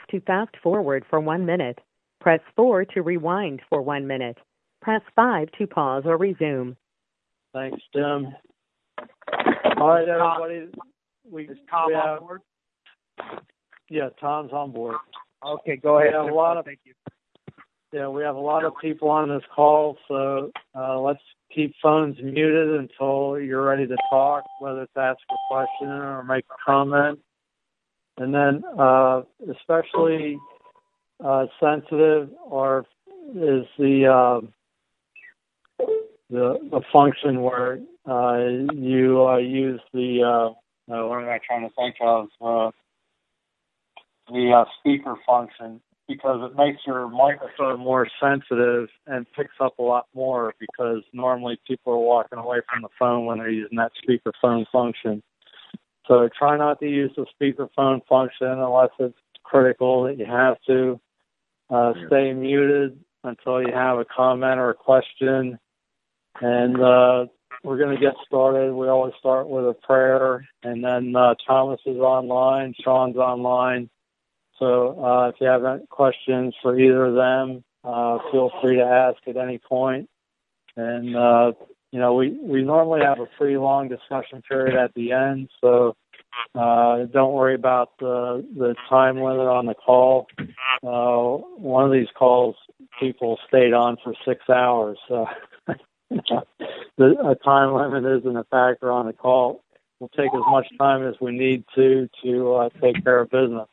to fast forward for 1 minute. Press 4 to rewind for 1 minute. Press 5 to pause or resume. Thanks, Jim. All right, everybody. Is Tom on board? Yeah, Tom's on board. Okay, go ahead. Thank you. Yeah, we have a lot of people on this call, so let's keep phones muted until you're ready to talk, whether it's ask a question or make a comment. And then especially sensitive is the function where you use the what am I trying to think of? The speaker function, because it makes your microphone more sensitive and picks up a lot more, because normally people are walking away from the phone when they're using that speakerphone function. So try not to use the speakerphone function unless it's critical that you have to. Stay muted until you have a comment or a question. And we're going to get started. We always start with a prayer, and then Thomas is online, Sean's online. So if you have any questions for either of them, feel free to ask at any point. And, we normally have a pretty long discussion period at the end, so don't worry about the time limit on the call. One of these calls, people stayed on for 6 hours, so a time limit isn't a factor on the call. We'll take as much time as we need to take care of business.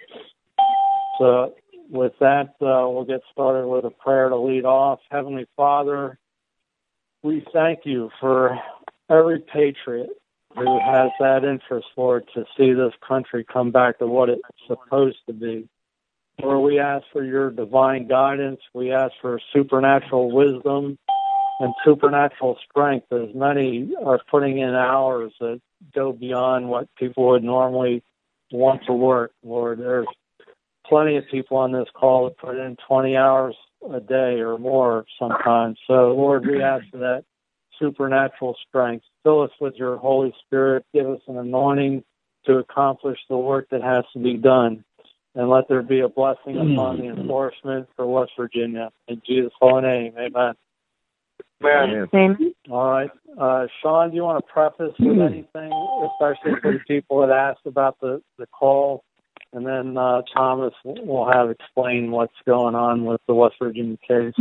So with that, we'll get started with a prayer to lead off. Heavenly Father, we thank you for every patriot who has that interest, Lord, to see this country come back to what it's supposed to be. Lord, we ask for your divine guidance. We ask for supernatural wisdom and supernatural strength, as many are putting in hours that go beyond what people would normally want to work. Lord, there's plenty of people on this call that put in 20 hours a day or more sometimes. So, Lord, we ask for that supernatural strength. Fill us with your Holy Spirit. Give us an anointing to accomplish the work that has to be done. And let there be a blessing upon the enforcement for West Virginia. In Jesus' holy name, amen. Amen. All right. Sean, do you want to preface with anything, especially for the people that asked about the call? And then Thomas will have explained what's going on with the West Virginia case.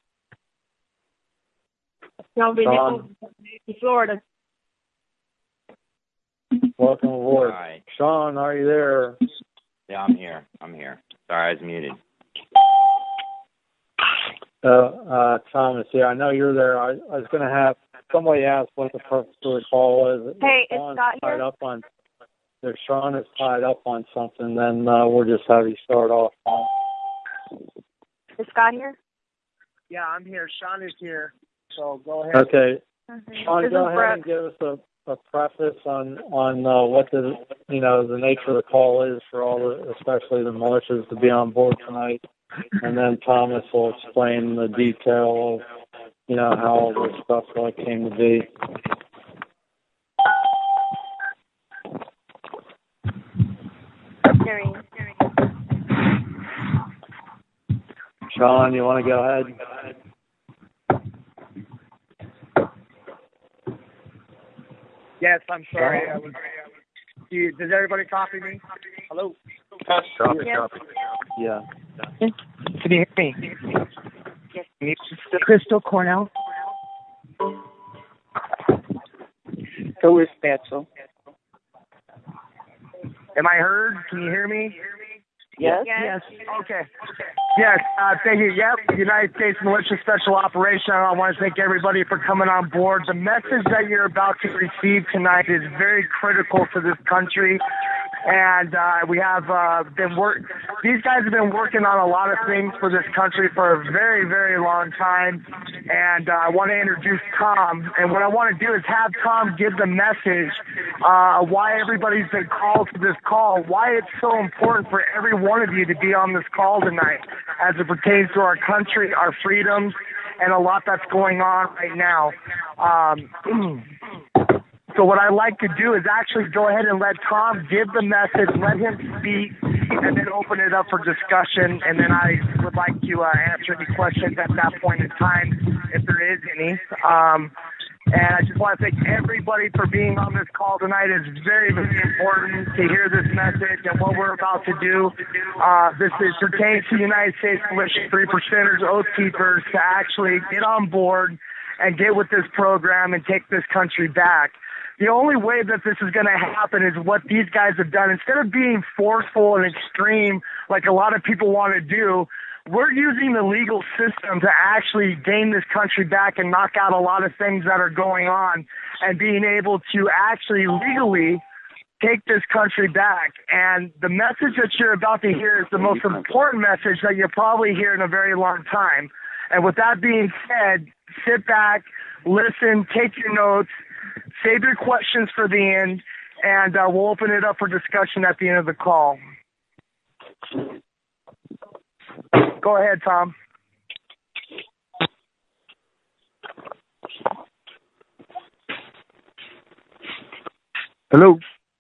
Sean, Florida. Welcome aboard. All right. Sean, are you there? Yeah, I'm here. Sorry, I was muted. Thomas, yeah, I know you're there. I was going to have somebody ask what the purpose of the call is. Hey, it's Scott here. If Sean is tied up on something, then we'll just have you start off. Is Scott here? Yeah, I'm here. Sean is here. So go ahead. Okay. Sean, This go is ahead Brooke. and give us a preface on what the nature of the call is for especially the militias to be on board tonight, and then Thomas will explain the detail of how all this stuff came to be. Sean, you want to go ahead? Yes, I'm sorry. Does everybody copy me? Hello? Yeah. Can you hear me? Yes. Crystal Cornell. Who is Petzl? Am I heard? Can you hear me? Yes. Yes. Okay. Yes. Thank you. Yep. United States Militia Special Operation. I want to thank everybody for coming on board. The message that you're about to receive tonight is very critical to this country. And we have these guys have been working on a lot of things for this country for a very, very long time. And I want to introduce Tom. And what I want to do is have Tom give the message why everybody's been called to this call, why it's so important for every one of you to be on this call tonight as it pertains to our country, our freedoms, and a lot that's going on right now. So what I like to do is actually go ahead and let Tom give the message, let him speak, and then open it up for discussion. And then I would like to answer any questions at that point in time, if there is any. And I just want to thank everybody for being on this call tonight. It's very, very important to hear this message and what we're about to do. This pertains to United States Militia 3%ers, Oath Keepers, to actually get on board and get with this program and take this country back. The only way that this is going to happen is what these guys have done. Instead of being forceful and extreme like a lot of people want to do, we're using the legal system to actually gain this country back and knock out a lot of things that are going on and being able to actually legally take this country back. And the message that you're about to hear is the most important message that you'll probably hear in a very long time. And with that being said, sit back, listen, take your notes, save your questions for the end, and we'll open it up for discussion at the end of the call. Go ahead, Tom. Hello.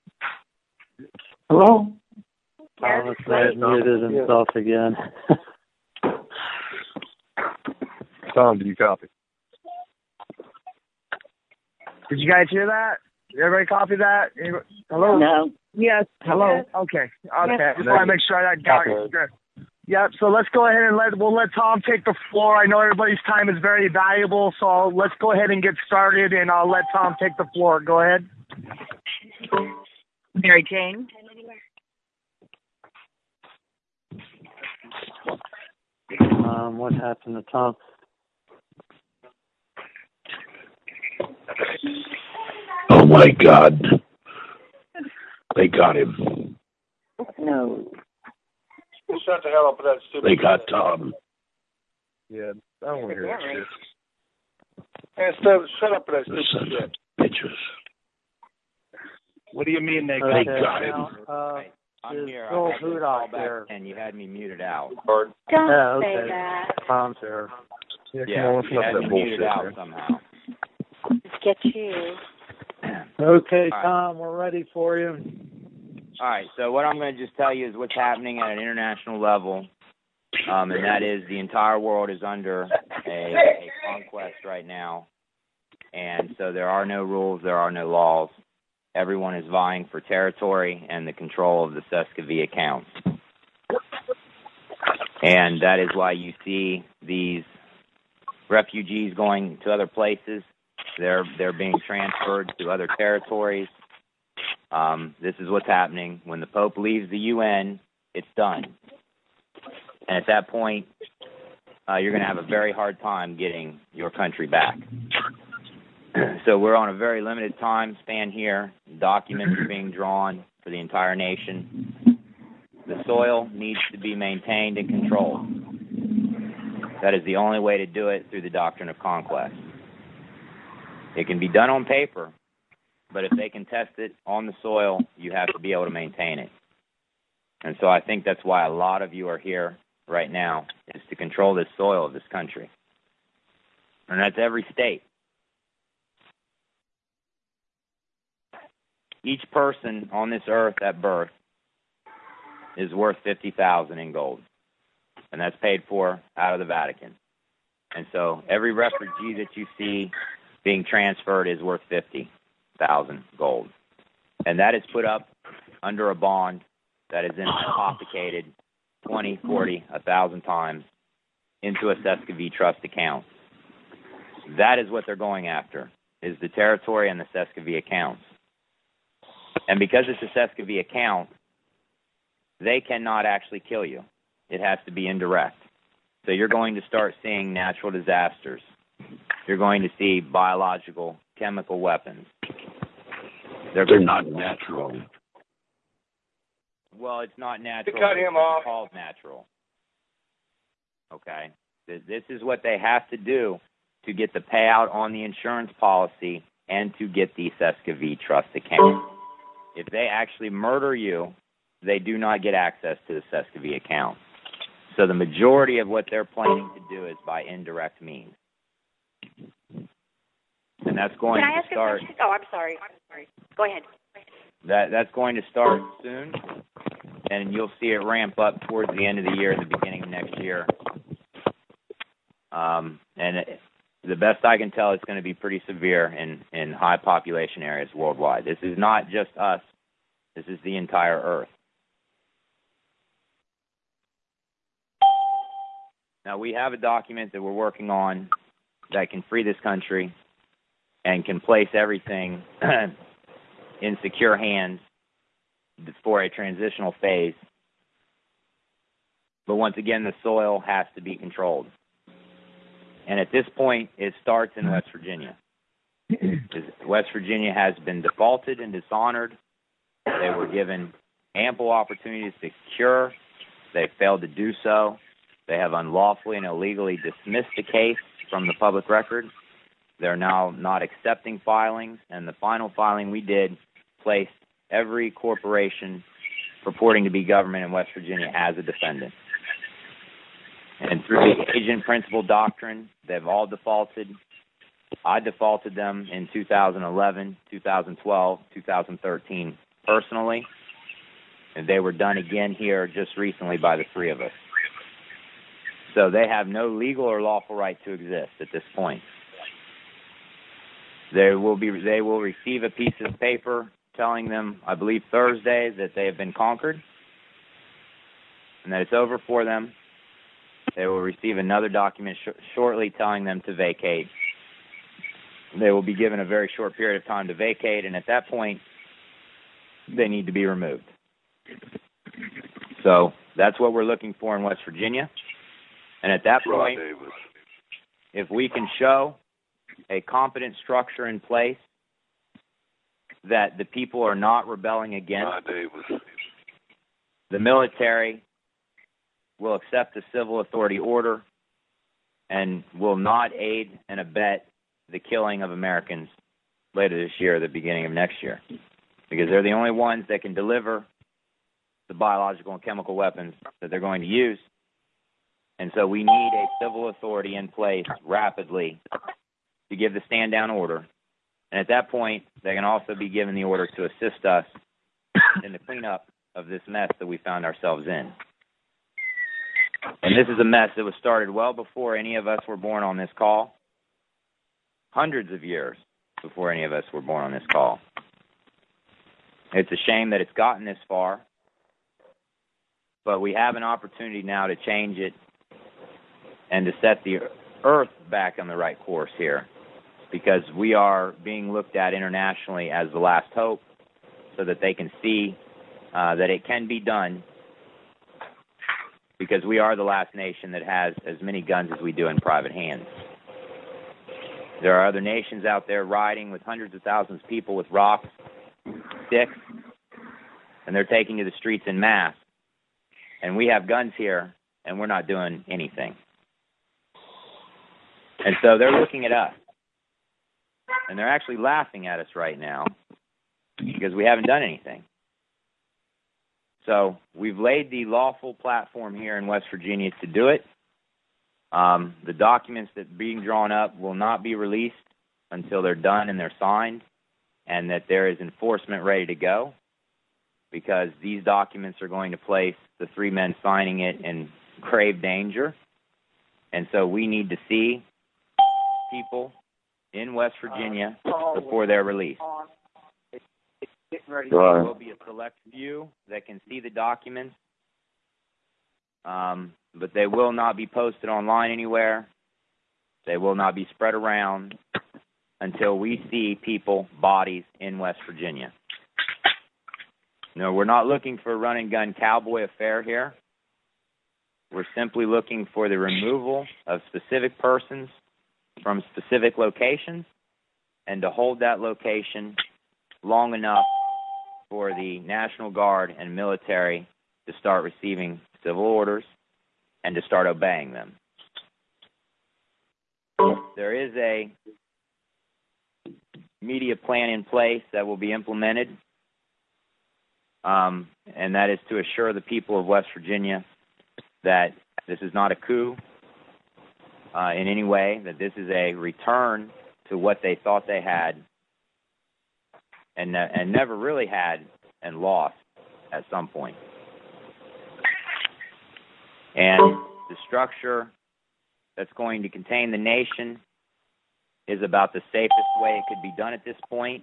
Hello? Thomas muted himself again. Tom, did you copy? Did you guys hear that? Did everybody copy that? Hello? No. Yes. Hello? Yes. Okay. Just want to make sure I got it. Good. Yep, so let's go ahead and we'll let Tom take the floor. I know everybody's time is very valuable, so let's go ahead and get started, and I'll let Tom take the floor. Go ahead. Mary Jane. What happened to Tom? Oh my God. They got him. No. Shut the hell up with that stupid. They got Tom. Yeah, I don't want to hear that shit. And shut up with that stupid shit. Bitches. What do you mean they got him? I'm here. Bill I had to Hudock call back here. and you had me muted out. Don't say that. Tom's here. Yeah, Yeah, come on, let's you not had that me bullshit, muted out man. somehow. Get you. Okay, All right. Tom, we're ready for you. All right, so what I'm going to just tell you is what's happening at an international level, and that is the entire world is under a conquest right now, and so there are no rules, there are no laws. Everyone is vying for territory and the control of the Sescovia counts. And that is why you see these refugees going to other places. They're being transferred to other territories. This is what's happening. When the Pope leaves the UN, it's done. And at that point, you're going to have a very hard time getting your country back. So we're on a very limited time span here. Documents are being drawn for the entire nation. The soil needs to be maintained and controlled. That is the only way to do it, through the doctrine of conquest. It can be done on paper, but if they can test it on the soil, you have to be able to maintain it. And so I think that's why a lot of you are here right now, is to control this soil of this country. And that's every state. Each person on this earth at birth is worth $50,000 in gold. And that's paid for out of the Vatican. And so every refugee that you see being transferred is worth $50,000 gold. And that is put up under a bond that is then hypothecated 20, 40, 1,000 times into a Sescovia trust account. That is what they're going after, is the territory and the Sescovia accounts. And because it's a Sescovia account, they cannot actually kill you. It has to be indirect. So you're going to start seeing natural disasters. You're going to see biological, chemical weapons. They're not natural. Well, it's not natural. Cut him off. It's called natural. Okay? This is what they have to do to get the payout on the insurance policy and to get the Sescovia trust account. If they actually murder you, they do not get access to the Sescovia account. So the majority of what they're planning to do is by indirect means. And that's going Can I to ask start. a question? Oh, I'm sorry. Go ahead. That's going to start soon. and you'll see it ramp up towards the end of the year, the beginning of next year. The best I can tell, it's going to be pretty severe in high population areas worldwide. This is not just us. This is the entire Earth. Now, we have a document that we're working on that can free this country and can place everything in secure hands for a transitional phase. But once again, the soil has to be controlled. And at this point, it starts in West Virginia. West Virginia has been defaulted and dishonored. They were given ample opportunities to cure. They failed to do so. They have unlawfully and illegally dismissed the case from the public record. They're now not accepting filings, and the final filing we did placed every corporation purporting to be government in West Virginia as a defendant. And through the agent principal doctrine, they've all defaulted. I defaulted them in 2011, 2012, 2013 personally, and they were done again here just recently by the three of us. So they have no legal or lawful right to exist at this point. They will receive a piece of paper telling them, I believe Thursday, that they have been conquered and that it's over for them. They will receive another document shortly telling them to vacate. They will be given a very short period of time to vacate, and at that point, they need to be removed. So that's what we're looking for in West Virginia. And at that point, if we can show a competent structure in place that the people are not rebelling against, the military will accept the civil authority order and will not aid and abet the killing of Americans later this year or the beginning of next year, because they're the only ones that can deliver the biological and chemical weapons that they're going to use. And so we need a civil authority in place rapidly to give the stand-down order. And at that point, they can also be given the order to assist us in the cleanup of this mess that we found ourselves in. And this is a mess that was started well before any of us were born on this call, hundreds of years before any of us were born on this call. It's a shame that it's gotten this far, but we have an opportunity now to change it and to set the Earth back on the right course here, because we are being looked at internationally as the last hope so that they can see that it can be done, because we are the last nation that has as many guns as we do in private hands. There are other nations out there riding with hundreds of thousands of people with rocks, sticks, and they're taking to the streets en masse. And we have guns here, and we're not doing anything. And so they're looking at us, and they're actually laughing at us right now because we haven't done anything. So we've laid the lawful platform here in West Virginia to do it. The documents that are being drawn up will not be released until they're done and they're signed, and that there is enforcement ready to go, because these documents are going to place the three men signing it in grave danger. And so we need to see people in West Virginia before they're released. There will be a select few that can see the documents, but they will not be posted online anywhere. They will not be spread around until we see people, bodies in West Virginia. No, we're not looking for a run-and-gun cowboy affair here. We're simply looking for the removal of specific persons from specific locations, and to hold that location long enough for the National Guard and military to start receiving civil orders and to start obeying them. There is a media plan in place that will be implemented, and that is to assure the people of West Virginia that this is not a coup in any way, that this is a return to what they thought they had and never really had and lost at some point. And the structure that's going to contain the nation is about the safest way it could be done at this point.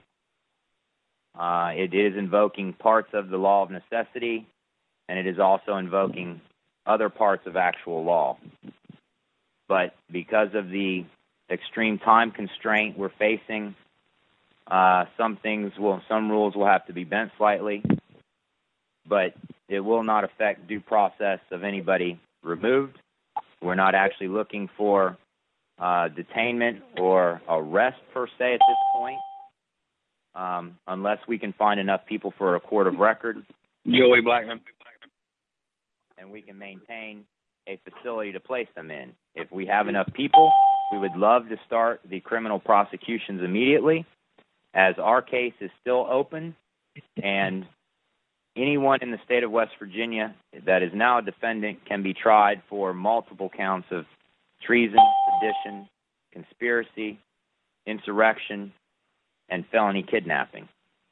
It is invoking parts of the law of necessity, and it is also invoking other parts of actual law. But because of the extreme time constraint we're facing, some rules will have to be bent slightly, but it will not affect due process of anybody removed. We're not actually looking for detainment or arrest per se at this point, unless we can find enough people for a court of record. Joey Blackman. And we can maintain a facility to place them in. If we have enough people, we would love to start the criminal prosecutions immediately, as our case is still open, and anyone in the state of West Virginia that is now a defendant can be tried for multiple counts of treason, sedition, conspiracy, insurrection, and felony kidnapping.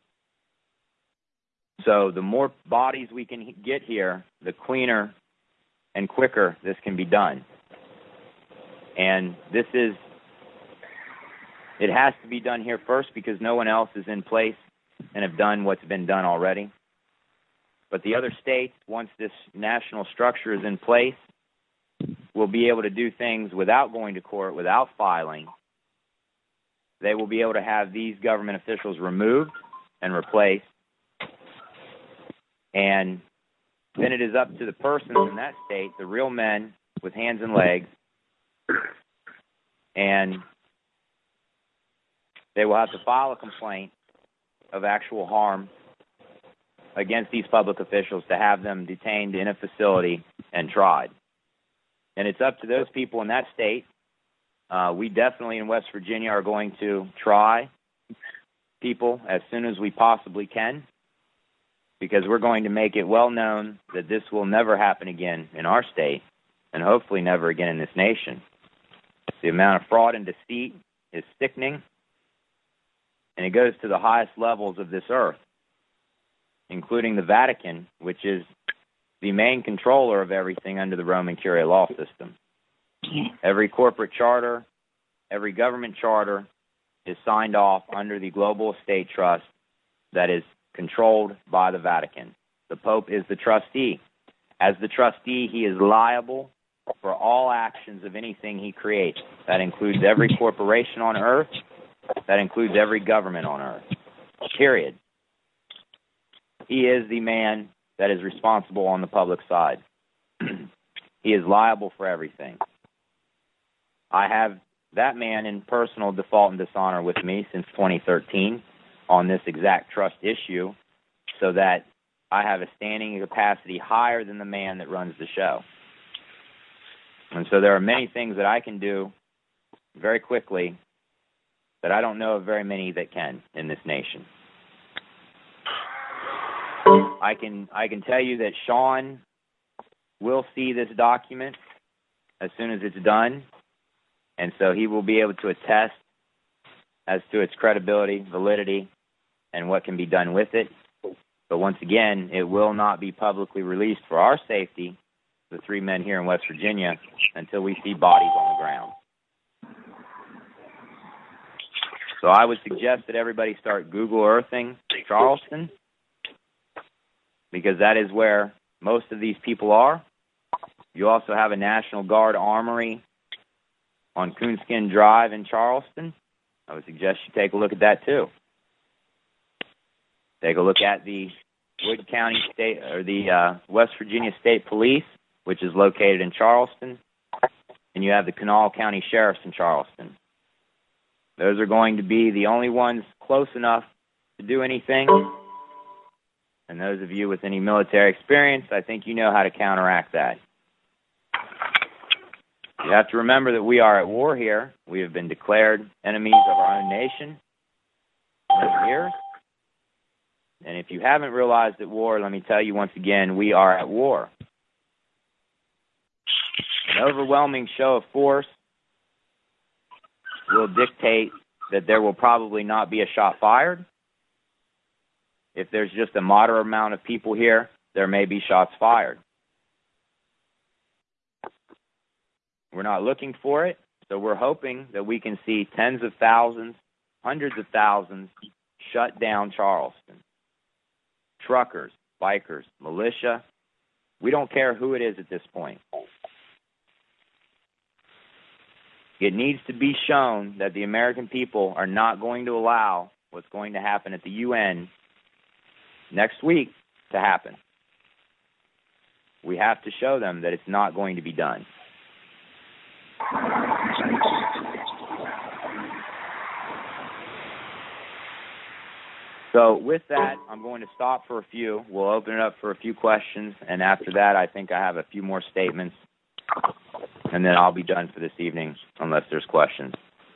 So the more bodies we can get here, the cleaner and quicker this can be done. And it has to be done here first because no one else is in place and have done what's been done already. But the other states, once this national structure is in place, will be able to do things without going to court, without filing. They will be able to have these government officials removed and replaced. And then it is up to the persons in that state, the real men with hands and legs, and they will have to file a complaint of actual harm against these public officials to have them detained in a facility and tried. And it's up to those people in that state. We definitely in West Virginia are going to try people as soon as we possibly can, because we're going to make it well known that this will never happen again in our state, and hopefully never again in this nation. The amount of fraud and deceit is sickening, and it goes to the highest levels of this earth, including the Vatican, which is the main controller of everything under the Roman Curia law system. Every corporate charter, every government charter is signed off under the Global Estate Trust that is controlled by the Vatican. The Pope is the trustee. As the trustee, he is liable for all actions of anything he creates. That includes every corporation on earth. That includes every government on earth. Period. He is the man that is responsible on the public side. He is liable for everything. I have that man in personal default and dishonor with me since 2013 on this exact trust issue, so that I have a standing capacity higher than the man that runs the show. And so there are many things that I can do very quickly that I don't know of very many that can in this nation. I can tell you that Sean will see this document as soon as it's done, and so he will be able to attest as to its credibility, validity, and what can be done with it. But once again, it will not be publicly released for our safety, the three men here in West Virginia, until we see bodies on the ground. So I would suggest that everybody start Google Earthing Charleston, because that is where most of these people are. You also have a National Guard armory on Coonskin Drive in Charleston. I would suggest you take a look at that too. Take a look at the Wood County State, or the West Virginia State Police, which is located in Charleston, and you have the Kanawha County Sheriffs in Charleston. Those are going to be the only ones close enough to do anything. And those of you with any military experience, I think you know how to counteract that. You have to remember that we are at war here. We have been declared enemies of our own nation for years. And if you haven't realized at war, let me tell you once again, we are at war. An overwhelming show of force will dictate that there will probably not be a shot fired. If there's just a moderate amount of people here, there may be shots fired. We're not looking for it, so we're hoping that we can see tens of thousands, hundreds of thousands shut down Charleston. Truckers, bikers, militia, we don't care who it is at this point. It needs to be shown that the American people are not going to allow what's going to happen at the UN next week to happen. We have to show them that it's not going to be done. So with that, I'm going to stop for a few. We'll open it up for a few questions, and after that, I think I have a few more statements, and then I'll be done for this evening, unless there's questions.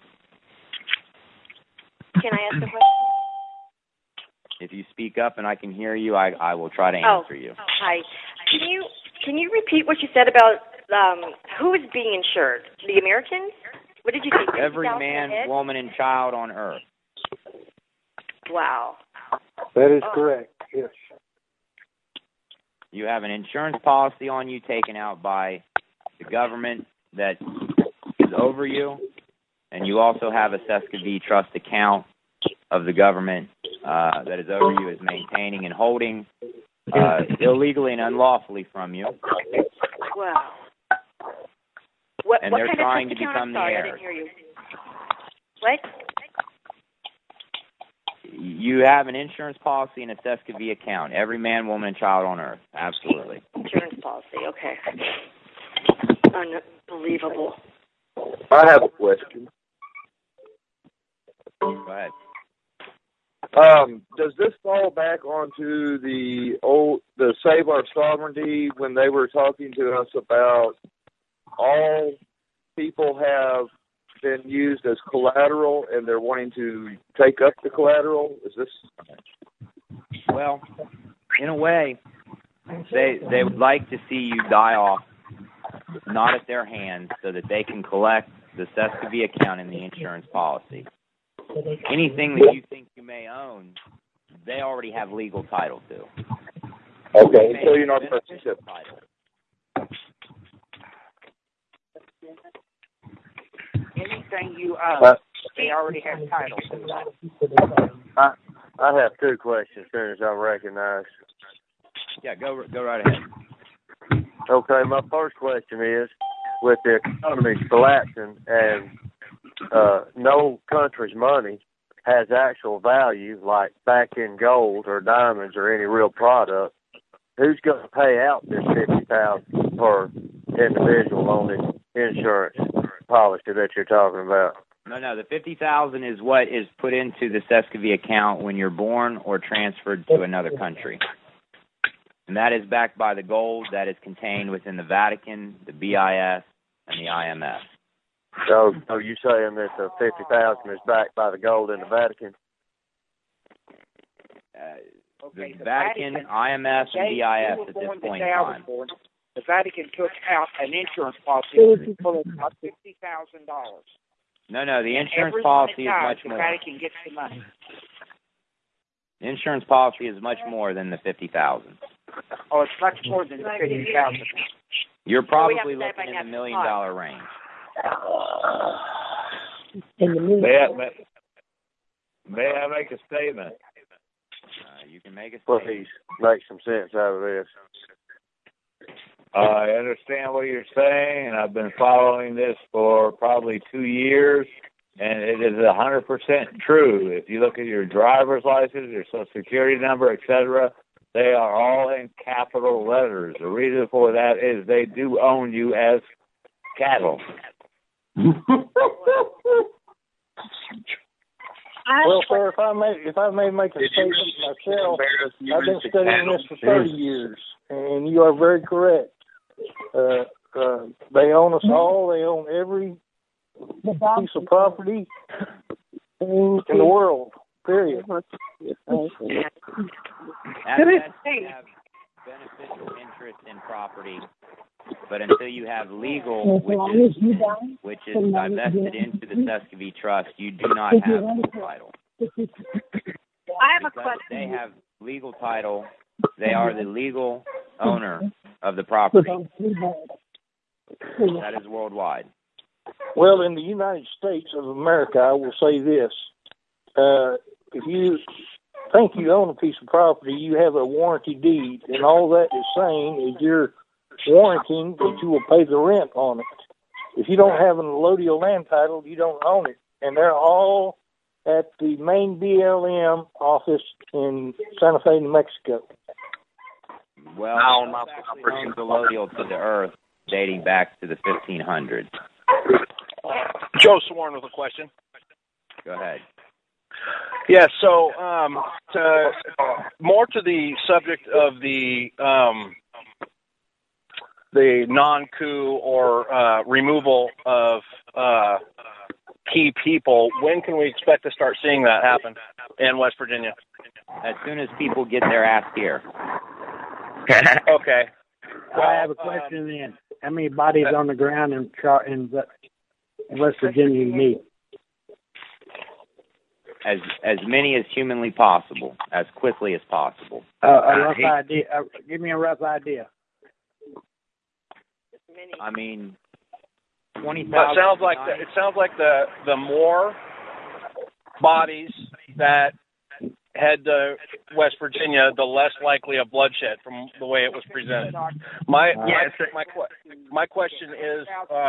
Can I ask a question? If you speak up and I can hear you, I will try to answer you. Hi. Can you repeat what you said about who is being insured? The Americans? What did you say? Every man, woman, and child on Earth. Wow. That is correct, yes. You have an insurance policy on you taken out by the government that is over you, and you also have a Sescovy trust account of the government that is over you, is maintaining and holding illegally and unlawfully from you. Wow. And they're trying to become the heirs. I didn't hear you. What? You have an insurance policy and a Sescovy account. Every man, woman, and child on Earth. Absolutely. Insurance policy, okay. Unbelievable. I have a question. Go ahead. Does this fall back onto the Save Our Sovereignty when they were talking to us about all people have been used as collateral and they're wanting to take up the collateral? Is this? Well, in a way, they would like to see you die off, not at their hands, so that they can collect the Sescovy account in the insurance policy. Anything that you think you may own, they already have legal title to. Okay, so you're not beneficial title. Anything you own, they already have title to. I have two questions, as soon as I'm recognized. Yeah, go right ahead. Okay, my first question is, with the economy collapsing and no country's money has actual value, like back in gold or diamonds or any real product, who's going to pay out this $50,000 per individual on this insurance policy that you're talking about? No, the $50,000 is what is put into the Sescovy account when you're born or transferred to another country. And that is backed by the gold that is contained within the Vatican, the BIS, and the IMF. So you're saying that the $50,000 is backed by the gold in the Vatican? The Vatican, IMF, and BIS at this point in time. The Vatican took out an insurance policy for about $50,000. No, the insurance policy is much more. The Vatican gets the money. The insurance policy is much more than the $50,000. Oh, it's much more than the $50,000. You're probably looking in the $1 million range. May I make a statement? You can make a statement. Please, make some sense out of this. I understand what you're saying, and I've been following this for probably 2 years, and it is 100% true. If you look at your driver's license, your social security number, etc., they are all in capital letters. The reason for that is they do own you as cattle. Well, sir, if I may make a statement myself, I've been studying this for 30 years, and you are very correct. They own us all. They own every piece of property in the world, period. At best, you have beneficial interest in property, but until you have legal, which is divested into the Sescovy Trust, you do not have legal title. I have a question. They have legal title. They are the legal owner of the property. That is worldwide. Well, in the United States of America, I will say this. If you think you own a piece of property, you have a warranty deed, and all that is saying is you're warranting that you will pay the rent on it. If you don't have an allodial land title, you don't own it. And they're all at the main BLM office in Santa Fe, New Mexico. Well, actually owns allodial to the earth dating back to the 1500s. Joe Sworn with a question. Go ahead. Yeah, so more to the subject of the non-coup or removal of key people. When can we expect to start seeing that happen in West Virginia? As soon as people get their ass here. Okay. Well, I have a question then. How many bodies on the ground in West Virginia you need? As many as humanly possible, as quickly as possible. A rough idea. Give me a rough idea. I mean, 20,000. It sounds like the more bodies that head to West Virginia, the less likely of bloodshed from the way it was presented. My question is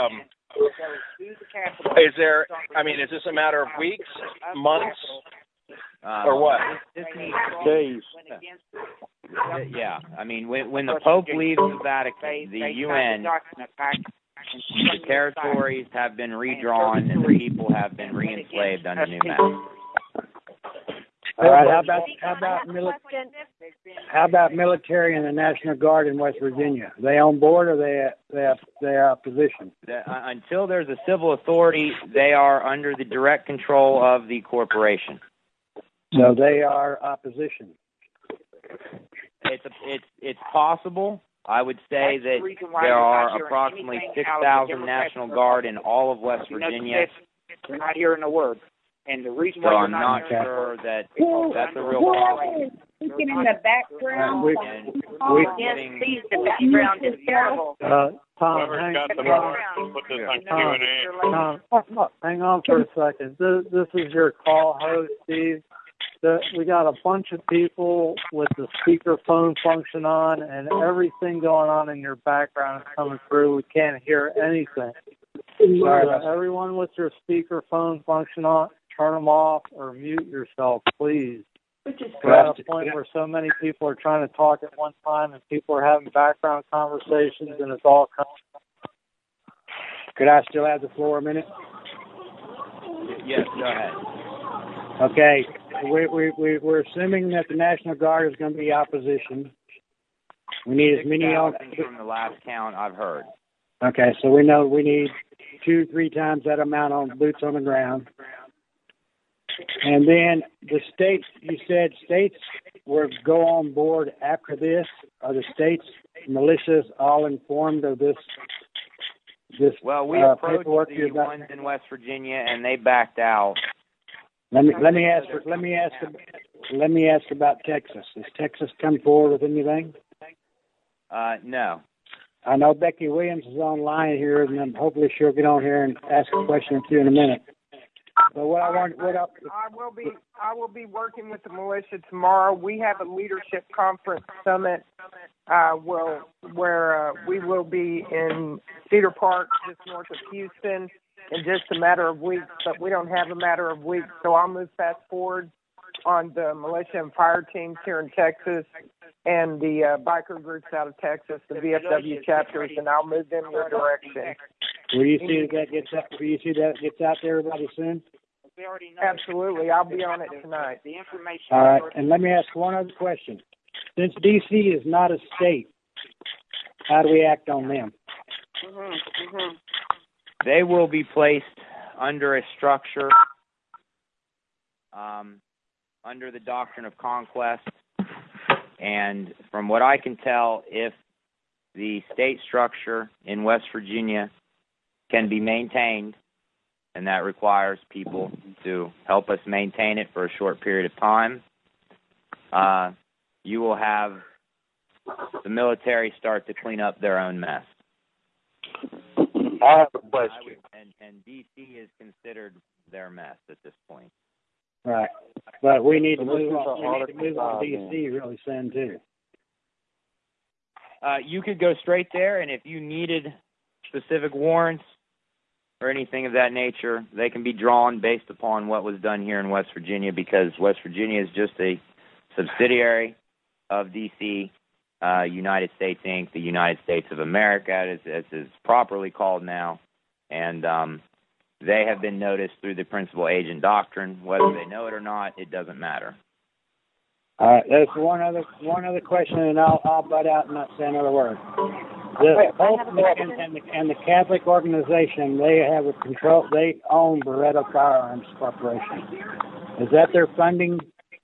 there? I mean, is this a matter of weeks, months, or what? Days. Yeah, I mean, when the Pope leaves the Vatican, the UN, the territories have been redrawn and the people have been re-enslaved under new masters. All right. How about military and the National Guard in West Virginia? Are they on board or they are opposition? Until there's a civil authority, they are under the direct control of the corporation. So they are opposition. It's possible. I would say that there are approximately 6,000 National Guard in all of West Virginia. We're not hearing a word. And the reason so why I'm not sure that that's a real problem. Speaking in the background. The background is terrible. Tom, hang on for a second. This is your call host, Steve. We got a bunch of people with the speakerphone function on, and everything going on in your background is coming through. We can't hear anything. Sorry, everyone with your speakerphone function on, turn them off or mute yourself, please. We're at a point where so many people are trying to talk at one time, and people are having background conversations, and it's all coming. Could I still have the floor a minute? Yes, go ahead. Okay. We're assuming that the National Guard is going to be opposition. We need as many on. From the last count I've heard. Okay, so we know we need 2-3 times that amount on boots on the ground. And then the states, you said states will go on board after this. Are the states militias all informed of this? Well, we approached the ones in West Virginia, and they backed out. Let me ask about Texas. Has Texas come forward with anything? No. I know Becky Williams is online here, and then hopefully she'll get on here and ask a question or two in a minute. But I will be working with the militia tomorrow. We have a leadership conference summit where we will be in Cedar Park, just north of Houston, in just a matter of weeks. But we don't have a matter of weeks, so I'll move fast forward on the militia and fire teams here in Texas and the biker groups out of Texas, the VFW chapters, and I'll move them your direction. Will you see that gets out? Will you see that gets out to everybody soon? Absolutely, I'll be on it tonight. The information. All right, and let me ask one other question. Since DC is not a state, how do we act on them? They will be placed under a structure under the doctrine of conquest. And from what I can tell, if the state structure in West Virginia can be maintained, and that requires people to help us maintain it for a short period of time, you will have the military start to clean up their own mess. I have a question. And D.C. is considered their mess at this point. Right. But we need to So this move is on. an We need to move on article D.C. really soon, too. You could go straight there, and if you needed specific warrants or anything of that nature, they can be drawn based upon what was done here in West Virginia, because West Virginia is just a subsidiary of D.C., United States, Inc., the United States of America, as is properly called now. And they have been noticed through the principal agent doctrine. Whether they know it or not, it doesn't matter. All right, there's one other question, and I'll butt out and not say another word. The Pope and the Catholic organization, they have a control. They own Beretta Firearms Corporation. Is that their funding?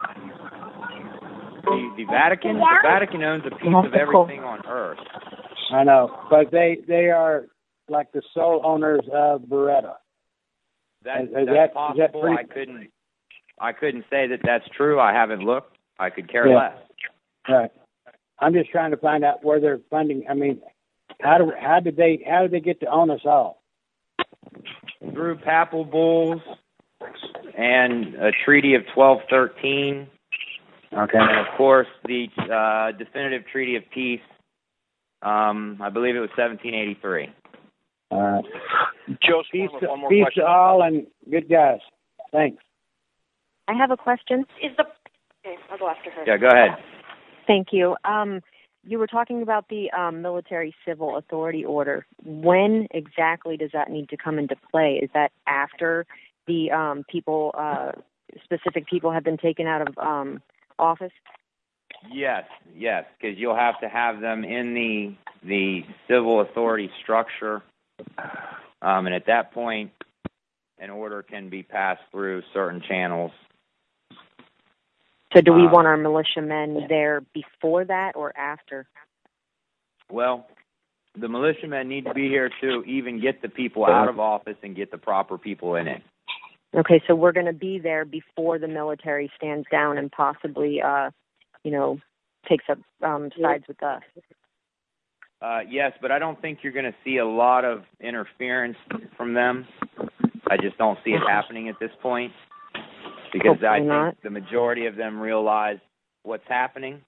The Vatican owns a piece of everything on Earth. I know, but they are like the sole owners of Beretta. That's possible. Is that pretty... I couldn't say that that's true. I haven't looked. I could care less. Right. I'm just trying to find out where they're funding. I mean, how did they get to own us all? Through papal bulls and a treaty of 1213. Okay. And of course the definitive treaty of peace. I believe it was 1783. All right. Joseph, peace one more peace question. to all and good guys. Thanks. I have a question. Okay, I'll go after her. Yeah, go ahead. Thank you. You were talking about the military civil authority order. When exactly does that need to come into play? Is that after the specific people have been taken out of office? Yes, because you'll have to have them in the civil authority structure, and at that point, an order can be passed through certain channels. So do we want our militiamen there before that or after? Well, the militiamen need to be here to even get the people out of office and get the proper people in it. Okay, so we're going to be there before the military stands down and possibly, takes up sides with us. Yes, but I don't think you're going to see a lot of interference from them. I just don't see it happening at this point, because I think the majority of them realize what's happening.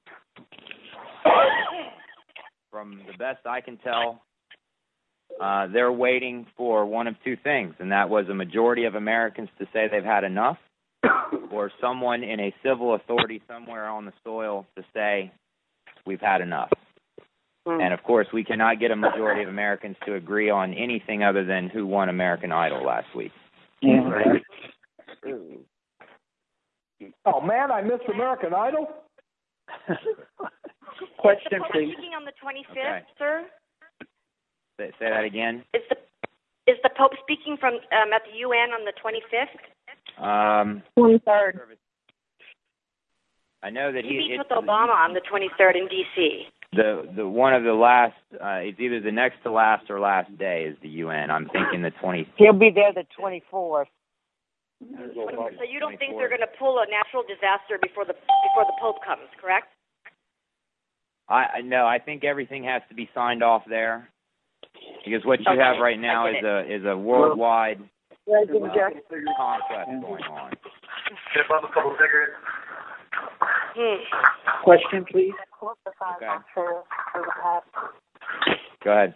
From the best I can tell, they're waiting for one of two things, and that was a majority of Americans to say they've had enough, or someone in a civil authority somewhere on the soil to say we've had enough. And, of course, we cannot get a majority of Americans to agree on anything other than who won American Idol last week. Yeah. Oh, man, I missed American Idol? Question, please. Speaking on the 25th, sir? Say that again? Is the Pope speaking from at the UN on the 25th? 23rd. I know that he meets with Obama on the 23rd in D.C. The one of the last, it's either the next to last or last day is the UN. I'm thinking the 20th. He'll be there the 24th. So you don't think they're going to pull a natural disaster before the Pope comes, correct? No, I think everything has to be signed off there, because what you have right now is a worldwide conquest going on. Question, please. Okay. Go ahead.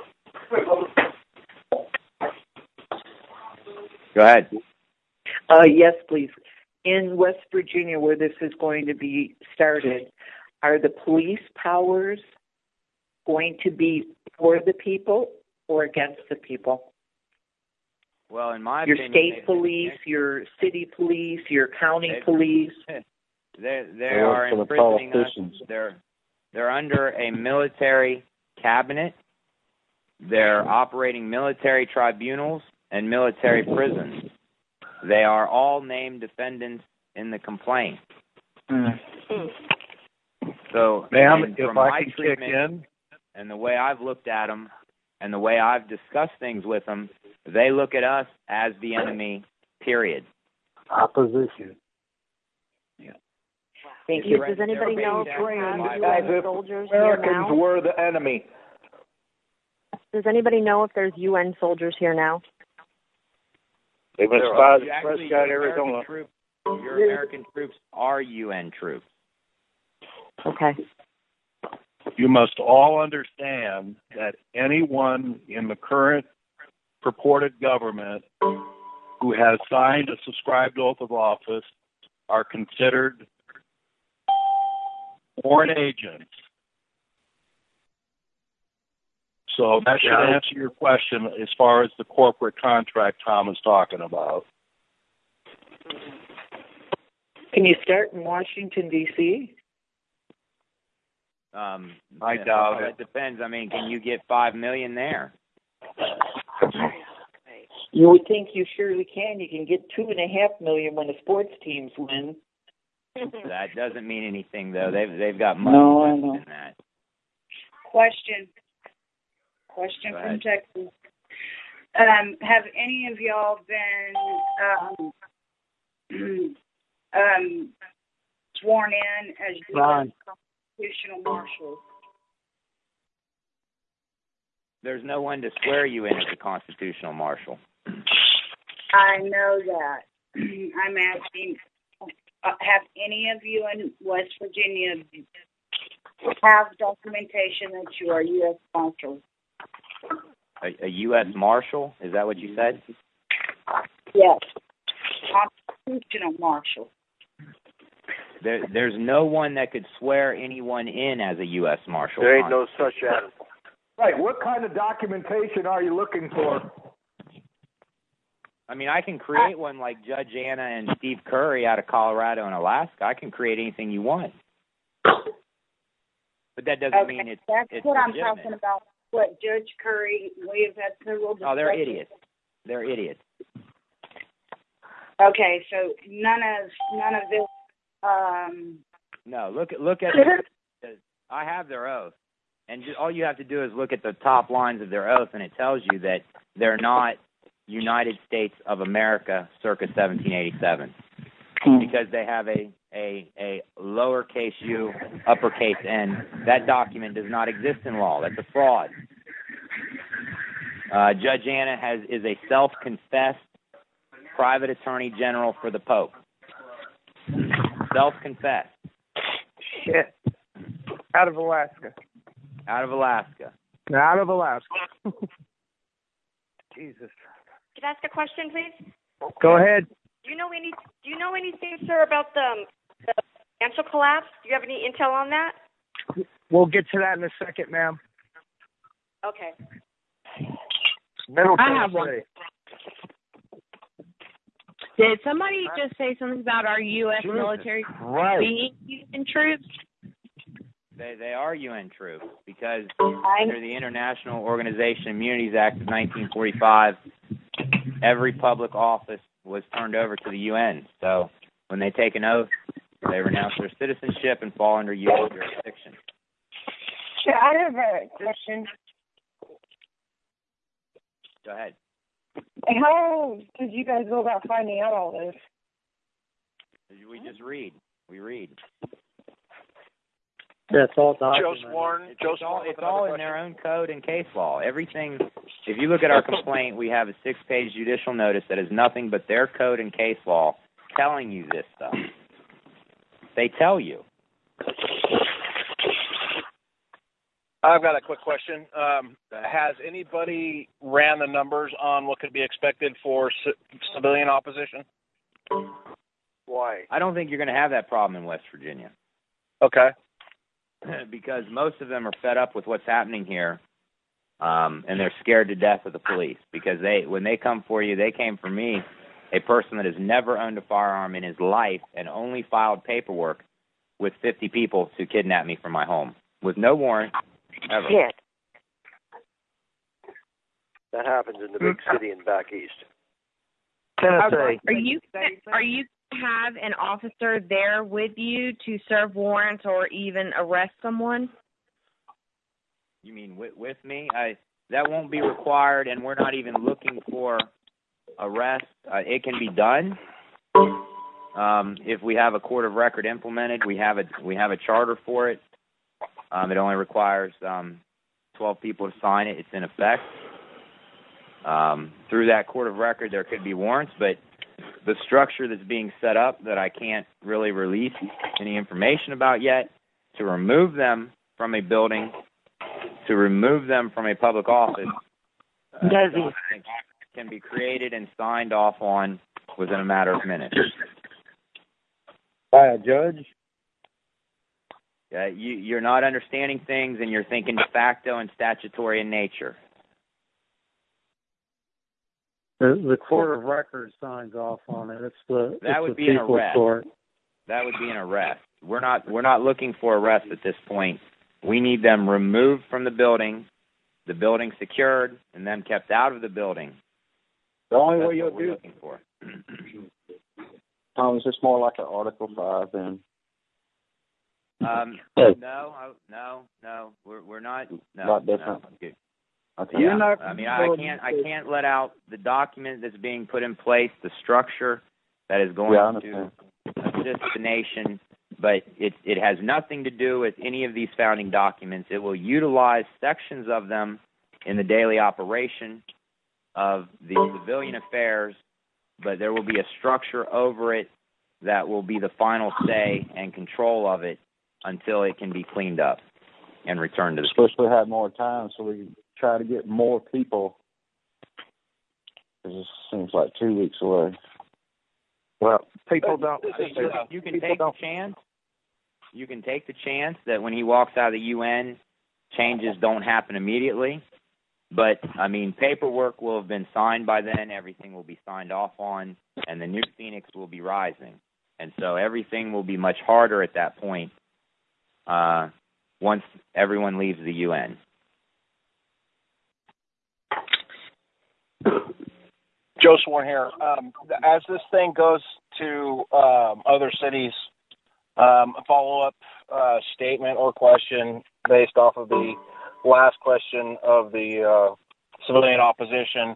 Go ahead. Yes, please. In West Virginia, where this is going to be started, are the police powers going to be for the people or against the people? Well, in my opinion, your state police, your city police, your county police. They are imprisoning us. They're under a military cabinet. They're operating military tribunals and military prisons. They are all named defendants in the complaint. So, ma'am, if I can kick in, and the way I've looked at them, and the way I've discussed things with them, they look at us as the enemy. Period. Opposition. Yeah. Thank you. Does anybody know if we have soldiers here now? Americans were the enemy. Does anybody know if there's UN soldiers here now? They've been spies in Prescott, Arizona. Your American troops are UN troops. Okay. You must all understand that anyone in the current purported government who has signed a subscribed oath of office are considered foreign agents. So that should answer your question as far as the corporate contract Tom is talking about. Can you start in Washington, D.C.? I doubt it. It depends. I mean, can you get $5 million there? You would think you surely can. You can get $2.5 million when the sports teams win. That doesn't mean anything, though. They've got money in that. Question from Texas. Have any of y'all been sworn in as U.S. constitutional marshals? There's no one to swear you in as a constitutional marshal. I know that. I'm asking, have any of you in West Virginia have documentation that you are U.S. marshals? A U.S. marshal? Is that what you said? Yes. Constitutional marshal. There's no one that could swear anyone in as a U.S. marshal. There ain't no such as. Right. What kind of documentation are you looking for? I mean, I can create one like Judge Anna and Steve Curry out of Colorado and Alaska. I can create anything you want. But that doesn't mean it's That's it's what legitimate. I'm talking about. What Judge Curry, we have had several discussions. Oh, they're idiots. They're idiots. Okay, so none of this. No, look at. I have their oath, and all you have to do is look at the top lines of their oath, and it tells you that they're not United States of America circa 1787, because they have a lowercase u, uppercase n. That document does not exist in law. That's a fraud. Judge Anna is a self-confessed private attorney general for the Pope. Self-confessed. Shit. Out of Alaska. Out of Alaska. Out of Alaska. Jesus. Could I ask a question, please? Go ahead. Do you know anything, sir, about the financial collapse? Do you have any intel on that? We'll get to that in a second, ma'am. Okay. Middle I have one. Tennessee. Did somebody just say something about our U.S. military being UN troops? They are UN troops because under the International Organization Immunities Act of 1945, every public office was turned over to the UN. So when they take an oath, they renounce their citizenship and fall under UN jurisdiction. Yeah, I have a question. Go ahead. How did you guys go about finding out all this? We just read. We read. That's all Joe documented. Sworn. It's all in their own code and case law. Everything. If you look at our complaint, we have a 6-page judicial notice that is nothing but their code and case law telling you this stuff. They tell you. I've got a quick question. Has anybody ran the numbers on what could be expected for civilian opposition? Why? I don't think you're going to have that problem in West Virginia. Okay. Because most of them are fed up with what's happening here, and they're scared to death of the police. Because when they come for you, they came for me, a person that has never owned a firearm in his life and only filed paperwork with 50 people to kidnap me from my home with no warrant. Ever. Shit. That happens in the big city and back east. Tennessee. Are you have an officer there with you to serve warrants or even arrest someone? You mean with me? That won't be required, and we're not even looking for arrest. It can be done if we have a court of record implemented. We have a charter for it. It only requires 12 people to sign it, it's in effect. Through that court of record, there could be warrants, but the structure that's being set up that I can't really release any information about yet, to remove them from a building, to remove them from a public office, can be created and signed off on within a matter of minutes. By a judge? You're not understanding things, and you're thinking de facto and statutory in nature. The court of record signs off on it. That would be an arrest. That would be an arrest. We're not looking for arrest at this point. We need them removed from the building secured, and them kept out of the building. The only That's way you'll what we're do looking for. Tom, is this more like an Article 5 then? No. We're not. No, not different. No. Okay. Yeah. I can't let out the document that's being put in place, the structure that is going to assist the nation, but it has nothing to do with any of these founding documents. It will utilize sections of them in the daily operation of the civilian affairs, but there will be a structure over it that will be the final say and control of it until it can be cleaned up and returned to the Especially have more time so we can try to get more people. It seems like 2 weeks away. Well, people don't. You can take the chance. You can take the chance that when he walks out of the UN, changes don't happen immediately. But, I mean, paperwork will have been signed by then. Everything will be signed off on, and the new Phoenix will be rising. And so everything will be much harder at that point once everyone leaves the UN. Joe Sworn here. As this thing goes to other cities, a follow-up statement or question based off of the last question of the civilian opposition.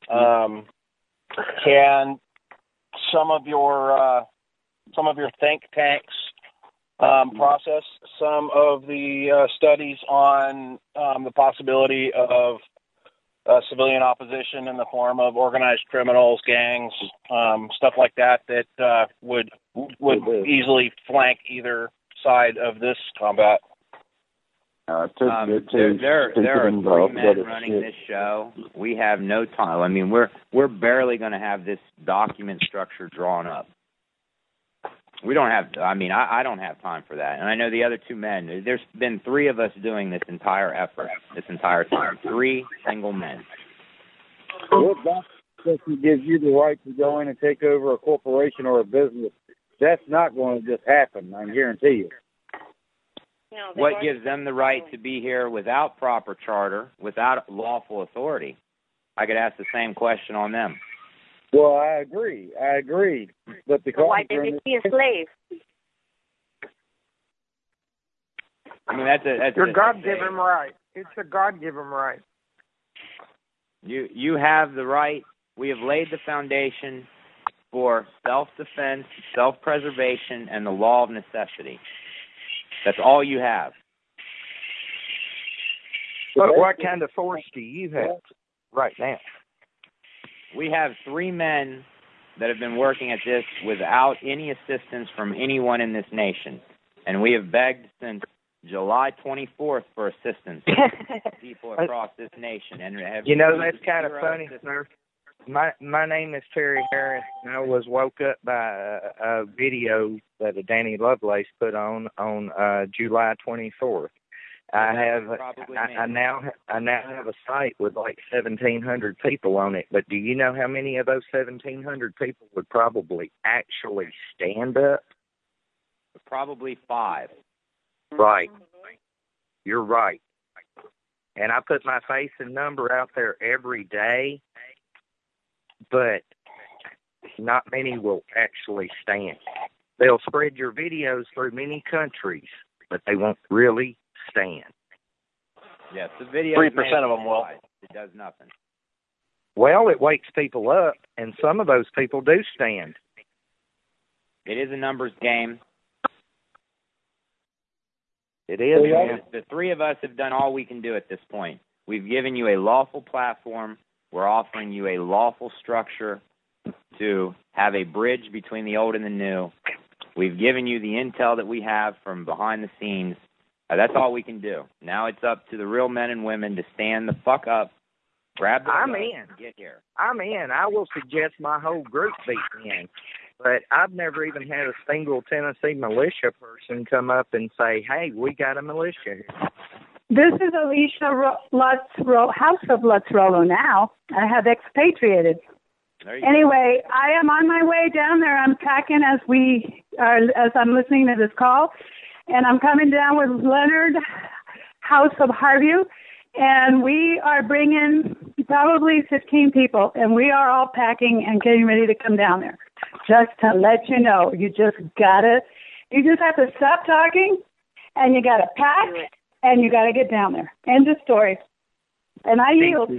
Can some of your think tanks process some of the studies on the possibility of civilian opposition in the form of organized criminals, gangs, stuff like that would easily flank either side of this combat? There are 3 men running this show. We have no time. I mean, we're barely going to have this document structure drawn up. We don't have. I mean, I don't have time for that. And I know the other 2 men. There's been 3 of us doing this entire effort, this entire time. 3 single men. What document gives you the right to go in and take over a corporation or a business? That's not going to just happen, I guarantee you. What gives them the right to be here without proper charter, without lawful authority? I could ask the same question on them. Well, I agree. But the why did they be a slave? I mean, that's your God-given right. It's a God-given right. You have the right. We have laid the foundation for self-defense, self-preservation, and the law of necessity. That's all you have. What kind of force do you have right now? We have 3 men that have been working at this without any assistance from anyone in this nation. And we have begged since July 24th for assistance from people across this nation. And that's kind of funny, sir. My name is Terry Harris, and I was woke up by a video that Danny Lovelace put on July 24th. I now have a site with like 1,700 people on it. But do you know how many of those 1,700 people would probably actually stand up? Probably 5. Right. You're right. And I put my face and number out there every day, but not many will actually stand. They'll spread your videos through many countries, but they won't really stand. Yes, the video. 3% of them will. It does nothing. Well, it wakes people up, and some of those people do stand. It is a numbers game. It is. Man. The three of us have done all we can do at this point. We've given you a lawful platform. We're offering you a lawful structure to have a bridge between the old and the new. We've given you the intel that we have from behind the scenes. That's all we can do. Now it's up to the real men and women to stand the fuck up, grab the I'm gun, in. and get here. I'm in. I will suggest my whole group be in. But I've never even had a single Tennessee militia person come up and say, hey, we got a militia here. This is Alicia House of Lutz Rollo now. I have expatriated. Anyway, I am on my way down there. I'm packing as I'm listening to this call, and I'm coming down with Leonard House of Harview, and we are bringing probably 15 people, and we are all packing and getting ready to come down there. Just to let you know, you just have to stop talking, and you got to pack, and you got to get down there. End of story. And I yield.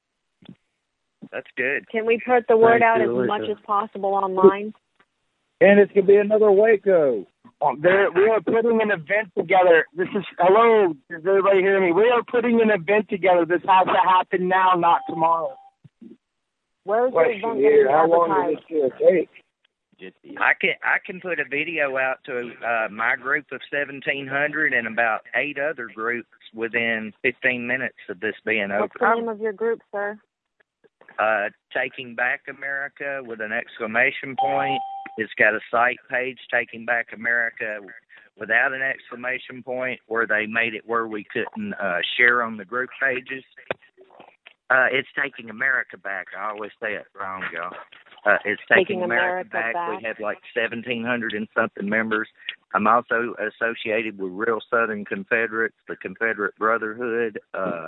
That's good. Can we put the word out as much as possible online? And it's going to be another Waco. We are putting an event together. Hello, does everybody hear me? We are putting an event together. This has to happen now, not tomorrow. Where's the event going to be How long is this going to take? I can put a video out to my group of 1,700 and about 8 other groups within 15 minutes of this being over. What's the name of your group, sir? Taking Back America with an exclamation point. It's got a site page, Taking Back America, without an exclamation point, where they made it where we couldn't share on the group pages. It's Taking America Back. I always say it wrong, y'all. It's Taking America Back. We have like 1,700 and something members. I'm also associated with Real Southern Confederates, the Confederate Brotherhood.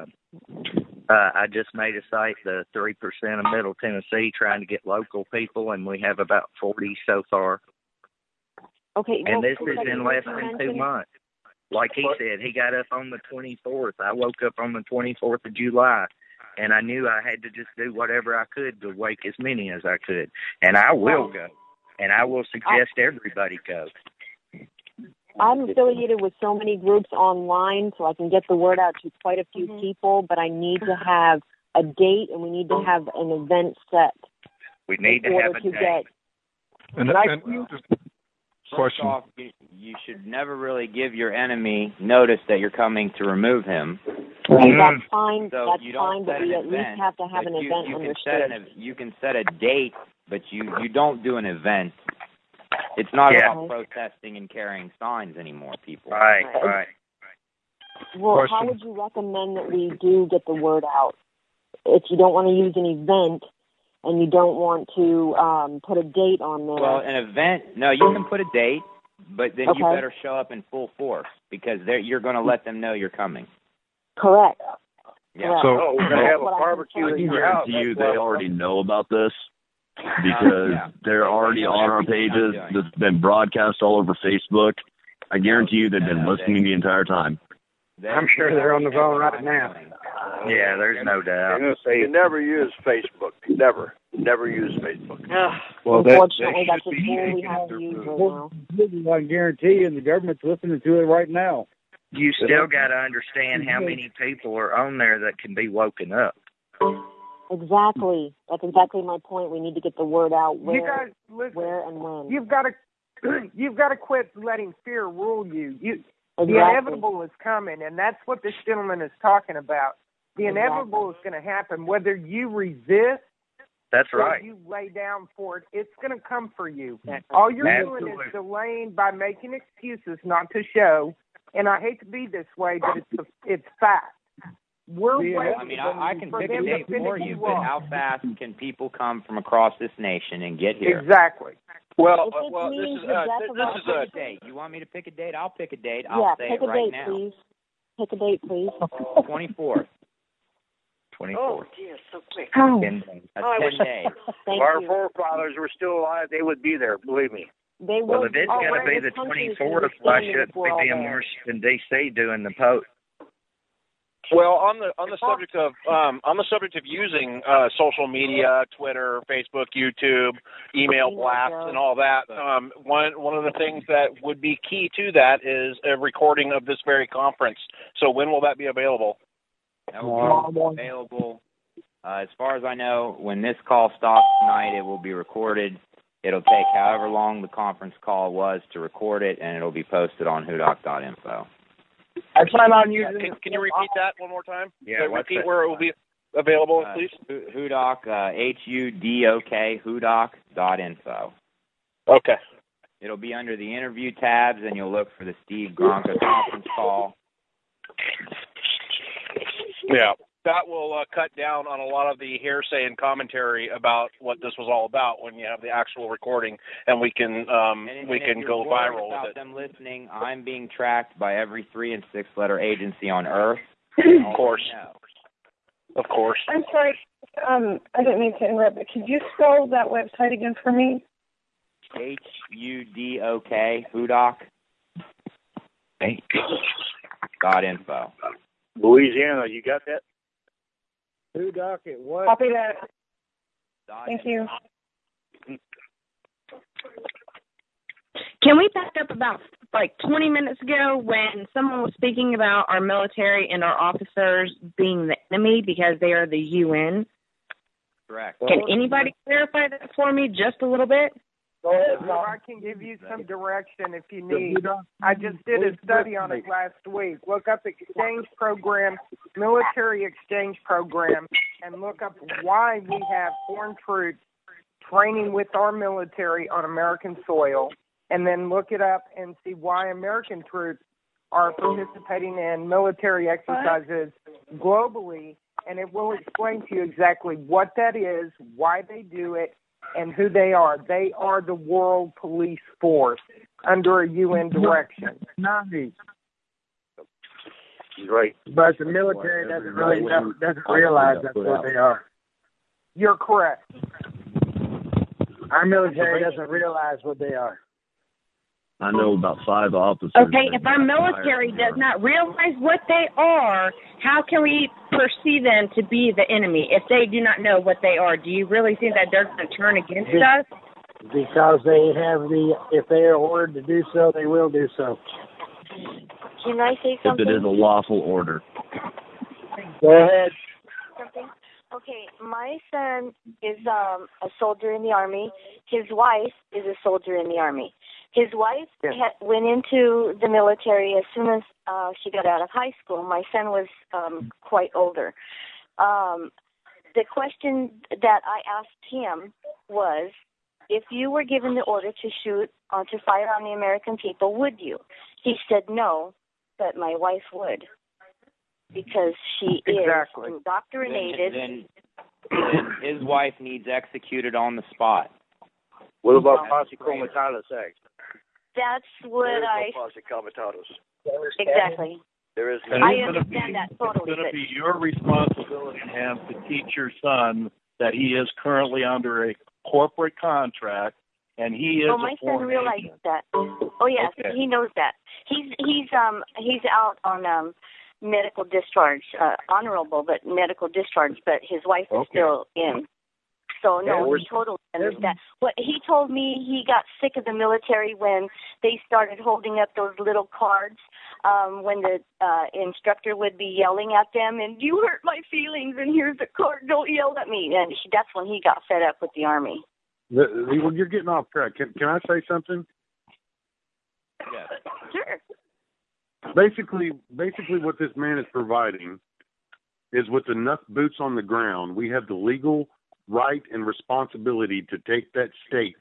I just made a site, the 3% of Middle Tennessee, trying to get local people, and we have about 40 so far. Okay. And this is in less than 2 months. Like he said, he got up on the 24th. I woke up on the 24th of July, and I knew I had to just do whatever I could to wake as many as I could. And I will go, and I will suggest everybody go. I'm affiliated with so many groups online, so I can get the word out to quite a few people, but I need to have a date, and we need to have an event set. We need to have a date. First off, you should never really give your enemy notice that you're coming to remove him. And that's fine. So that's you don't fine, but set we an at least event, have to have an event understood. You can set a date, but you don't do an event. It's not about protesting and carrying signs anymore, people. Right. Well, how would you recommend that we do get the word out? If you don't want to use an event and you don't want to put a date on there. Well, an event, no, you can put a date, but then you better show up in full force because you're going to let them know you're coming. Correct. Yeah. So we're going to have a barbecue I can guarantee you they already know about this because they're already on our pages. It's been broadcast all over Facebook. I guarantee you they've been listening the entire time. I'm sure they're on the phone right now. Yeah, there's no doubt. You never use Facebook. Never use Facebook. Well, unfortunately, that's a tool we have to use right now. I guarantee you, and the government's listening to it right now. You still got to understand how many people are on there that can be woken up. Exactly. That's exactly my point. We need to get the word out where, you guys, listen, where and when. You've got to quit letting fear rule you. The Exactly. inevitable is coming, and that's what this gentleman is talking about. The inevitable is going to happen. Whether you resist That's or right. you lay down for it, it's going to come for you. All you're doing is delaying by making excuses not to show. And I hate to be this way, but it's fact. We're waiting. I mean, I can pick a date for you, but how fast can people come from across this nation and get here? Exactly. Well, this is a date. You want me to pick a date? I'll pick a date. I'll say pick it a right date, now. please. Pick a date, please. 24th. 24th. Oh, dear, so quick. Oh. 10 days. Thank if our you. forefathers were still alive, they would be there. Believe me. They Well, will if it's going to be the 24th, why shouldn't we be in Washington, D.C. doing the post? Well, on the subject of using social media, Twitter, Facebook, YouTube, email blasts, and all that, one of the things that would be key to that is a recording of this very conference. So when will that be available? That will be available. As far as I know, when this call stops tonight, it will be recorded. It'll take however long the conference call was to record it, and it'll be posted on whodoc.info. I plan on using. Can you repeat that one more time? Yeah. Repeat where it will be available, please. Hudoc, HUDOK, whodoc.info. Okay. It'll be under the interview tabs, and you'll look for the Steve Gronka conference call. Yeah. That will cut down on a lot of the hearsay and commentary about what this was all about when you have the actual recording, and we can go viral with it. Them listening, I'm being tracked by every 3- and 6-letter agency on Earth. Of course. Of course. I'm sorry. I didn't mean to interrupt, but could you spell that website again for me? HUDOK, Hudoc. .info. Louisiana, you got that? Hudoc at what? Copy that. Thank you. Can we back up about 20 minutes ago when someone was speaking about our military and our officers being the enemy because they are the UN? Correct. Can anybody clarify that for me just a little bit? I can give you some direction if you need. I just did a study on it last week. Look up exchange program, military exchange program, and look up why we have foreign troops training with our military on American soil, and then look it up and see why American troops are participating in military exercises globally, and it will explain to you exactly what that is, why they do it, and who they are. They are the world police force under a UN direction. Right. But the military doesn't realize that's what they are. You're correct. Our military doesn't realize what they are. I know about 5 officers. Okay, if our military does not realize what they are, how can we perceive them to be the enemy if they do not know what they are? Do you really think that they're going to turn against us? Because they have if they are ordered to do so, they will do so. Can I say something? If it is a lawful order. Go ahead. Something? Okay, my son is a soldier in the Army. His wife is a soldier in the Army. His wife went into the military as soon as she got out of high school. My son was quite older. The question that I asked him was, if you were given the order to shoot, to fire on the American people, would you? He said no, but my wife would, because she is indoctrinated. Then his wife needs executed on the spot. What about posse comitatus act? That's what Posse comitatus. Exactly. There is. I understand that totally. It's going to be your responsibility, Ham, to teach your son that he is currently under a corporate contract, and he is. Oh, my son realized that. Oh yes, okay. He knows that. He's out on medical discharge, honorable but medical discharge, but his wife is still in. So, no, we totally understand. What he told me, he got sick of the military when they started holding up those little cards when the instructor would be yelling at them, and you hurt my feelings, and here's the card, don't yell at me. And that's when he got fed up with the Army. Well, you're getting off track. Can I say something? Yeah. Sure. Basically, what this man is providing is with enough boots on the ground, we have the legal right and responsibility to take that state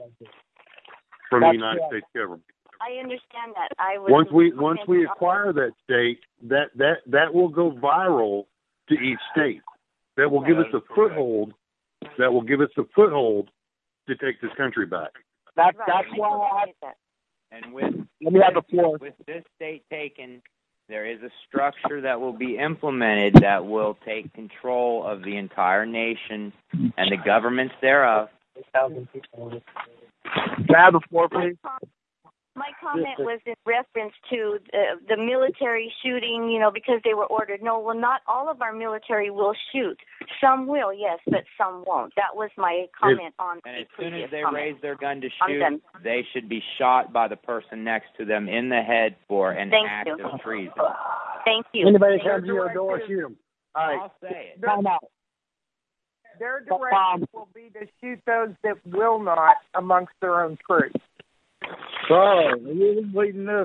from the United States government. I understand that. Once we acquire that state, that will go viral to each state. That will give us a foothold. That will give us the foothold to take this country back. That's why. And with this state taken, there is a structure that will be implemented that will take control of the entire nation and the governments thereof. Can I have the floor, please? My comment was in reference to the military shooting, because they were ordered. No, well, not all of our military will shoot. Some will, yes, but some won't. That was my comment on. And as soon as they raise their gun to shoot, they should be shot by the person next to them in the head for an act of treason. Thank you. Anybody comes to your door, shoot them. All right. I'll say it. Time out. Their direction will be to shoot those that will not amongst their own troops. Sorry, are you leading this?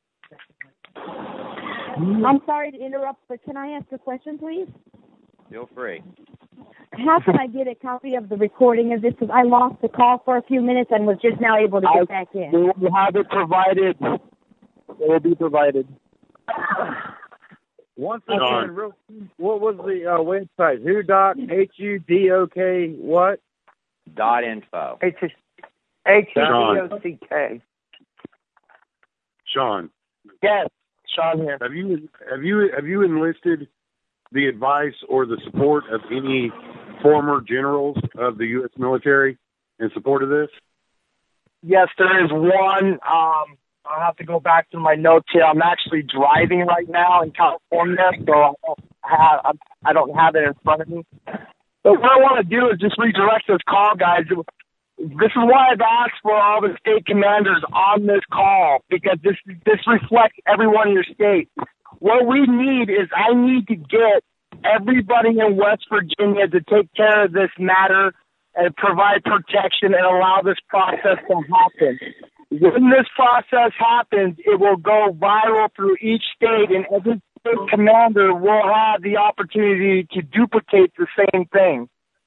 I'm sorry to interrupt, but can I ask a question, please? Feel free. How can I get a copy of the recording of this? Because I lost the call for a few minutes and was just now able to get back in. We will have it provided. It will be provided. Once again, what was the website? HUDOK what? .info. HUDOCK. Sean. Yes, Sean here. Have you enlisted the advice or the support of any former generals of the U.S. military in support of this? Yes, there is one. I'll have to go back to my notes here. I'm actually driving right now in California, so I don't have it in front of me. But what I want to do is just redirect this call, guys. This is why I've asked for all the state commanders on this call, because this reflects everyone in your state. What we need is I need to get everybody in West Virginia to take care of this matter and provide protection and allow this process to happen. When this process happens, it will go viral through each state, and every state commander will have the opportunity to duplicate the same thing.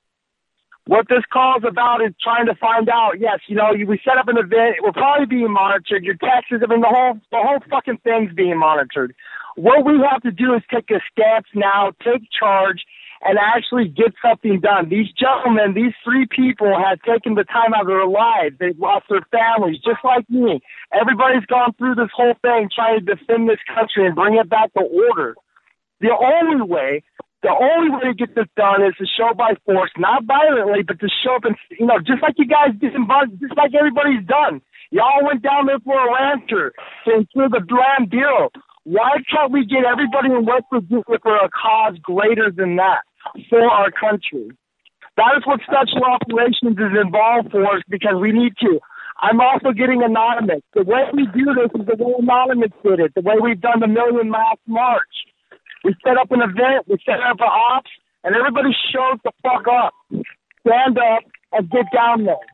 What this call is about is trying to find out, yes, we set up an event, it will probably be monitored, your taxes, the whole fucking thing's being monitored. What we have to do is take a stance now, take charge, and actually get something done. These gentlemen, these three people have taken the time out of their lives. They've lost their families, just like me. Everybody's gone through this whole thing trying to defend this country and bring it back to order. The only way to get this done is to show by force, not violently, but to show up and, just like you guys did, just like everybody's done. Y'all went down there for a rancher to ensure the land deal. Why can't we get everybody in West Virginia for a cause greater than that for our country? That is what Special Operations is involved for, because we need to. I'm also getting anonymous. The way we do this is the way Anonymous did it, the way we've done the Million Mass March. We set up an event, we set up an ops, and everybody shows the fuck up. Stand up and get down there.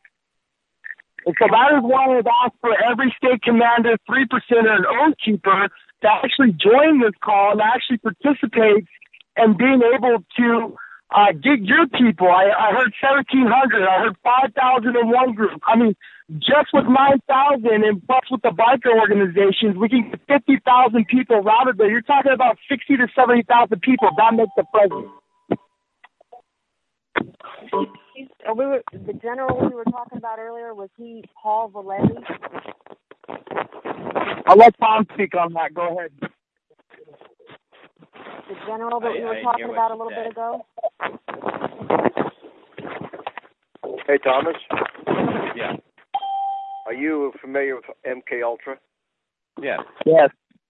And so that is why I've asked for every state commander, 3%er, and oath keeper to actually join this call and actually participate in being able to get your people. I heard 1,700. I heard 5,000 in one group. I mean, just with 9,000 and plus with the biker organizations, we can get 50,000 people routed there. You're talking about 60 to 70,000 people. That makes the president. The general we were talking about earlier, was he Paul Vallely? I'll let Tom speak on that. Go ahead. The general that we were talking about a little bit ago? Hey, Thomas. Yeah. Are you familiar with MK Ultra? Yes. Yes.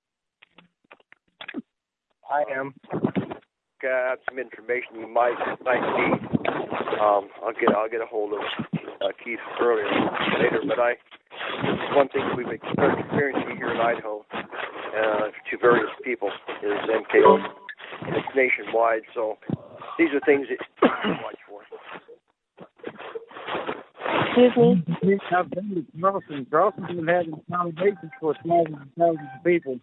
I am. Okay, I have some information you might need. I'll get a hold of Keith later, but one thing we've experiencing here in Idaho to various people is MK Ultra, and it's nationwide. So these are things that you can watch for. Excuse me? Carlson's been having accommodations for thousands and thousands of people.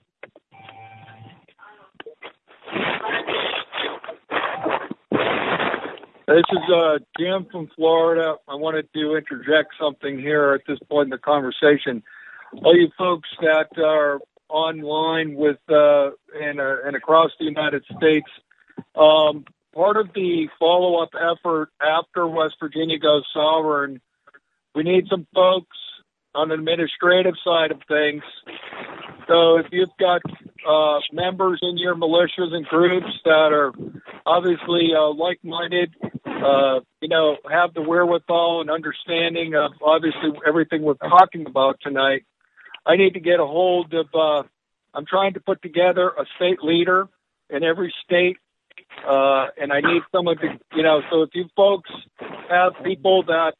This is Jim from Florida. I wanted to interject something here at this point in the conversation. All you folks that are online with and across the United States, part of the follow-up effort after West Virginia goes sovereign, we need some folks on the administrative side of things. So if you've got members in your militias and groups that are obviously like-minded, have the wherewithal and understanding of obviously everything we're talking about tonight, I need to get a hold of, I'm trying to put together a state leader in every state, and I need someone to, so if you folks have people that,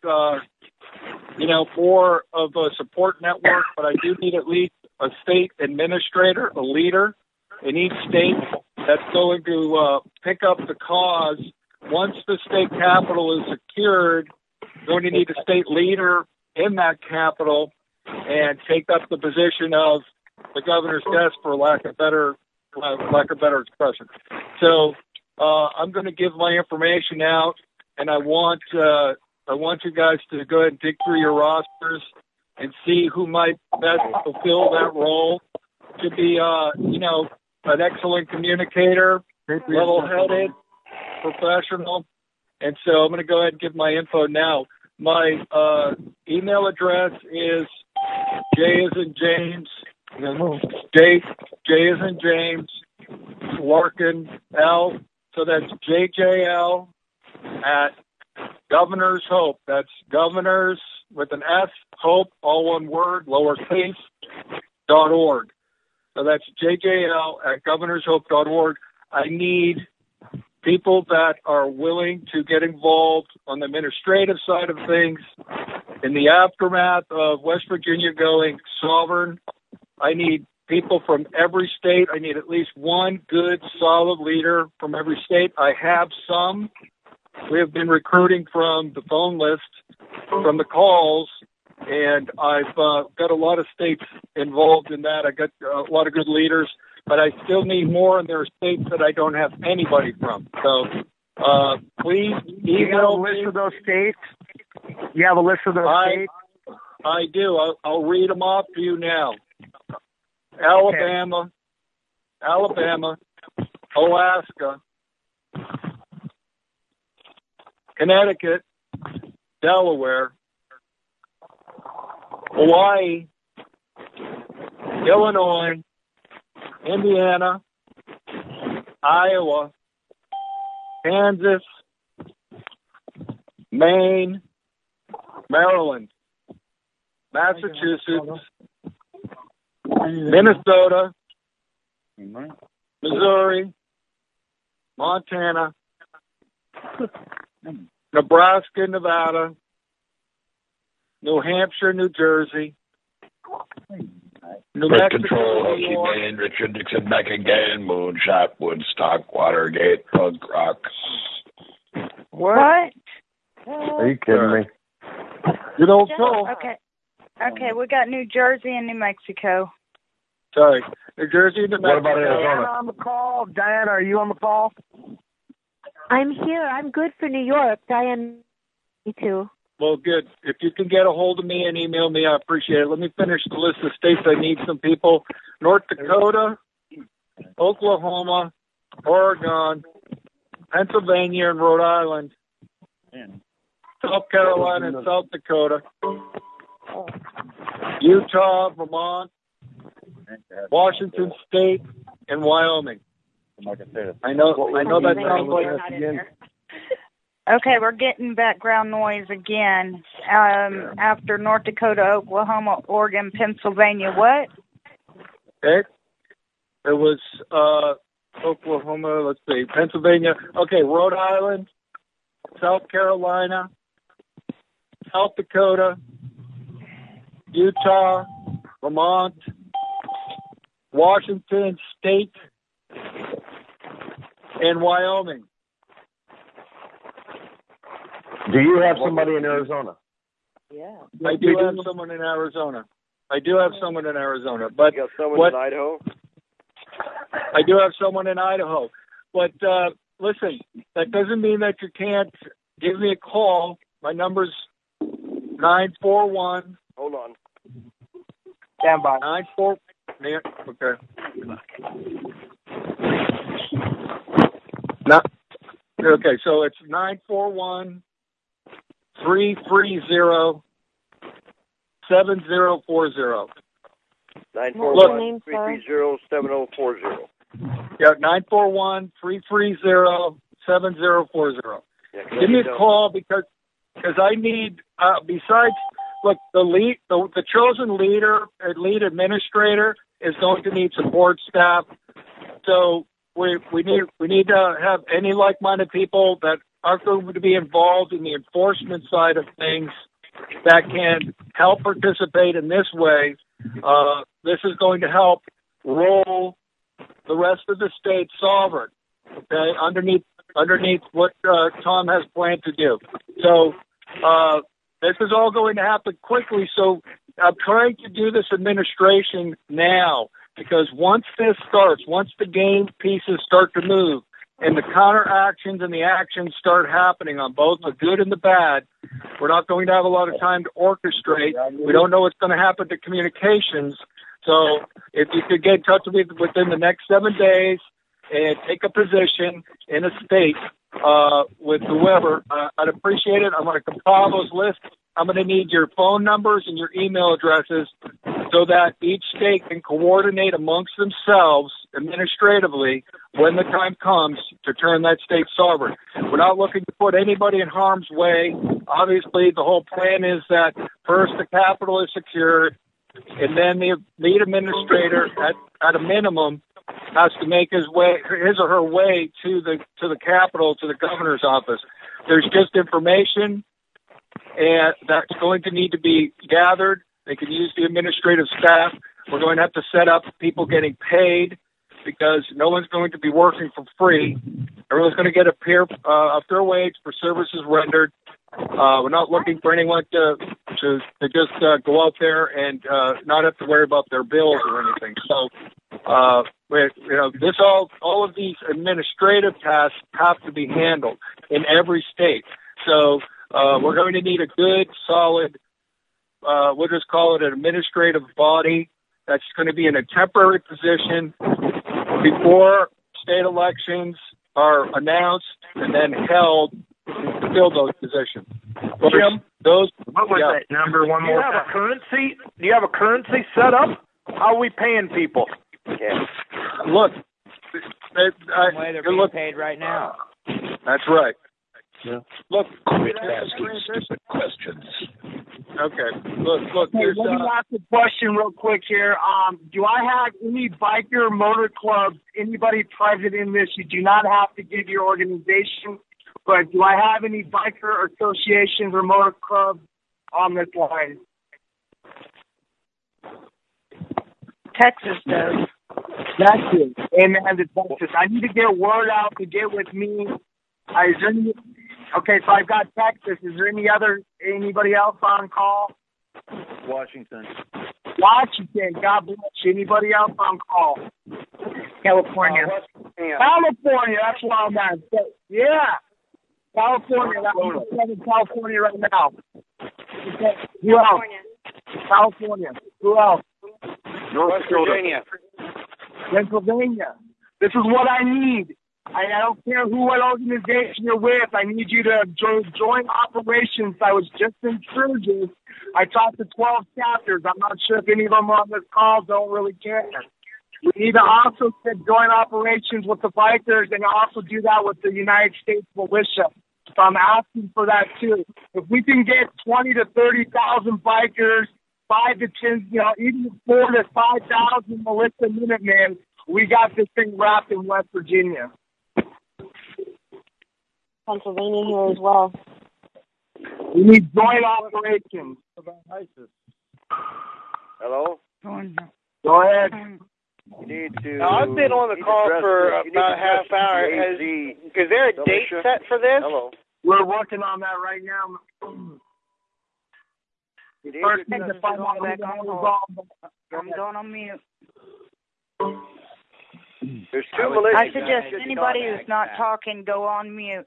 more of a support network, but I do need at least a state administrator, a leader in each state that's going to pick up the cause. Once the state capital is secured, you're going to need a state leader in that capital and take up the position of the governor's desk, for lack of better expression. So I'm going to give my information out, and I want you guys to go ahead and dig through your rosters and see who might best fulfill that role. To be, an excellent communicator, level-headed, professional. And so I'm going to go ahead and give my info now. My email address is J as in James, J as in James, Larkin, L. So that's JJL at Governor's Hope. That's Governors with an S, Hope, all one word, lowercase, .org. So that's JJL at governorshope.org. I need people that are willing to get involved on the administrative side of things. In the aftermath of West Virginia going sovereign, I need people from every state. I need at least one good, solid leader from every state. I have some. We have been recruiting from the phone list, from the calls, and I've got a lot of states involved in that. I got a lot of good leaders, but I still need more, and there are states that I don't have anybody from. So please email me. You have a list of those states? You have a list of those states? I do. I'll read them off to you now. Alabama, Alaska, Connecticut, Delaware, Hawaii, Illinois, Indiana, Iowa, Kansas, Maine, Maryland, Massachusetts, Minnesota, Missouri, Montana, Nebraska, Nevada, New Hampshire, New Jersey, New Red Mexico, Control, New Hokey York. Man, Richard Nixon back again, Moonshot, Woodstock, Watergate, Punk Rock. What? Are you kidding me? You don't know. Okay, we got New Jersey and New Mexico. Sorry, New Jersey and New Mexico. What about Arizona? Diana on the call. Diana, are you on the call? I'm here. I'm good for New York. Diane, me too. Well, good. If you can get a hold of me and email me, I appreciate it. Let me finish the list of states I need some people. North Dakota, Oklahoma, Oregon, Pennsylvania and Rhode Island, South Carolina and South Dakota, Utah, Vermont, Washington State, and Wyoming. I know that sounds like... Okay, we're getting background noise again. After North Dakota, Oklahoma, Oregon, Pennsylvania, what? Okay. It was Oklahoma, let's see, Pennsylvania. Okay, Rhode Island, South Carolina, South Dakota, Utah, Vermont, Washington State, and Wyoming. Do you have somebody in Arizona? Yeah. I do have someone in Arizona. But you got someone in Idaho? I do have someone in Idaho. But listen, that doesn't mean that you can't give me a call. My number's 941. Hold on. Stand by. 94. Yeah, okay. No. Okay, so it's 941-330-7040. 941-330-7040. Yeah, 941-330-7040. Yeah, give me a call because I need, besides look, the chosen lead administrator is going to need support staff. So we need to have any like-minded people that are going to be involved in the enforcement side of things that can help participate in this way. This is going to help roll the rest of the state sovereign, okay, underneath what Tom has planned to do. So this is all going to happen quickly. So I'm trying to do this administration now, because once this starts, once the game pieces start to move and the counteractions and the actions start happening on both the good and the bad, we're not going to have a lot of time to orchestrate. We don't know what's going to happen to communications. So if you could get in touch with me within the next 7 days and take a position in a state with whoever, I'd appreciate it. I'm going to compile those lists. I'm going to need your phone numbers and your email addresses so that each state can coordinate amongst themselves administratively when the time comes to turn that state sovereign. We're not looking to put anybody in harm's way. Obviously, the whole plan is that first the capital is secured, and then the lead administrator, at a minimum, has to make his or her way to the capital, to the governor's office. There's just information and that's going to need to be gathered. They can use the administrative staff. We're going to have to set up people getting paid, because no one's going to be working for free. Everyone's going to get a fair wage for services rendered. We're not looking for anyone to just go out there and not have to worry about their bills or anything. So, all of these administrative tasks have to be handled in every state. So we're going to need a good, solid, we'll just call it an administrative body that's going to be in a temporary position before state elections are announced and then held to fill those positions. Jim, what was that number? One more time. Do you have a currency set up? How are we paying people? Yeah. Look, they're being paid right now. That's right. Yeah. Look, quit asking stupid questions. Okay. Look. Hey, let me ask a question real quick here. Do I have any biker motor clubs? Anybody present in this? You do not have to give your organization, but do I have any biker associations or motor clubs on this line? Texas does. Texas. Amen to Texas. I need to get word out to get with me. Okay, so I've got Texas. Is there anybody else on call? Washington. God bless you. Anybody else on call? California. California. That's where I'm at. Yeah. California. I'm in California right now. Who else? California. Who else? North Virginia. Pennsylvania. This is what I need. I don't care what organization you're with. I need you to join operations. I was just in Sturgis. I talked to 12 chapters. I'm not sure if any of them are on this call. Don't really care. We need to also join operations with the bikers and also do that with the United States militia. So I'm asking for that too. If we can get 20 to 30,000 bikers, 5 to 10, even 4 to 5,000 militia Minutemen, we got this thing wrapped in West Virginia. Pennsylvania here as well. We need joint operations. Hello? Go ahead. You need to. Now, I've been on the call for about a half hour. Is there a date set for this? Hello. We're working on that right now. First thing to find out I'm going on mute. There's two militias. I suggest anybody who's not talking go on mute.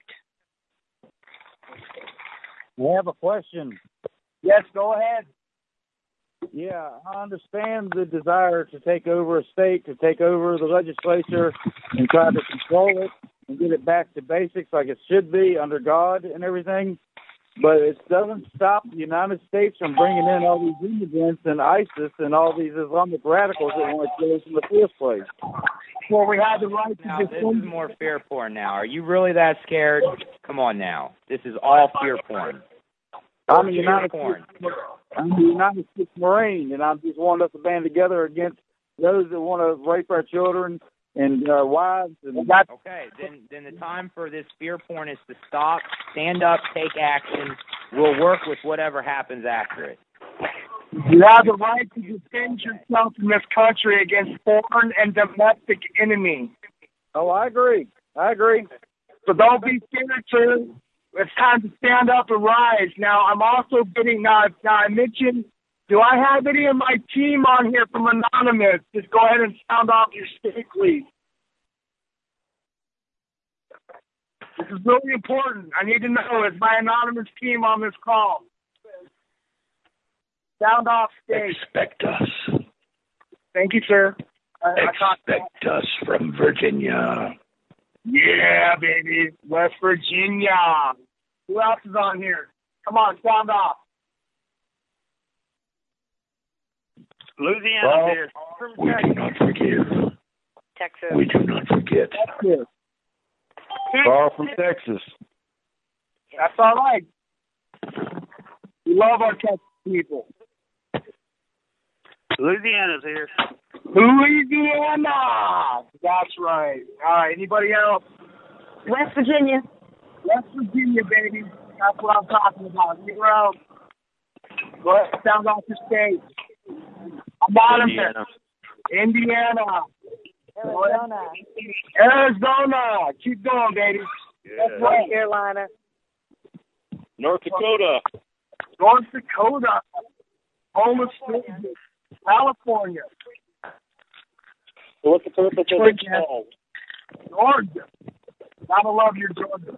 I have a question. Yes, go ahead. Yeah, I understand the desire to take over a state, to take over the legislature and try to control it and get it back to basics like it should be under God and everything. But it doesn't stop the United States from bringing in all these immigrants and ISIS and all these Islamic radicals that want to kill us in the first place. Well, we have the right to This is more fear porn now. Are you really that scared? Come on now. This is all fear porn. I'm a United States Marine, and I just want us to band together against those that want to rape our children and our wives. And okay, then the time for this fear porn is to stop, stand up, take action. We'll work with whatever happens after it. You have the right to defend yourself in this country against foreign and domestic enemies. Oh, I agree. So don't be scared to. It's time to stand up and rise. Now, I'm also getting, now I mentioned, do I have any of my team on here from Anonymous? Just go ahead and sound off your state, please. This is really important. I need to know, is my Anonymous team on this call? Sound off stage. Expect us. Thank you, sir. Expect us from Virginia. Yeah, baby. West Virginia. Who else is on here? Come on, sound off. Louisiana here. We do not forgive. Texas. We do not forget. Texas. Carl from Texas. That's all right. We love our Texas people. Louisiana's here. Louisiana. That's right. All right. Anybody else? West Virginia. West Virginia, baby. That's what I'm talking about. Anywhere else? Go ahead. Sound off the stage. Indiana. Arizona. Keep going, baby. Yeah. That's right, Carolina. North Dakota. North Dakota. Home of State. California. What's the purpose of this call? Georgia. Gotta love your Georgia.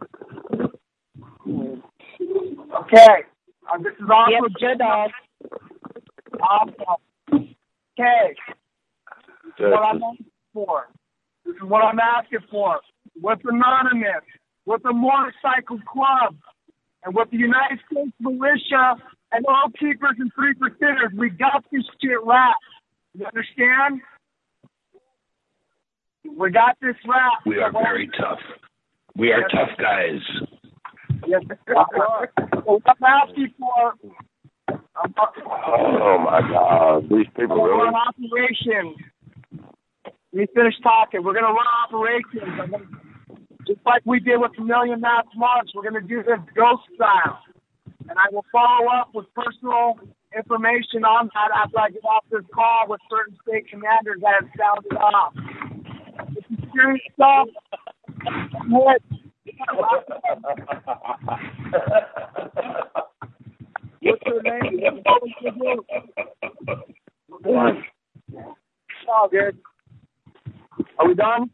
Okay. This is also good dog. Awesome. Okay. This is what I'm asking for. This is what I'm asking for. With Anonymous, with the Motorcycle Club, and with the United States Militia and All Keepers and 3%ers, we got this shit wrapped. You understand? We got this wrapped. We are very tough. We are tough guys. Yes, what I'm asking for. Oh my God! These people We're really. on operation. Let me finish talking. We're going to run operations. Just like we did with the Million Mass March, we're going to do this ghost style. And I will follow up with personal information on that after I get off this call with certain state commanders that have sounded off. This is serious stuff. What? What's your name? Oh, good. Are we done?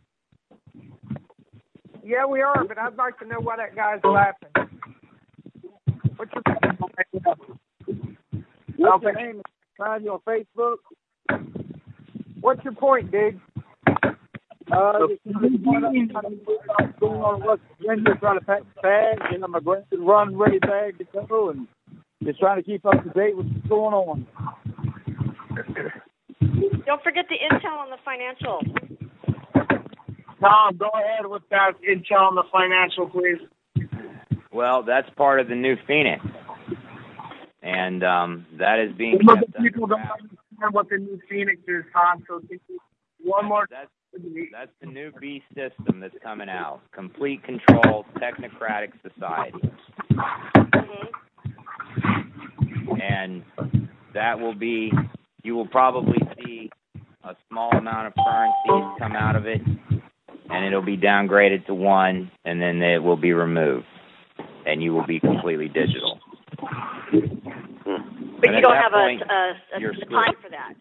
Yeah, we are, but I'd like to know why that guy's laughing. What's your name? Find you on Facebook. What's your point, dude? Going on West Virginia, trying to pack the bags, and I'm aggressive run ready bag to go, and just trying to keep up to date with what's going on. Don't forget the intel on the financial. Tom, go ahead with that intel on the financial, please. Well, that's part of the new Phoenix, and that is being kept under people don't understand what the new Phoenix is, Tom. So one more. That's the new B system that's coming out. Complete control, technocratic society. And that will be, you will probably see a small amount of currencies come out of it, and it'll be downgraded to 1, and then it will be removed, and you will be completely digital. But you don't have a time for that.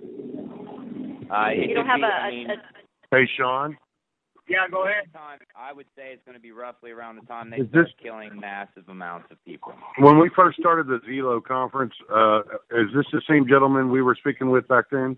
You don't have a Hey, Sean. Yeah, go ahead. I would say it's going to be roughly around the time they start killing massive amounts of people. When we first started the Zelo conference, is this the same gentleman we were speaking with back then?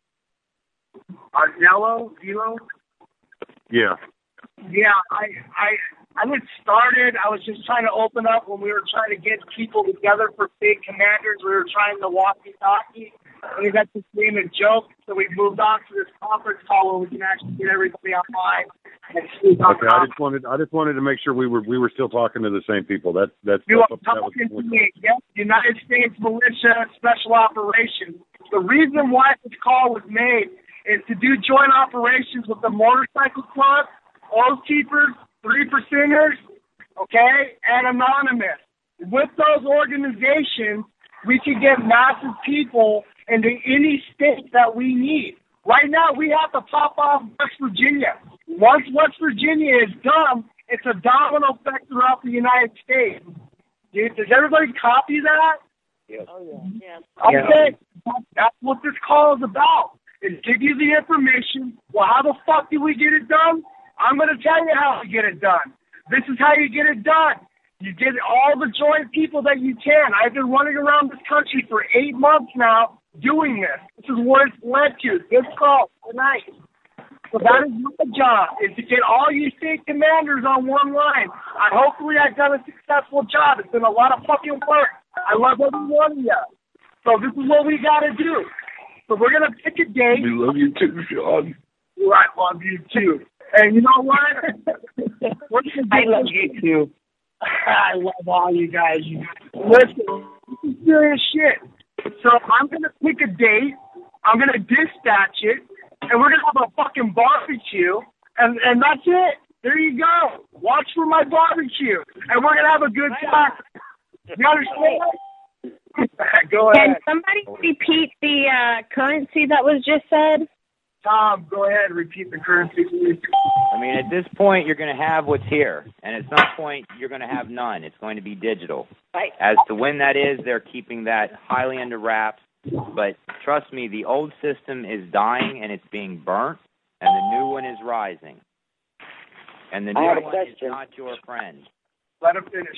Zelo? Yeah. Yeah, I was started. I was just trying to open up when we were trying to get people together for big commanders. We were trying to walkie-talkie. We got to seem a joke, so we moved on to this conference call where we can actually get everybody online Okay, I just wanted to make sure we were still talking to the same people. That You are talking to me. Yes, United States Militia Special Operations. The reason why this call was made is to do joint operations with the Motorcycle Club, Oath Keepers, 3%ers, okay, and Anonymous. With those organizations, we can get massive people into any state that we need. Right now, we have to pop off West Virginia. Once West Virginia is done, it's a domino effect throughout the United States. Does everybody copy that? Yes. Oh, yeah. Yes. Okay. That's what this call is about, is give you the information. Well, how the fuck do we get it done? I'm going to tell you how to get it done. This is how you get it done. You get all the joint people that you can. I've been running around this country for 8 months now doing this. This is what it's led to. This call tonight. So that is my job, is to get all you state commanders on one line. Hopefully I've done a successful job. It's been a lot of fucking work. I love every one of you. So this is what we got to do. So we're going to pick a date. We love you too, Sean. I love you too. And you know what? I love you too. I love all you guys. Listen, this is serious shit. So I'm going to pick a date. I'm going to dispatch it. And we're going to have a fucking barbecue. And that's it. There you go. Watch for my barbecue. And we're going to have a good time. You understand? Go ahead. Can somebody repeat the currency that was just said? Tom, go ahead. Repeat the currency, please. I mean, at this point, you're going to have what's here. And at some point, you're going to have none. It's going to be digital. Right. As to when that is, they're keeping that highly under wraps. But trust me, the old system is dying and it's being burnt, and the new one is rising. And the new one is not your friend. Let him finish.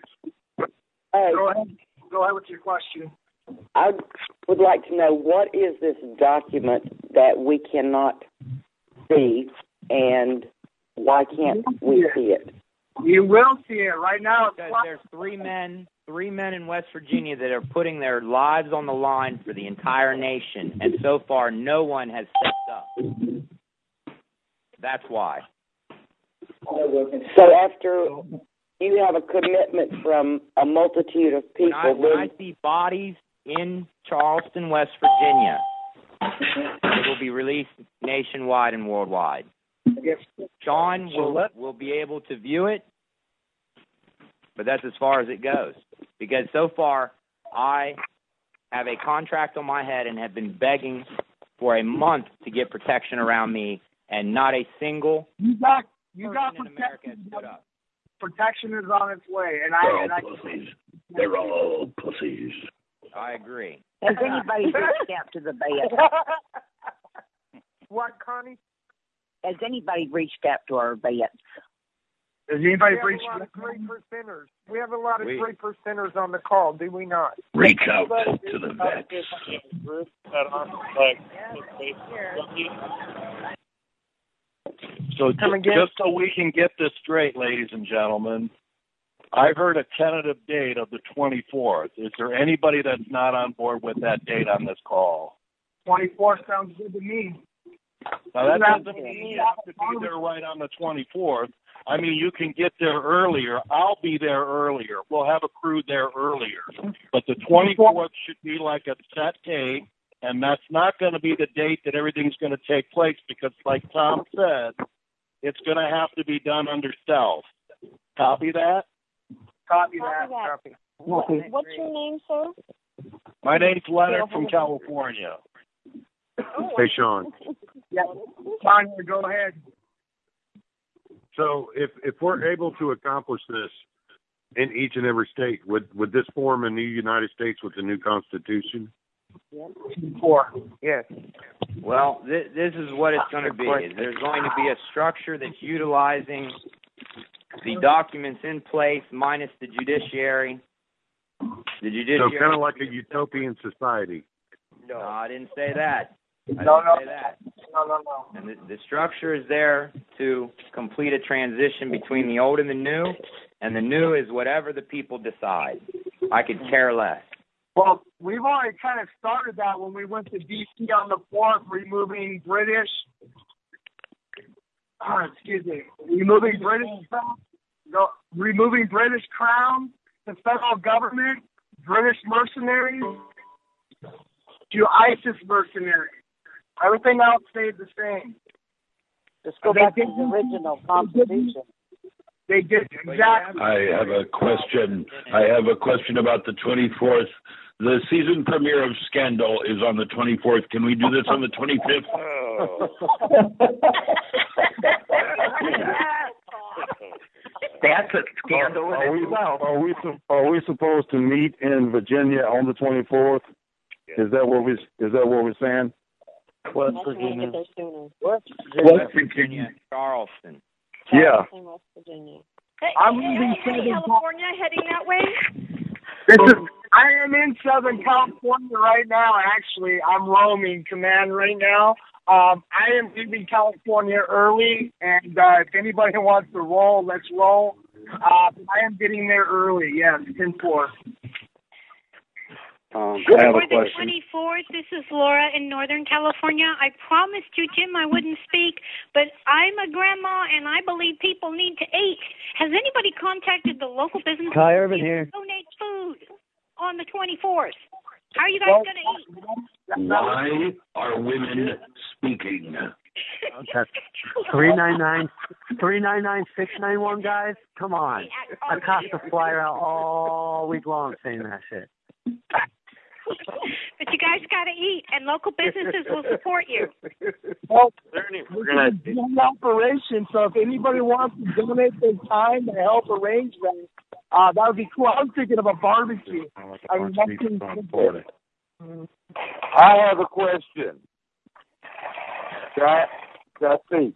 Go ahead with your question. I would like to know, what is this document that we cannot see, and why can't we see it? You will see it right now. Because there's three men in West Virginia that are putting their lives on the line for the entire nation, and so far no one has stepped up. That's why. So after you have a commitment from a multitude of people. When I see bodies in Charleston, West Virginia, it will be released nationwide and worldwide. Sean will be able to view it, but that's as far as it goes. Because so far, I have a contract on my head and have been begging for a month to get protection around me, and not a single person in America has stood up. Protection is on its way, pussies. They're all pussies. I agree. Has anybody reached out to the band? What, Connie? Has anybody reached out to our band? Has anybody reached out to 3%ers? We have a lot of 3%ers on the call, do we not? Reach out to the vets. So just so we can get this straight, ladies and gentlemen, I've heard a tentative date of the 24th. Is there anybody that's not on board with that date on this call? 24th sounds good to me. Now, that doesn't mean you have to be there right on the 24th. I mean, you can get there earlier. I'll be there earlier. We'll have a crew there earlier. But the 24th should be like a set date, and that's not going to be the date that everything's going to take place because, like Tom said, it's going to have to be done under stealth. Copy that? Copy that. Copy. What's your name, sir? My name's Leonard from California. Hey, Sean. Yeah. Tanya, go ahead. So if we're able to accomplish this in each and every state, would this form a new United States with the new Constitution? Yes. Well, this is what it's going to be. There's going to be a structure that's utilizing the documents in place minus the judiciary. So kind of like a utopian society. No, I didn't say that. No. And the structure is there to complete a transition between the old and the new is whatever the people decide. I could care less. Well, we've already kind of started that when we went to D.C. on the 4th, removing British. excuse me, removing British Crown, the federal government, British mercenaries, to ISIS mercenaries. Everything else stayed the same. Just go back to the original Constitution. They did exactly. I have a question. About the 24th. The season premiere of Scandal is on the 24th. Can we do this on the 25th? That's a scandal in itself. Are we supposed to meet in Virginia on the 24th? Is that what we're saying? West Virginia. West Virginia, Charleston. Yeah. West Virginia. Hey, I'm hey, leaving hey, Southern California, heading that way. I am in Southern California right now. Actually, I'm roaming command right now. I am leaving California early, and if anybody wants to roll, let's roll. I am getting there early. Yes, 10-4. I have a For the question. 24th, this is Laura in Northern California. I promised you, Jim, I wouldn't speak, but I'm a grandma, and I believe people need to eat. Has anybody contacted the local business Kai Irvin here. to donate food on the 24th? How are you guys going to eat? Why are women speaking? That's 399-691, guys. Come on. I copped the flyer out all week long saying that shit. But you guys got to eat, and local businesses will support you. Well, we're going to do an operation, so if anybody wants to donate their time to help arrange that, that would be cool. I'm thinking of a barbecue. I have a question. Can I speak?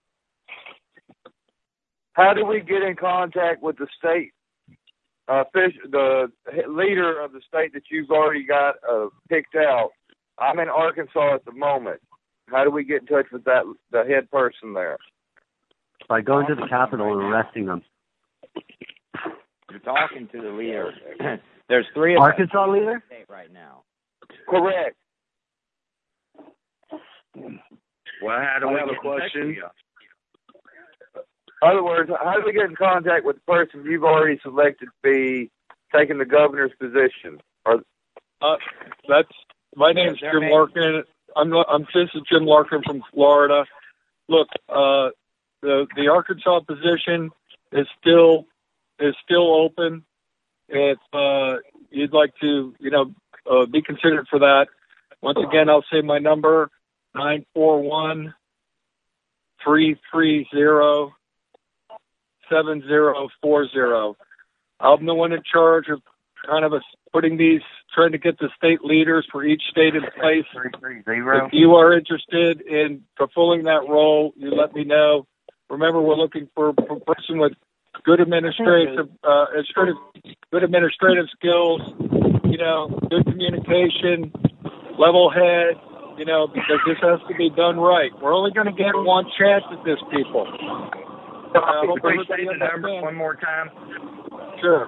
How do we get in contact with the state? The leader of the state that you've already got picked out. I'm in Arkansas at the moment. How do we get in touch with the head person there? By going to the Capitol and arresting them. You're talking to the leader. There's three of Arkansas leader right now. Correct. Well, how do I we have a get question. In other words, how do we get in contact with the person you've already selected to be taking the governor's position? My name's Jim Larkin. This is Jim Larkin from Florida. Look, the Arkansas position is still open. If you'd like to, be considered for that. Once again, I'll say my number: 941-330-7040. I'm the one in charge of kind of trying to get the state leaders for each state in place. If you are interested in fulfilling that role, you let me know. Remember, we're looking for a person with good administrative skills, good communication, level head, because this has to be done right. We're only going to get one chance at this, people. Could you say the number one more time? Sure.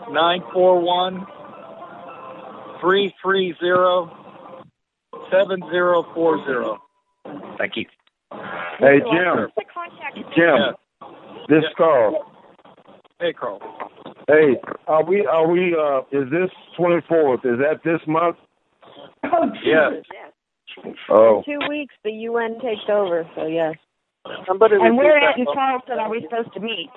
941-330-7040. Thank you. Hey, Jim. Yeah. This is Carl. Hey, Carl. Hey, are we? Is this 24th? Is that this month? Yes. Oh. In 2 weeks, the UN takes over, so yes. And where at in Charleston are we supposed to meet?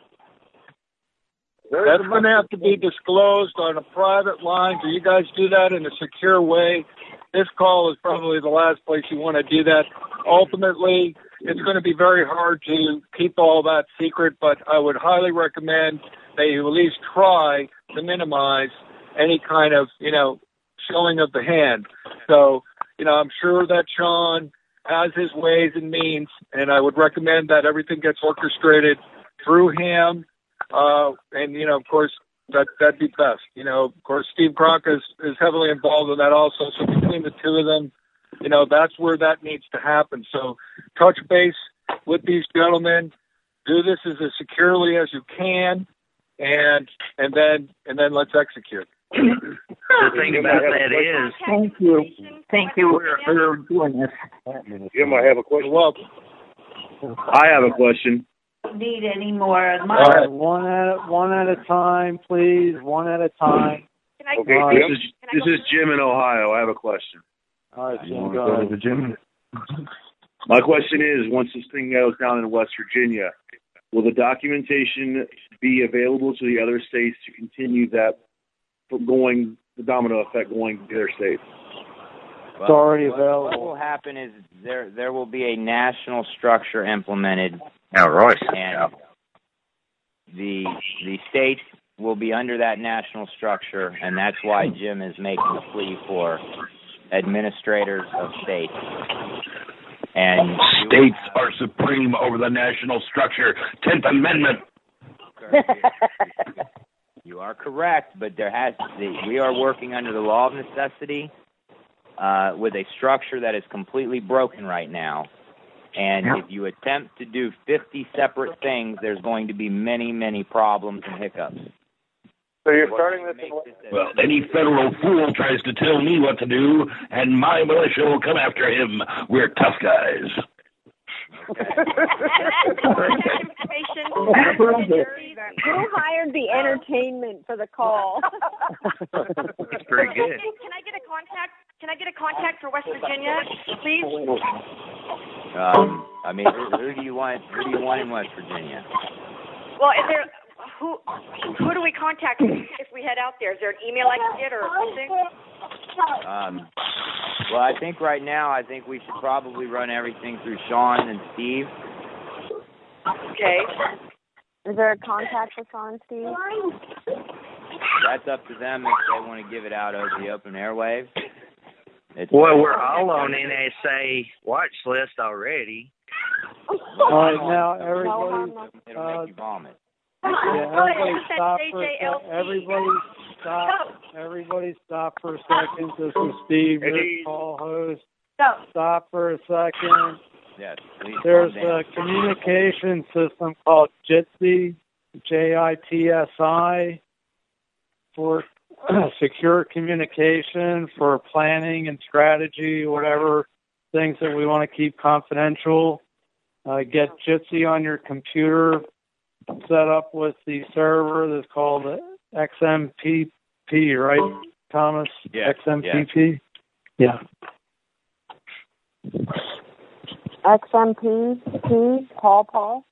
That's going to have to be disclosed on a private line. So you guys do that in a secure way. This call is probably the last place you want to do that. Ultimately, it's going to be very hard to keep all that secret, but I would highly recommend that you at least try to minimize any kind of, showing of the hand. So, I'm sure that Sean has his ways and means, and I would recommend that everything gets orchestrated through him. And, of course, that'd be best. Of course, Steve Kronk is heavily involved in that also. So between the two of them, that's where that needs to happen. So touch base with these gentlemen, do this as securely as you can, and then let's execute. The thing about that is, Thank you. we're doing this. Jim, I have a question. You're welcome. I have a question. Need any more? All right, one at a time, please. One at a time. Okay, this is Jim in Ohio. I have a question. All right, Jim, go ahead. Jim. My question is, once this thing goes down in West Virginia, will the documentation be available to the other states to continue that the domino effect going to their states? It's already available. What will happen is there will be a national structure implemented. All right. And the states will be under that national structure, and that's why Jim is making a plea for administrators of states. And states are supreme over the national structure. 10th Amendment. You are correct, but we are working under the law of necessity with a structure that is completely broken right now. And if you attempt to do 50 separate things, there's going to be many, many problems and hiccups. So you're starting this. Well, any federal fool tries to tell me what to do, and my militia will come after him. We're tough guys. Who hired the entertainment for the call? That's pretty good. Can I get a contact? Can I get a contact for West Virginia, please? I mean, who do you want? Who do you want in West Virginia? Well, is there who do we contact if we head out there? Is there an email I can get or something? Well, I think right now, we should probably run everything through Sean and Steve. Okay. Is there a contact for Sean and Steve? That's up to them if they want to give it out over the open airwaves. Well, we're all on NSA watch list already. All right, now everybody. It'll make you vomit. Everybody stop for a second. This is Steve, your call host. Stop for a second. Yes, please. There's a communication system called JITSI, JITSI, for secure communication, for planning and strategy, whatever things that we want to keep confidential. Get JITSI on your computer, set up with the server that's called XMPP, right, Thomas? Yeah. XMPP? Yeah. XMPP, Paul?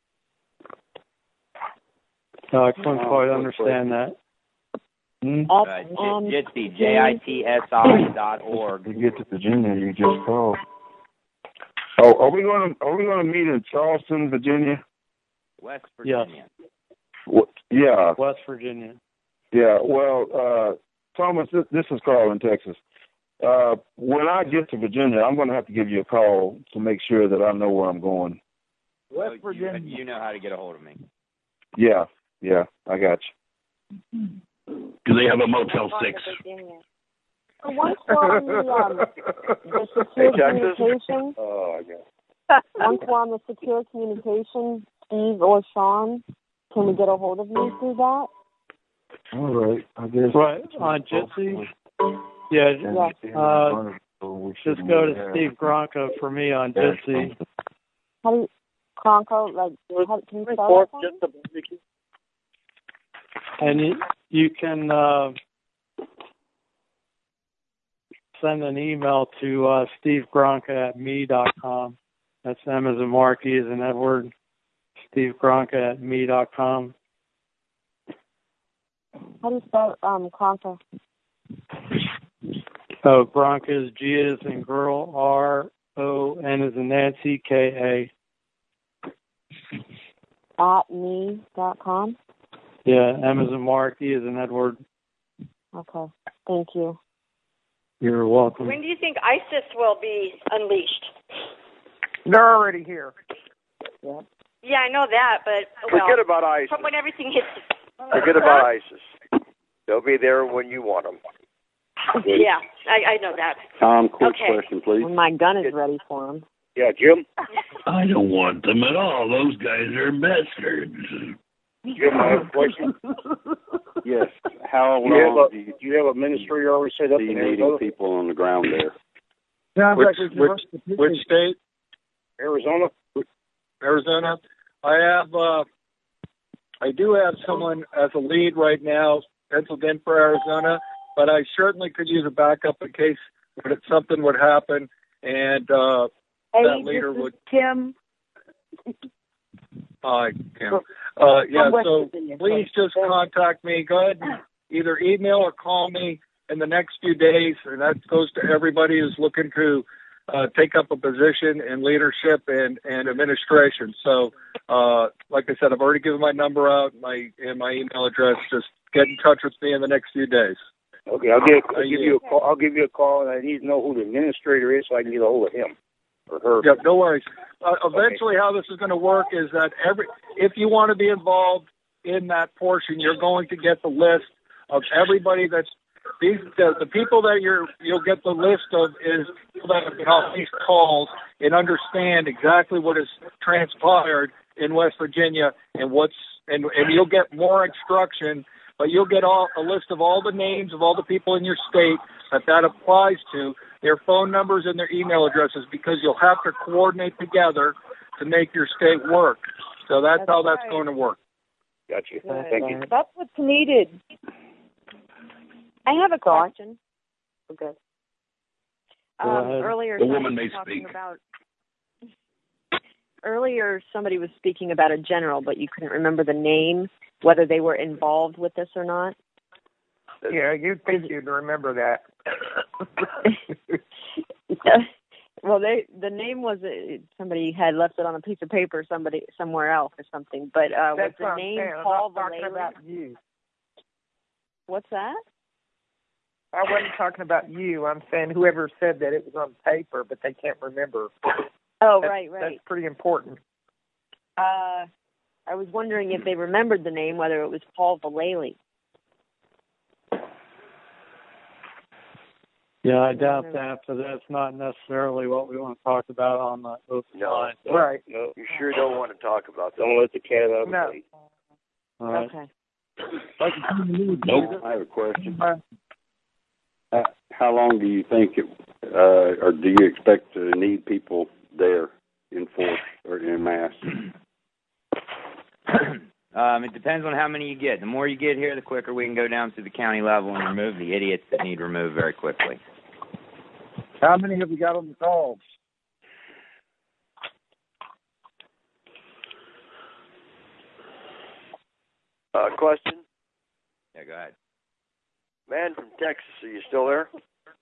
No, I couldn't quite understand that. JITSI, JITSI.org. To get to Virginia, you just call. Oh, are we going to meet in Charleston, Virginia? West Virginia. Yeah. West Virginia. Yeah. Well, Thomas, this is Carl in Texas. When I get to Virginia, I'm going to have to give you a call to make sure that I know where I'm going. West Virginia. You know how to get a hold of me. Yeah, I got you. Do they have a Motel 6? Once we're on the secure communication, once we're on the secure communication, Steve or Sean, can we get a hold of you through that? All right, I guess. Right, on Jitsi? Yeah, just go to Steve Gronko for me on Jitsi. How do you, Gronko, can you spell that? And you can send an email to SteveGronka@me.com. That's M as in Mark, E as in Edward, SteveGronka@me.com. How do you spell Gronka? Oh, Gronka is G as in girl, R-O-N as in Nancy, K-A. @me.com? Yeah, M as in Mark, E as in Edward. Okay, thank you. You're welcome. When do you think ISIS will be unleashed? They're already here. Yeah. Yeah, I know that, but forget about ISIS. From when everything hits. Forget about ISIS. They'll be there when you want them. Yeah, I know that. Tom, quick question, please. When my gun is ready for him. Yeah, Jim? I don't want them at all. Those guys are bastards. Jim, I have a question. Yes. How long do you have a ministry already set up in Arizona? People on the ground there? Which state? Arizona. Arizona. I do have someone as a lead right now penciled in for Arizona, but I certainly could use a backup in case something would happen and that leader would. Kim. Hi, Kim. So please just contact me. Go ahead and either email or call me in the next few days, and that goes to everybody who's looking to take up a position in leadership and administration. So, like I said, I've already given my number out and my email address. Just get in touch with me in the next few days. Okay, I'll give you a call. I'll give you a call, and I need to know who the administrator is so I can get a hold of him or her. Yep, no worries. Eventually, how this is going to work is that if you want to be involved in that portion, you're going to get the list of everybody that's the people that you'll get the list of is people that have been on these calls and understand exactly what has transpired in West Virginia and and you'll get more instruction, but you'll get a list of all the names of all the people in your state that applies to, their phone numbers and their email addresses, because you'll have to coordinate together to make your state work. So that's how that's going to work. Gotcha. Thank you. That's what's needed. I have a question. Okay. Earlier, the woman may speak. Earlier, somebody was speaking about a general, but you couldn't remember the name, whether they were involved with this or not. Yeah, you'd think you'd remember that. Well, the name was somebody had left it on a piece of paper, somewhere else or something. But was the name Paul Vallee? I'm not talking about you. What's that? I wasn't talking about you. I'm saying whoever said that it was on paper, but they can't remember. Oh, right. That's pretty important. I was wondering if they remembered the name, whether it was Paul Vallee. Yeah, I doubt that, but that's not necessarily what we want to talk about on the open line. Right. No, you sure don't want to talk about that. Don't let the cat out of the bag. All right. Okay. Nope. I have a question. How long do you think or do you expect to need people there in force or in mass? It depends on how many you get. The more you get here, the quicker we can go down to the county level and remove the idiots that need removed very quickly. How many have you got on the calls? Question? Yeah, go ahead. Man from Texas, are you still there?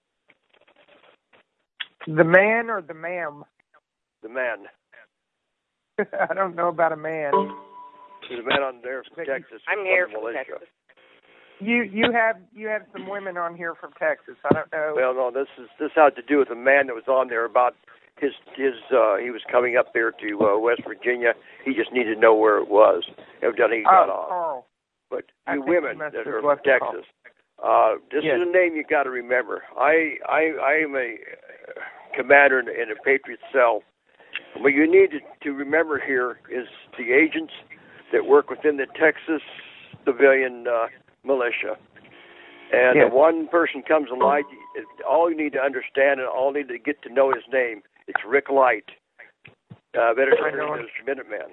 The man or the ma'am? The man. I don't know about a man. There's a man on there from Texas. I'm here from Texas. You have some women on here from Texas. I don't know. Well, no, this had to do with a man that was on there about his he was coming up there to West Virginia. He just needed to know where it was. Evidently he got off. Carl. But you women that are from Texas, this is a name you got to remember. I am a commander in a Patriot cell. What you need to remember here is the agents that work within the Texas civilian militia. And one person comes alive, all you need to understand and all you need to get to know his name, it's Rick Light, better known as Minuteman.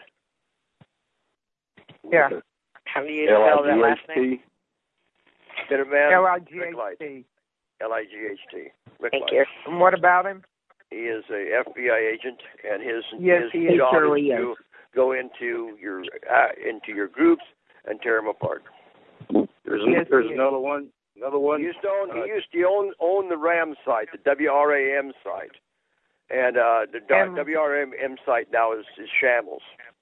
Yeah. How do you spell that last name? Minuteman. L-I-G-H-T. L-I-G-H-T. Rick Thank Light. you. And what about him? He is a FBI agent, and his he job surely is to go into your groups and tear them apart. There's another one. Another one. He used to own the RAM site, the WRAM site, and the WRAM site now is shambles.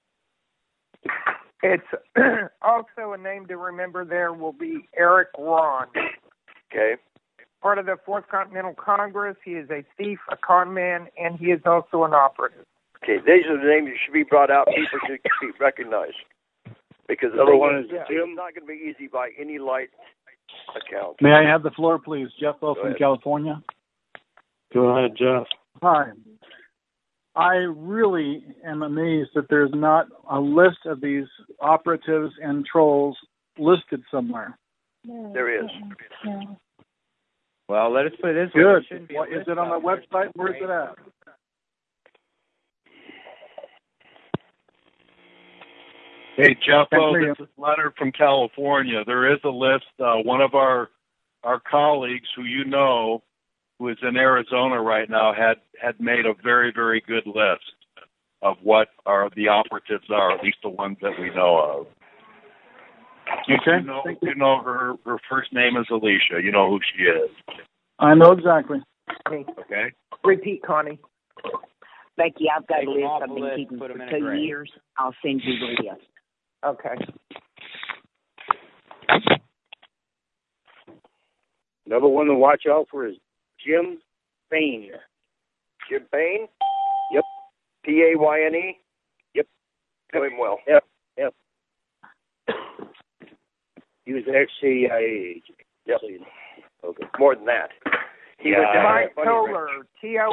It's also a name to remember. There will be Eric Ron. Okay. Part of the Fourth Continental Congress. He is a thief, a con man, and he is also an operative. Okay, these are the names that should be brought out. People should be recognized. Because the other one is it's not going to be easy by any light account. May I have the floor, please? Jeff Will from California. Go ahead, Jeff. Hi. I really am amazed that there's not a list of these operatives and trolls listed somewhere. There is. Well, let us put it this way. Good. What, is it on the website? Where is it at? Hey, Jeffo, this is Leonard from California. There is a list. One of our colleagues who you know, who is in Arizona right now, had made a very, very good list of what the operatives are, at least the ones that we know of. Okay. You know her first name is Alicia. You know who she is. I know exactly. Okay. Repeat, Connie. Becky, I've got a list I've been keeping for 2 years. I'll send you the list. Okay. Another one to watch out for is Jim Payne. Jim Payne? Yep. Payne? Yep. Know him well. Yep. He was ex-CIA agent. Yep. Okay. More than that. He was Mike Toller,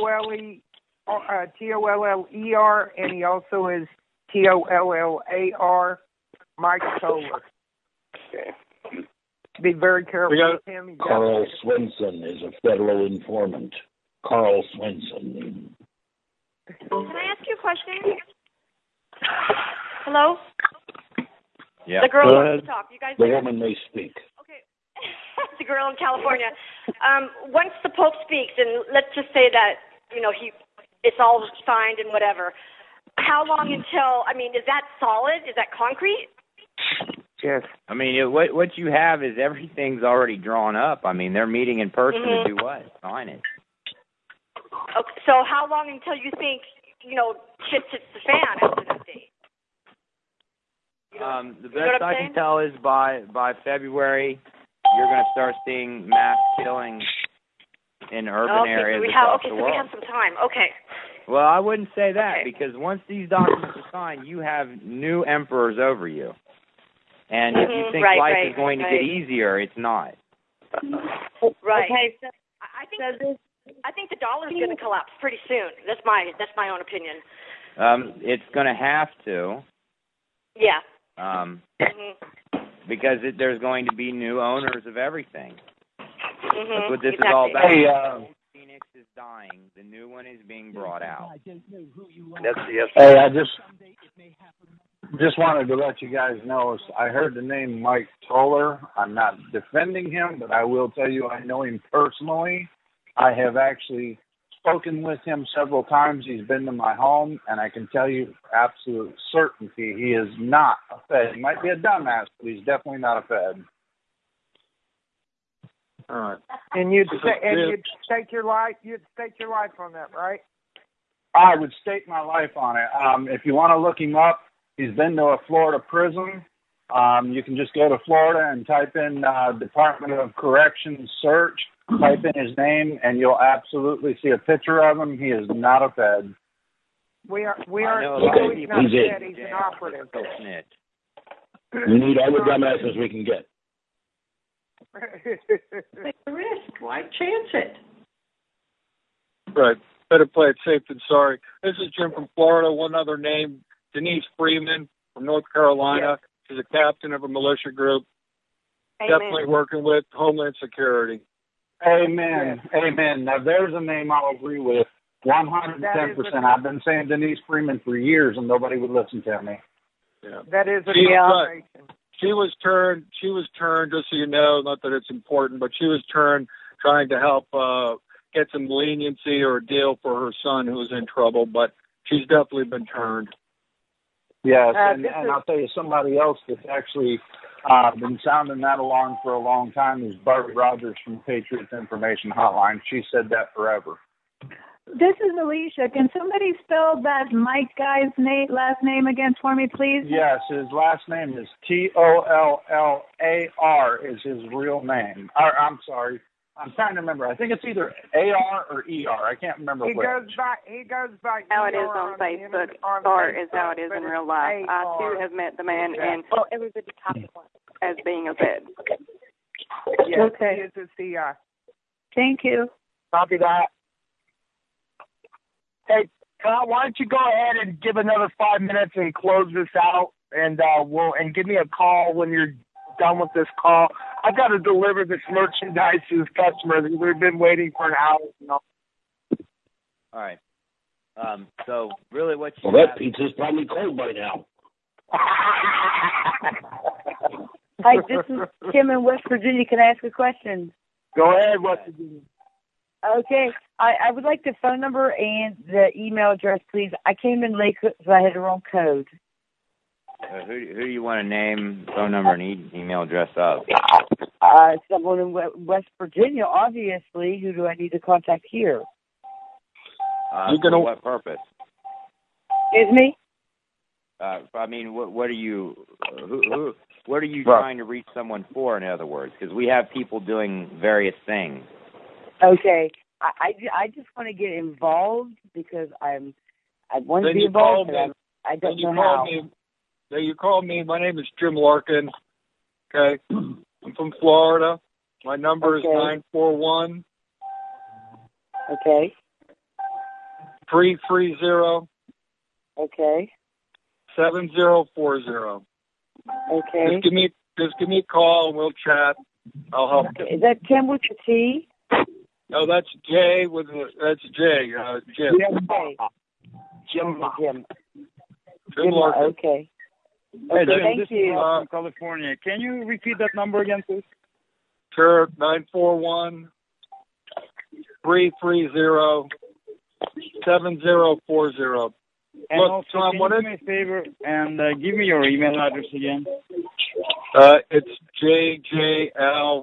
Toller, and he also is Tollar, Mike Toller. Okay. Be very careful with him. Carl Swenson is a federal informant. Carl Swenson. Can I ask you a question? Hello? Yeah. The girl wants to talk. You guys The there? woman may speak. Okay. The girl in California. Once the Pope speaks, and let's just say that, it's all signed and whatever, how long until, is that solid? Is that concrete? Yes. I mean, what you have is everything's already drawn up. I mean, they're meeting in person to do what? Sign it. Okay, so how long until you think, shit hits the fan after that date? The best I can tell is by February, you're going to start seeing mass killings in urban areas across the world. So we have some time. Okay. Well, I wouldn't say that because once these documents are signed, you have new emperors over you. And if you think life is going to get easier, it's not. Right. Okay, so I think the dollar's going to collapse pretty soon. That's my own opinion. It's going to have to. Yeah. Because there's going to be new owners of everything. That's what this is Exactly. all about. Hey, Phoenix is dying. The new one is being brought out. Hey, I just wanted to let you guys know, I heard the name Mike Toller. I'm not defending him, but I will tell you I know him personally. I have actually spoken with him several times. He's been to my home, and I can tell you with absolute certainty he is not a Fed. He might be a dumbass, but he's definitely not a Fed. All right. And you'd stake your life on that, right? I would stake my life on it. If you want to look him up, he's been to a Florida prison. You can just go to Florida and type in Department of Corrections search, type in his name, and you'll absolutely see a picture of him. He is not a Fed. He's not a Fed. He's an operative. We need all the dumbasses we can get. Take the risk. Why chance it? Right. Better play it safe than sorry. This is Jim from Florida. One other name, Denise Freeman from North Carolina. Yes. She's a captain of a militia group. Amen. Definitely working with Homeland Security. Amen. Amen. Now, there's a name I'll agree with 110%. I've been saying Denise Freeman for years, and nobody would listen to me. Yeah. That is a She was turned, just so you know, not that it's important, but she was turned trying to help get some leniency or a deal for her son who was in trouble, but she's definitely been turned. Yes, and I'll tell you, somebody else that's actually been sounding that alarm for a long time is Barbie Rogers from Patriots Information Hotline. She said that forever. This is Alicia. Can somebody spell that Mike guy's last name again for me, please? Yes, his last name is Tollar is his real name. I'm sorry. I'm trying to remember. I think it's either AR or ER. I can't remember which. He goes by how it is on Facebook. Or is how it is in real life. I too have met the man and everybody as being a Fed. Yes, he is a CI. Thank you. Copy that. Hey, why don't you go ahead and give another 5 minutes and close this out, and give me a call when you're done with this call. I've got to deliver this merchandise to this customer. We've been waiting for an hour. All right. So really, what you that pizza's probably cold by now. Hi, this is Kim in West Virginia. Can I ask a question? Go ahead, West Virginia. Okay. I would like the phone number and the email address, please. I came in late because I had the wrong code. Who do you want to name, phone number, and email address of? Someone in West Virginia, obviously. Who do I need to contact here? For what purpose? Excuse me? I mean, what are you? What are you trying to reach someone for? In other words, because we have people doing various things. Okay, I just want to get involved because I want to be involved. I don't know how. Then you call me. My name is Jim Larkin. Okay, I'm from Florida. My number is 941. Okay. 330. Okay. 7040. Okay. Just give me a call and we'll chat. I'll help you. Is that Tim with the T? No, that's Jay that's Jay. Jim. Jim. Jim Larkin. Okay. Hey, Jim, thank this you. is from California. Can you repeat that number again, please? Sure. 941 330 7040. And Look, also, Tom, can you do me a favor and give me your email address again? It's JJL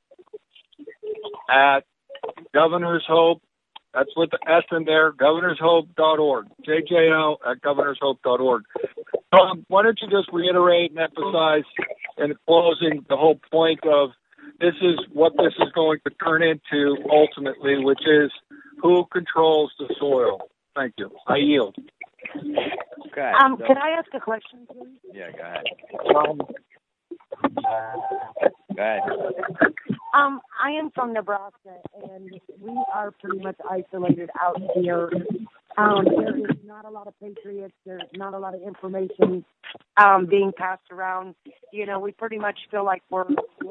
at Governor's Hope. That's with the S in there, governorshope.org. JJL at governorshope.org. Tom, why don't you just reiterate and emphasize in closing the whole point of this is what this is going to turn into ultimately, which is who controls the soil. Thank you. I yield. Okay. Can I ask a question, please? Yeah, go ahead. Go ahead. I am from Nebraska, and we are pretty much isolated out here. There is not a lot of patriots. There's not a lot of information being passed around. You know, we pretty much feel like we're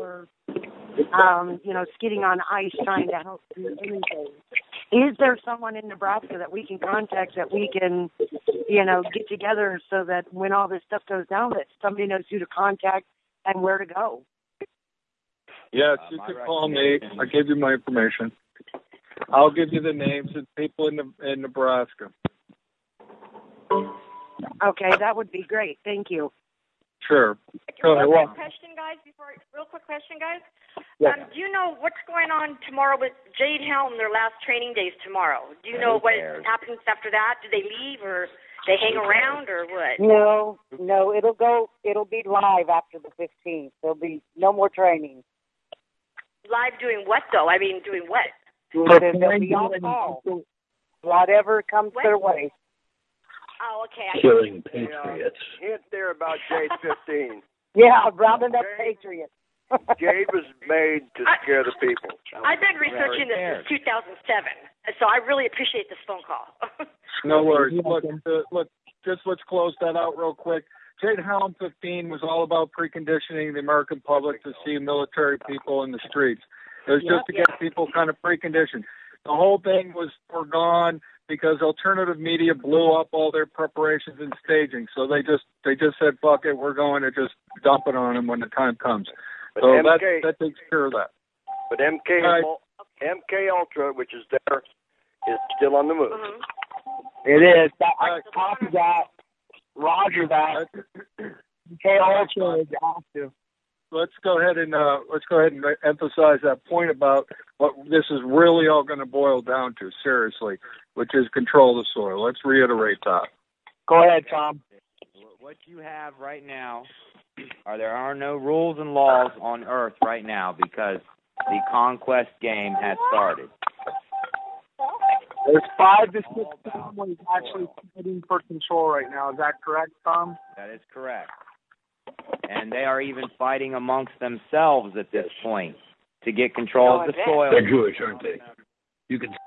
skidding on ice trying to help do anything. Is there someone in Nebraska that we can contact that we can, get together so that when all this stuff goes down, that somebody knows who to contact and where to go? Yes, you can call me. I gave you my information. I'll give you the names of people in Nebraska. Okay, that would be great. Thank you. Sure. Real quick question, guys. Yeah. Do you know what's going on tomorrow with Jade Helm? Their last training days tomorrow. Do you know what happens after that? Do they leave or they hang around or what? No, it'll be live after the 15th. There'll be no more training. Live doing what though? I mean, doing what? They'll be on call. Whatever comes their way. Oh, okay. Killing patriots. Hint there about Jade 15. Yeah, rounding up patriots. Jade was made to scare the people. I've been researching this since 2007, so I really appreciate this phone call. No worries. Look, just let's close that out real quick. Jade Helm 15 was all about preconditioning the American public to see military people in the streets. It was just to get people kind of preconditioned. The whole thing was foregone because alternative media blew up all their preparations and staging. So they just said, fuck it, we're going to just dump it on them when the time comes. But so MK, that takes care of that. But MK Ultra, which is there, is still on the move. Mm-hmm. It is. Copy that. Roger that. MK Ultra is active. Let's go ahead and emphasize that point about what this is really all going to boil down to, seriously, which is control of the soil. Let's reiterate that. Go ahead, Tom. What you have right now there are no rules and laws on Earth right now because the conquest game has started. There's 5 to 6 families actually fighting for control right now. Is that correct, Tom? That is correct. And they are even fighting amongst themselves at this point to get control of the soil. They're Jewish, aren't they? You can.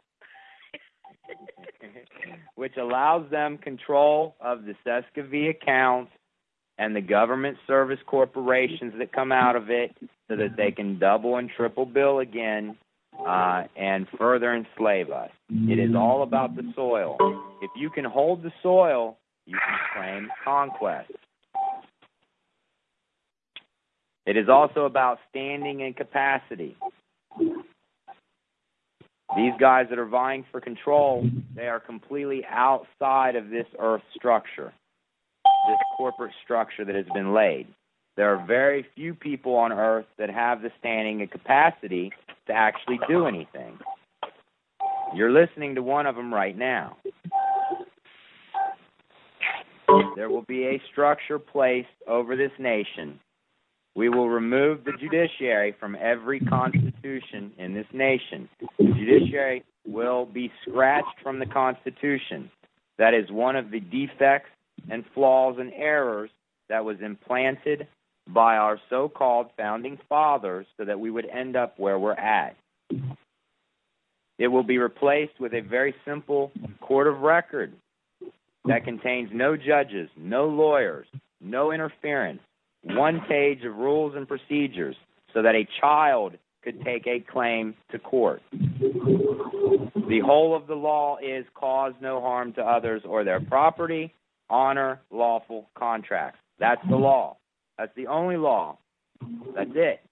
Which allows them control of the Sescovy accounts and the government service corporations that come out of it so that they can double and triple bill again and further enslave us. It is all about the soil. If you can hold the soil, you can claim conquest. It is also about standing and capacity. These guys that are vying for control, they are completely outside of this earth structure, this corporate structure that has been laid. There are very few people on earth that have the standing and capacity to actually do anything. You're listening to one of them right now. There will be a structure placed over this nation. We will remove the judiciary from every constitution in this nation. The judiciary will be scratched from the Constitution. That is one of the defects and flaws and errors that was implanted by our so-called founding fathers so that we would end up where we're at. It will be replaced with a very simple court of record that contains no judges, no lawyers, no interference, one page of rules and procedures so that a child could take a claim to court. The whole of the law is cause no harm to others or their property, honor lawful contracts. That's the law. That's the only law. That's it.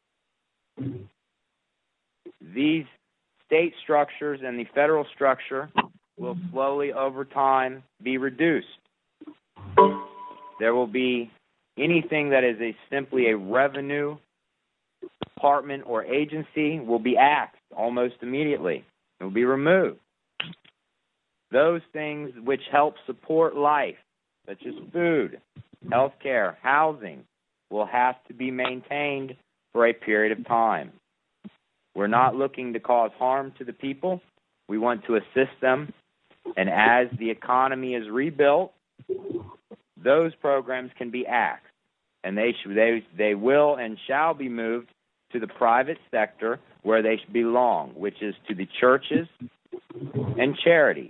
These state structures and the federal structure will slowly over time be reduced. There will be anything that is simply a revenue department or agency will be axed almost immediately. It will be removed. Those things which help support life, such as food, health care, housing, will have to be maintained for a period of time. We're not looking to cause harm to the people. We want to assist them. And as the economy is rebuilt, those programs can be axed. And they will and shall be moved to the private sector where they belong, which is to the churches and charities.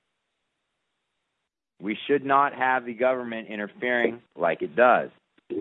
We should not have the government interfering like it does.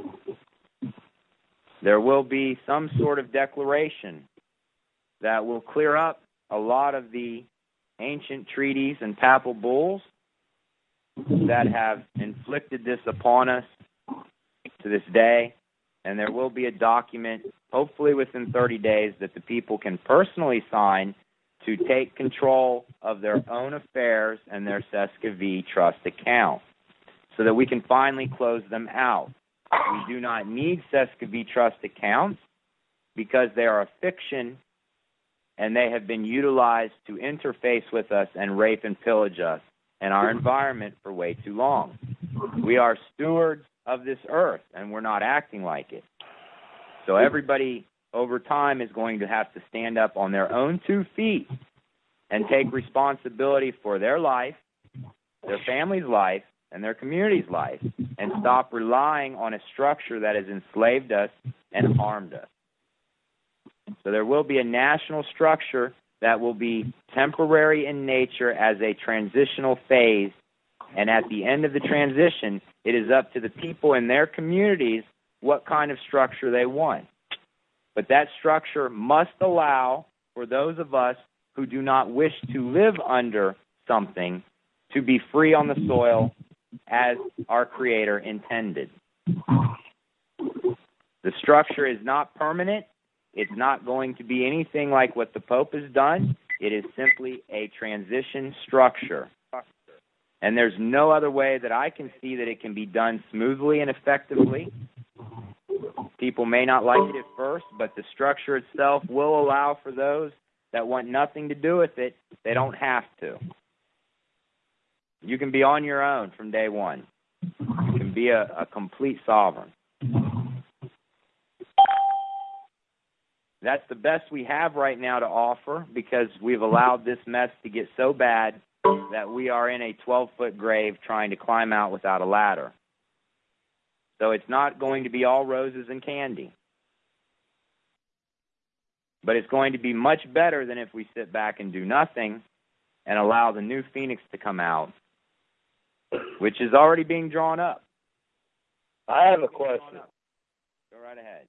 There will be some sort of declaration that will clear up a lot of the ancient treaties and papal bulls that have inflicted this upon us to this day. And there will be a document, hopefully within 30 days, that the people can personally sign to take control of their own affairs and their Seska V trust account so that we can finally close them out. We do not need Seska V trust accounts because they are a fiction and they have been utilized to interface with us and rape and pillage us and our environment for way too long. We are stewards of this earth, and we're not acting like it. So everybody over time is going to have to stand up on their own 2 feet and take responsibility for their life, their family's life, and their community's life, and stop relying on a structure that has enslaved us and harmed us. So there will be a national structure that will be temporary in nature as a transitional phase, and at the end of the transition, it is up to the people in their communities what kind of structure they want. But that structure must allow for those of us who do not wish to live under something to be free on the soil as our Creator intended. The structure is not permanent. It's not going to be anything like what the Pope has done. It is simply a transition structure. And there's no other way that I can see that it can be done smoothly and effectively. People may not like it at first, but the structure itself will allow for those that want nothing to do with it. They don't have to. You can be on your own from day one. You can be a complete sovereign. That's the best we have right now to offer because we've allowed this mess to get so bad that we are in a 12-foot grave trying to climb out without a ladder. So it's not going to be all roses and candy. But it's going to be much better than if we sit back and do nothing and allow the new phoenix to come out, which is already being drawn up. I have a question. Go right ahead.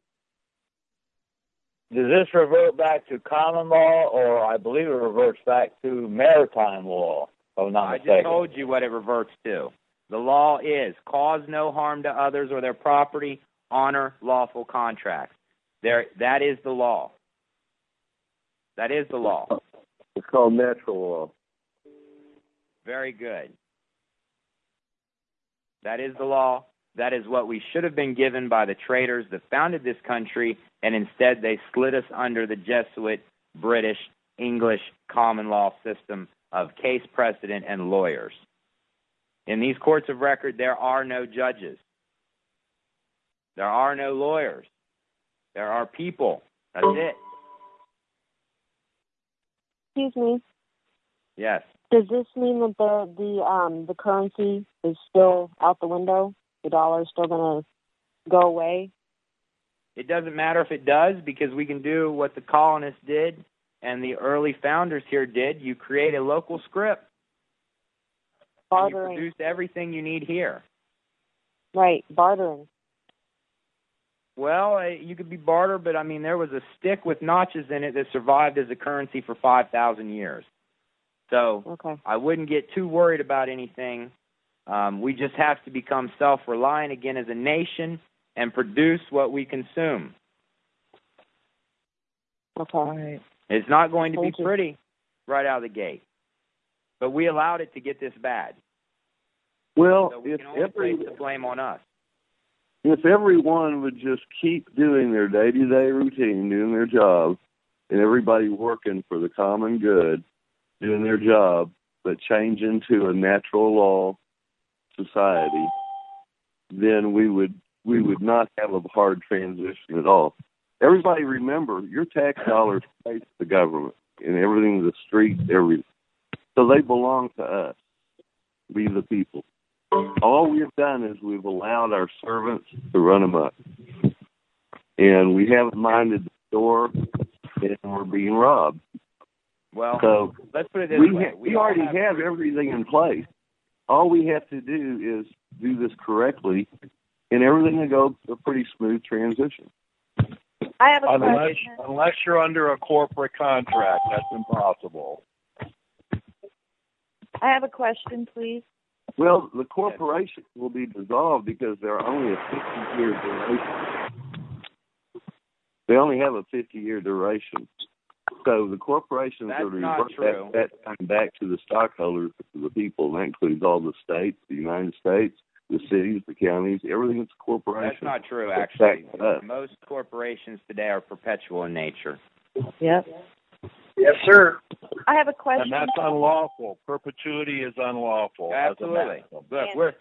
Does this revert back to common law, or I believe it reverts back to maritime law, if I'm not mistaken? I just told you what it reverts to. The law is cause no harm to others or their property, honor lawful contracts. That is the law. That is the law. It's called natural law. Very good. That is the law. That is what we should have been given by the traders that founded this country, and instead they slid us under the Jesuit, British, English common law system of case precedent and lawyers. In these courts of record, there are no judges. There are no lawyers. There are people. That's it. Excuse me. Yes. Does this mean that the currency is still out the window? The dollar is still going to go away? It doesn't matter if it does, because we can do what the colonists did and the early founders here did. You create a local script. Bartering. You produce everything you need here. Right, bartering. Well, you could be barter, but I mean, there was a stick with notches in it that survived as a currency for 5,000 years. So okay. I wouldn't get too worried about anything. We just have to become self-reliant again as a nation and produce what we consume. Okay. It's not going to be pretty right out of the gate, but we allowed it to get this bad. Well, so we can only place the blame on us. If everyone would just keep doing their day-to-day routine, doing their job, and everybody working for the common good, doing their job, but change into a natural law society, then we would not have a hard transition at all. Everybody remember, your tax dollars pay to the government and everything, the streets, everything. So they belong to us, we the people. All we've done is we've allowed our servants to run amok. And we haven't minded the store, and we're being robbed. Well, so let's put it this way. We already have everything in place. All we have to do is do this correctly, and everything will go a pretty smooth transition. I have a question. Unless you're under a corporate contract, that's impossible. I have a question, please. Well, the corporation will be dissolved because they're only a 50-year duration. They only have a 50-year duration. So the corporations are revert that time back to the stockholders, to the people. And that includes all the states, the United States, the cities, the counties, everything that's a corporation. That's not true, actually. Most corporations today are perpetual in nature. Yep. Yes, sir. I have a question. And that's unlawful. Perpetuity is unlawful. Absolutely. Look,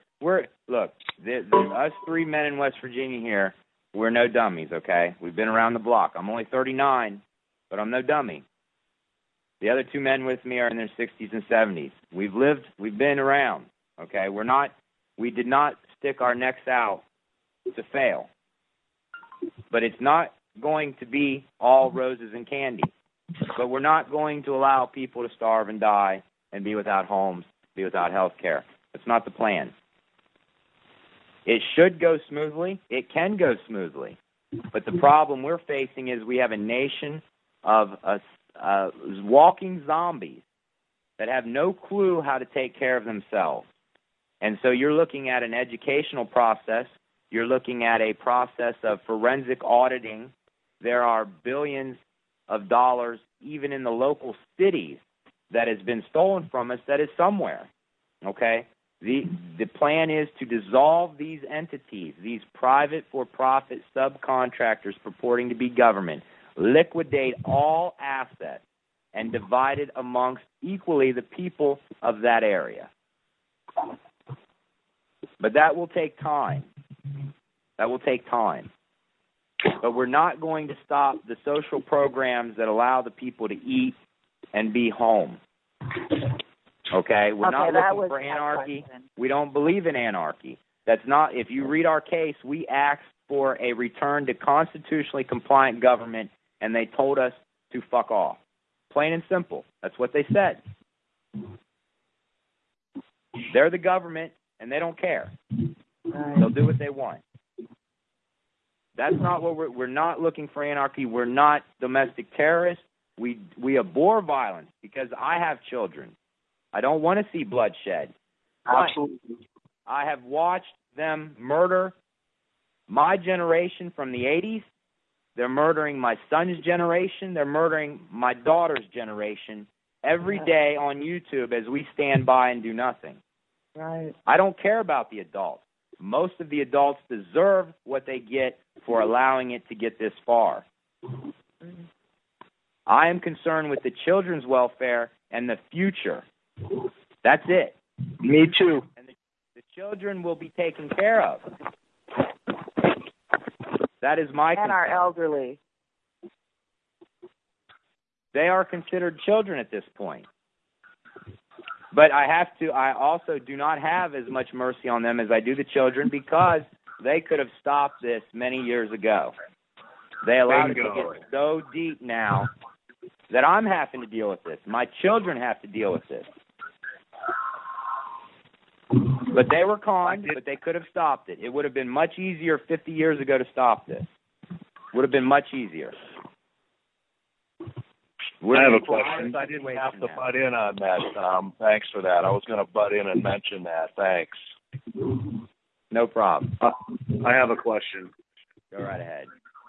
us three men in West Virginia here, we're no dummies, okay? We've been around the block. I'm only 39, but I'm no dummy. The other two men with me are in their 60s and 70s. We've been around, okay? We did not stick our necks out to fail. But it's not going to be all roses and candy. But we're not going to allow people to starve and die and be without homes, be without health care. That's not the plan. It should go smoothly. It can go smoothly. But the problem we're facing is we have a nation of walking zombies that have no clue how to take care of themselves. And so you're looking at an educational process. You're looking at a process of forensic auditing. There are billions of dollars, even in the local cities, that has been stolen from us that is somewhere, okay? The plan is to dissolve these entities, these private for-profit subcontractors purporting to be government, liquidate all assets, and divide it amongst equally the people of that area. But that will take time. That will take time. But we're not going to stop the social programs that allow the people to eat and be home. Okay? We're not looking for anarchy. We don't believe in anarchy. That's not, if you read our case, we asked for a return to constitutionally compliant government, and they told us to fuck off. Plain and simple. That's what they said. They're the government, and they don't care. They'll do what they want. That's not what we're not looking for anarchy. We're not domestic terrorists. We abhor violence because I have children. I don't want to see bloodshed. Absolutely. I have watched them murder my generation from the 80s. They're murdering my son's generation. They're murdering my daughter's generation every day on YouTube as we stand by and do nothing. Right. I don't care about the adults. Most of the adults deserve what they get for allowing it to get this far. I am concerned with the children's welfare and the future. That's it. Me too. And the children will be taken care of. That is my concern. And our elderly. They are considered children at this point. But I also do not have as much mercy on them as I do the children because they could have stopped this many years ago. They allowed it to get so deep now that I'm having to deal with this. My children have to deal with this. But they were conned, but they could have stopped it. It would have been much easier 50 years ago to stop this. Would have been much easier. I have a question. I didn't have to butt in on that, Tom. Thanks for that. I was going to butt in and mention that. Thanks. No problem. I have a question. Go right ahead.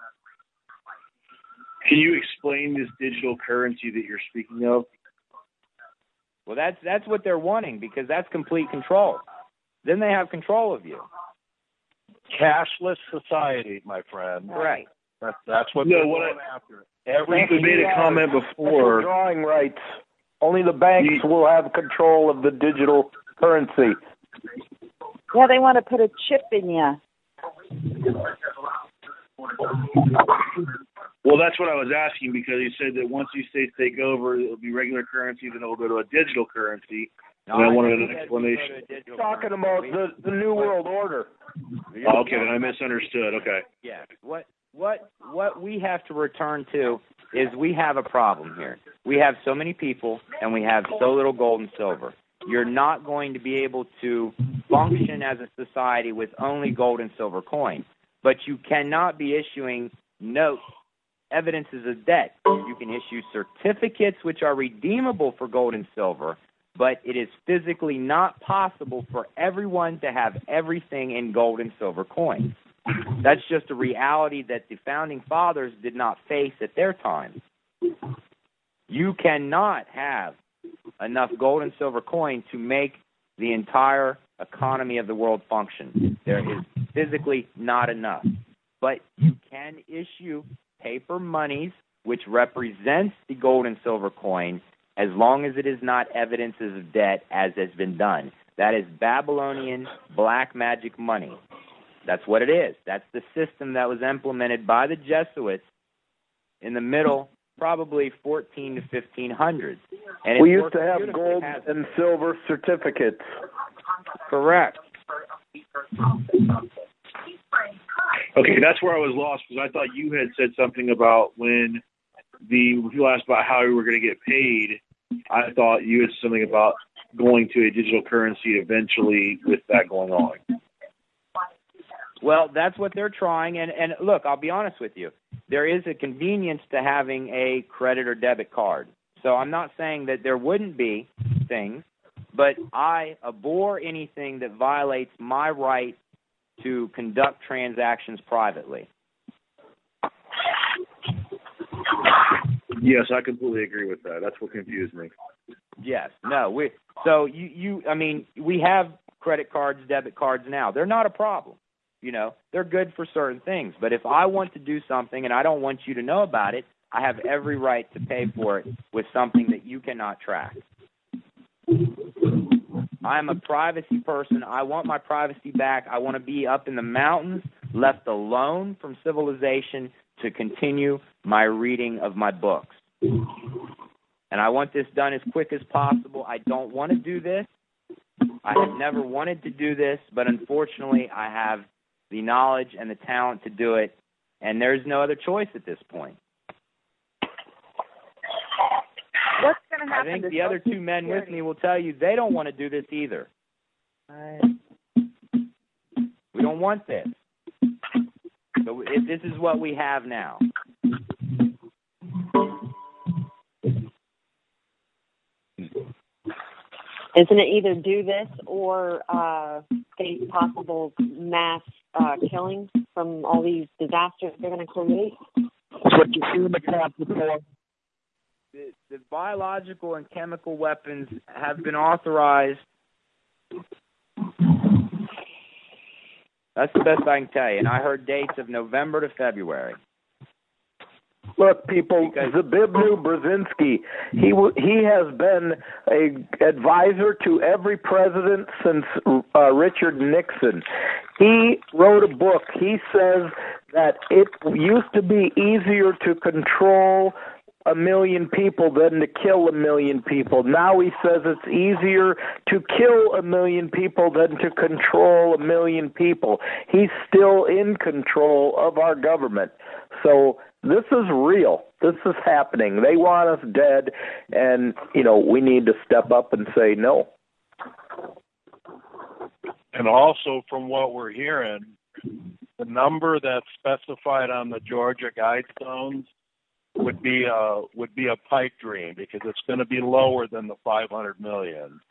Can you explain this digital currency that you're speaking of? Well, that's what they're wanting because that's complete control. Then they have control of you. Cashless society, my friend. Right. That's what they're going after. You made a comment before. Drawing rights. Only the banks will have control of the digital currency. Yeah, they want to put a chip in you. Well, that's what I was asking because you said that once these states take over, it'll be regular currency, then it'll go to a digital currency. And I wanted an explanation. Talking about the New World Order. Oh, okay, then I misunderstood. Okay. Yeah. What we have to return to is we have a problem here. We have so many people and we have so little gold and silver. You're not going to be able to function as a society with only gold and silver coins. But you cannot be issuing notes, evidences of debt. You can issue certificates which are redeemable for gold and silver, but it is physically not possible for everyone to have everything in gold and silver coins. That's just a reality that the founding fathers did not face at their time. You cannot have enough gold and silver coin to make the entire economy of the world function. There is physically not enough. But you can issue paper monies which represents the gold and silver coin as long as it is not evidences of debt as has been done. That is Babylonian black magic money. That's what it is. That's the system that was implemented by the Jesuits in the middle, probably 14 to 1500s. And we used to have gold and silver certificates. Correct. Okay, that's where I was lost because I thought you had said something about when people asked about how we were going to get paid. I thought you had something about going to a digital currency eventually with that going on. Well, that's what they're trying. And look, I'll be honest with you. There is a convenience to having a credit or debit card. So I'm not saying that there wouldn't be things, but I abhor anything that violates my right to conduct transactions privately. Yes, I completely agree with that. That's what confused me. Yes. No. We have credit cards, debit cards now. They're not a problem. You know, they're good for certain things. But if I want to do something and I don't want you to know about it, I have every right to pay for it with something that you cannot track. I'm a privacy person. I want my privacy back. I want to be up in the mountains, left alone from civilization to continue my reading of my books. And I want this done as quick as possible. I don't want to do this. I have never wanted to do this, but unfortunately I have the knowledge and the talent to do it, and there's no other choice at this point. What's going to happen? I think the other two men with me will tell you they don't want to do this either. Right. We don't want this. So this is what we have now. Isn't it either do this or face possible mass killings from all these disasters they're going to create? That's what you see in the camp before. The biological and chemical weapons have been authorized. That's the best I can tell you. And I heard dates of November to February. Look, people, Zbigniew Brzezinski, he has been an advisor to every president since Richard Nixon. He wrote a book. He says that it used to be easier to control 1 million people than to kill 1 million people. Now he says it's easier to kill 1 million people than to control 1 million people. He's still in control of our government. So this is real. This is happening. They want us dead, and, we need to step up and say no. And also, from what we're hearing, the number that's specified on the Georgia Guidestones would be a pipe dream, because it's going to be lower than the 500 million.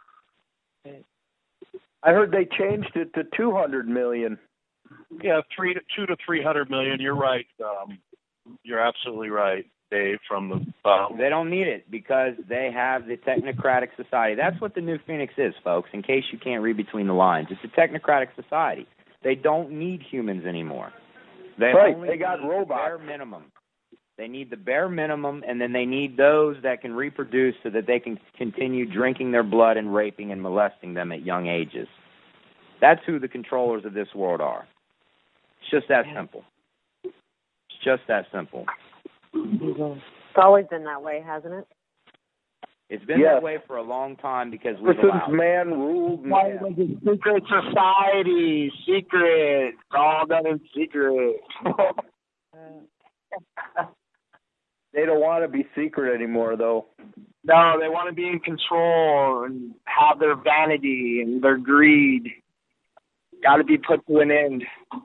I heard they changed it to 200 million. Yeah, 2 to 300 million. You're right. You're absolutely right, Dave. They don't need it because they have the technocratic society. That's what the New Phoenix is, folks. In case you can't read between the lines, it's a technocratic society. They don't need humans anymore. They got robots. Bare minimum. They need the bare minimum, and then they need those that can reproduce so that they can continue drinking their blood and raping and molesting them at young ages. That's who the controllers of this world are. It's just that simple. It's just that simple. It's always been that way, hasn't it? It's been that way for a long time because we've allowed man ruled man. Secret society, secret, all done in secret. They don't want to be secret anymore, though. No, they want to be in control and have their vanity and their greed. Got to be put to an end.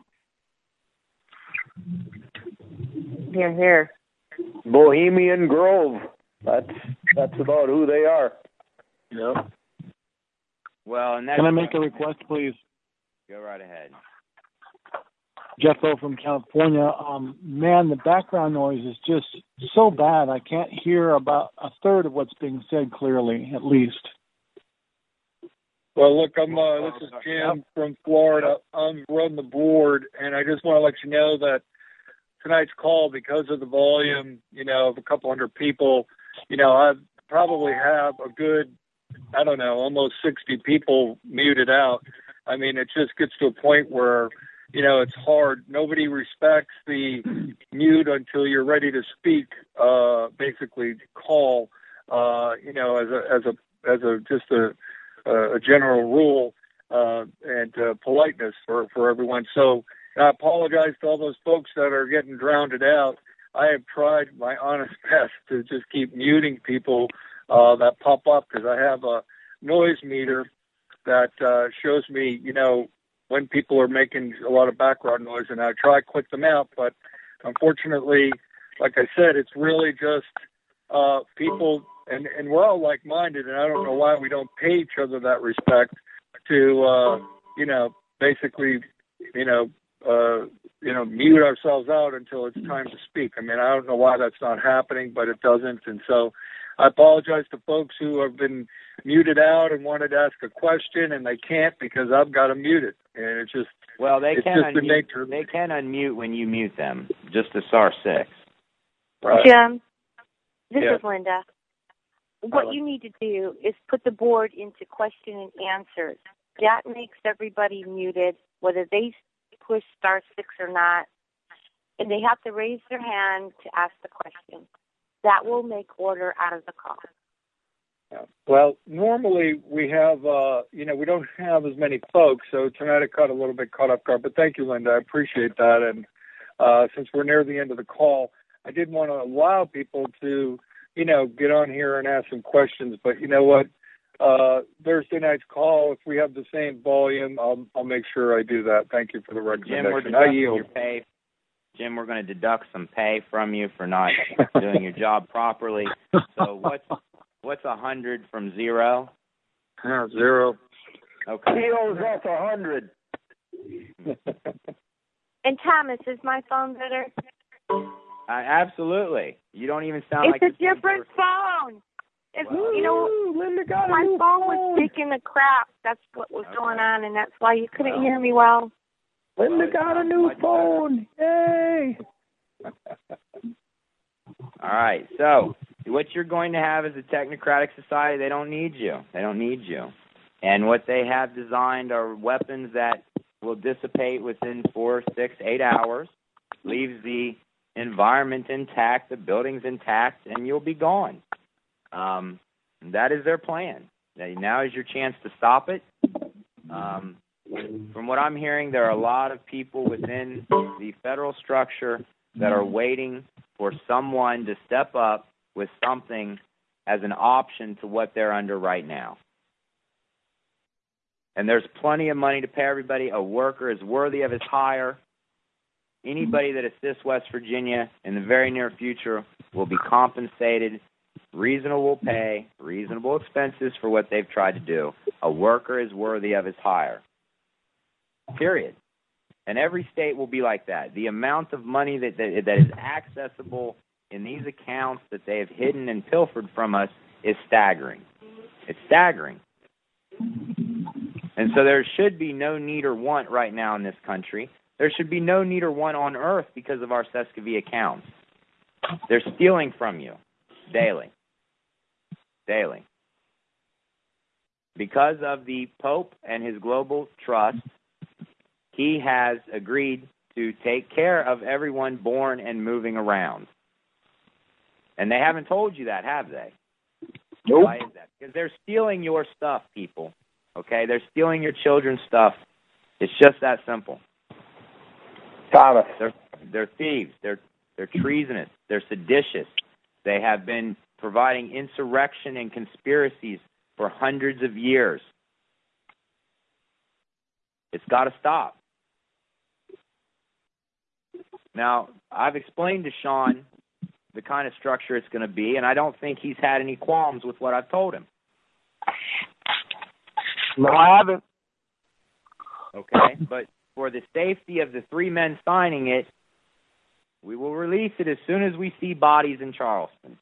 Here, here. Bohemian Grove. That's about who they are. Yep. Well, and that's Can I make a request, please? Go right ahead. Jeffo from California. Man, the background noise is just so bad. I can't hear about a third of what's being said clearly, at least. Well, look, this is Jim from Florida. I'm running the board, and I just want to let you know that tonight's call, because of the volume, of a couple hundred people, I probably have a good, almost 60 people muted out. I mean, it just gets to a point where, it's hard. Nobody respects the mute until you're ready to speak. Basically, call. As a general rule and politeness for everyone. So I apologize to all those folks that are getting drowned out. I have tried my honest best to just keep muting people that pop up, because I have a noise meter that shows me, when people are making a lot of background noise, and I try to click them out. But unfortunately, like I said, it's really just people, and we're all like-minded, and I don't know why we don't pay each other that respect to, basically, mute ourselves out until it's time to speak. I mean, I don't know why that's not happening, but it doesn't. And so I apologize to folks who have been muted out and wanted to ask a question, and they can't because I've got them muted. And it's just, they can unmute. The nature. They can unmute when you mute them, just a *6. Right. Jim, this Yeah. is Linda. What you need to do is put the board into question and answers. That makes everybody muted, whether they push *6 or not, and they have to raise their hand to ask the question. That will make order out of the call. Yeah. Well, normally we have, we don't have as many folks, so tonight I got a little bit caught off guard. But thank you, Linda. I appreciate that. And since we're near the end of the call, I did want to allow people to, get on here and ask some questions. But you know what? Thursday night's call, if we have the same volume, I'll make sure I do that. Thank you for the recommendation. Jim, we're going to deduct some pay from you for not doing your job properly. So what's 100 from 0? 0. Okay. He owes us 100. And Thomas, is my phone better? Absolutely. You don't even sound like it's a different phone. If, Linda got my a new phone was taking a crap. That's what was going on, and that's why you couldn't hear me well. Linda got a new phone. Yay! All right. So what you're going to have is a technocratic society. They don't need you. They don't need you. And what they have designed are weapons that will dissipate within 4, 6, 8 hours, leaves the environment intact, the buildings intact, and you'll be gone. That is their plan. Now is your chance to stop it. From what I'm hearing, there are a lot of people within the federal structure that are waiting for someone to step up with something as an option to what they're under right now. And there's plenty of money to pay everybody. A worker is worthy of his hire. Anybody that assists West Virginia in the very near future will be compensated reasonable pay, reasonable expenses for what they've tried to do. A worker is worthy of his hire. Period. And every state will be like that. The amount of money that is accessible in these accounts that they have hidden and pilfered from us is staggering. It's staggering. And so there should be no need or want right now in this country. There should be no need or want on earth because of our Sescovy accounts. They're stealing from you daily. Daily. Because of the Pope and his global trust, he has agreed to take care of everyone born and moving around. And they haven't told you that, have they? Nope. Why is that? Because they're stealing your stuff, people. Okay? They're stealing your children's stuff. It's just that simple. Thomas. They're thieves. They're treasonous. They're seditious. They have been providing insurrection and conspiracies for hundreds of years. It's got to stop. Now, I've explained to Sean the kind of structure it's going to be, and I don't think he's had any qualms with what I've told him. No, I haven't. Okay, but for the safety of the 3 men signing it, we will release it as soon as we see bodies in Charleston.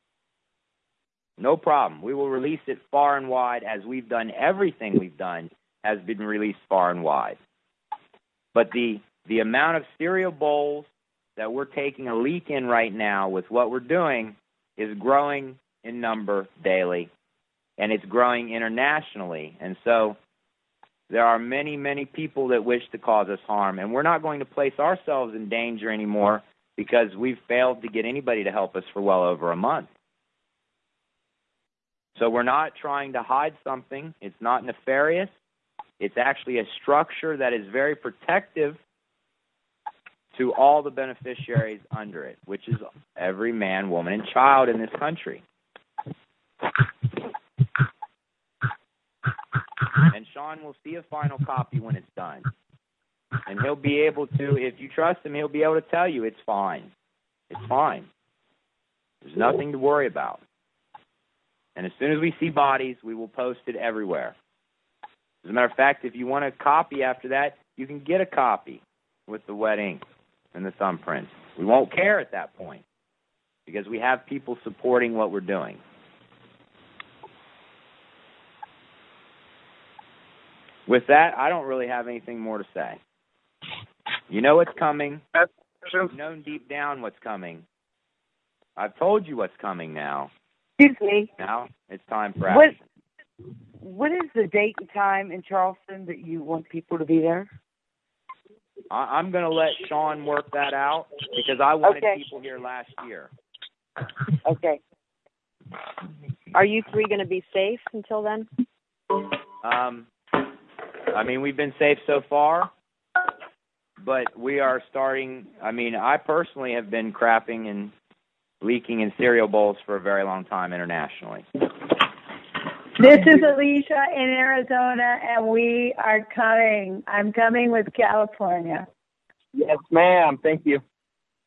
No problem. We will release it far and wide, as we've done. Everything we've done has been released far and wide. But the amount of cereal bowls that we're taking a leak in right now with what we're doing is growing in number daily, and it's growing internationally. And so there are many, many people that wish to cause us harm, and we're not going to place ourselves in danger anymore because we've failed to get anybody to help us for well over a month. So we're not trying to hide something. It's not nefarious. It's actually a structure that is very protective to all the beneficiaries under it, which is every man, woman, and child in this country. And Sean will see a final copy when it's done. And he'll be able to, if you trust him, he'll be able to tell you it's fine. It's fine. There's nothing to worry about. And as soon as we see bodies, we will post it everywhere. As a matter of fact, if you want a copy after that, you can get a copy with the wet ink and the thumbprints. We won't care at that point because we have people supporting what we're doing. With that, I don't really have anything more to say. You know what's coming. You've known deep down what's coming. I've told you what's coming now. Excuse me. Now it's time for action. What is the date and time in Charleston that you want people to be there? I'm going to let Sean work that out because I wanted people here last year. Okay. Are you 3 going to be safe until then? I mean, we've been safe so far, but we are starting. I mean, I personally have been crapping and leaking in cereal bowls for a very long time internationally. This is Alicia in Arizona, and we are coming. I'm coming with California. Yes, ma'am. Thank you.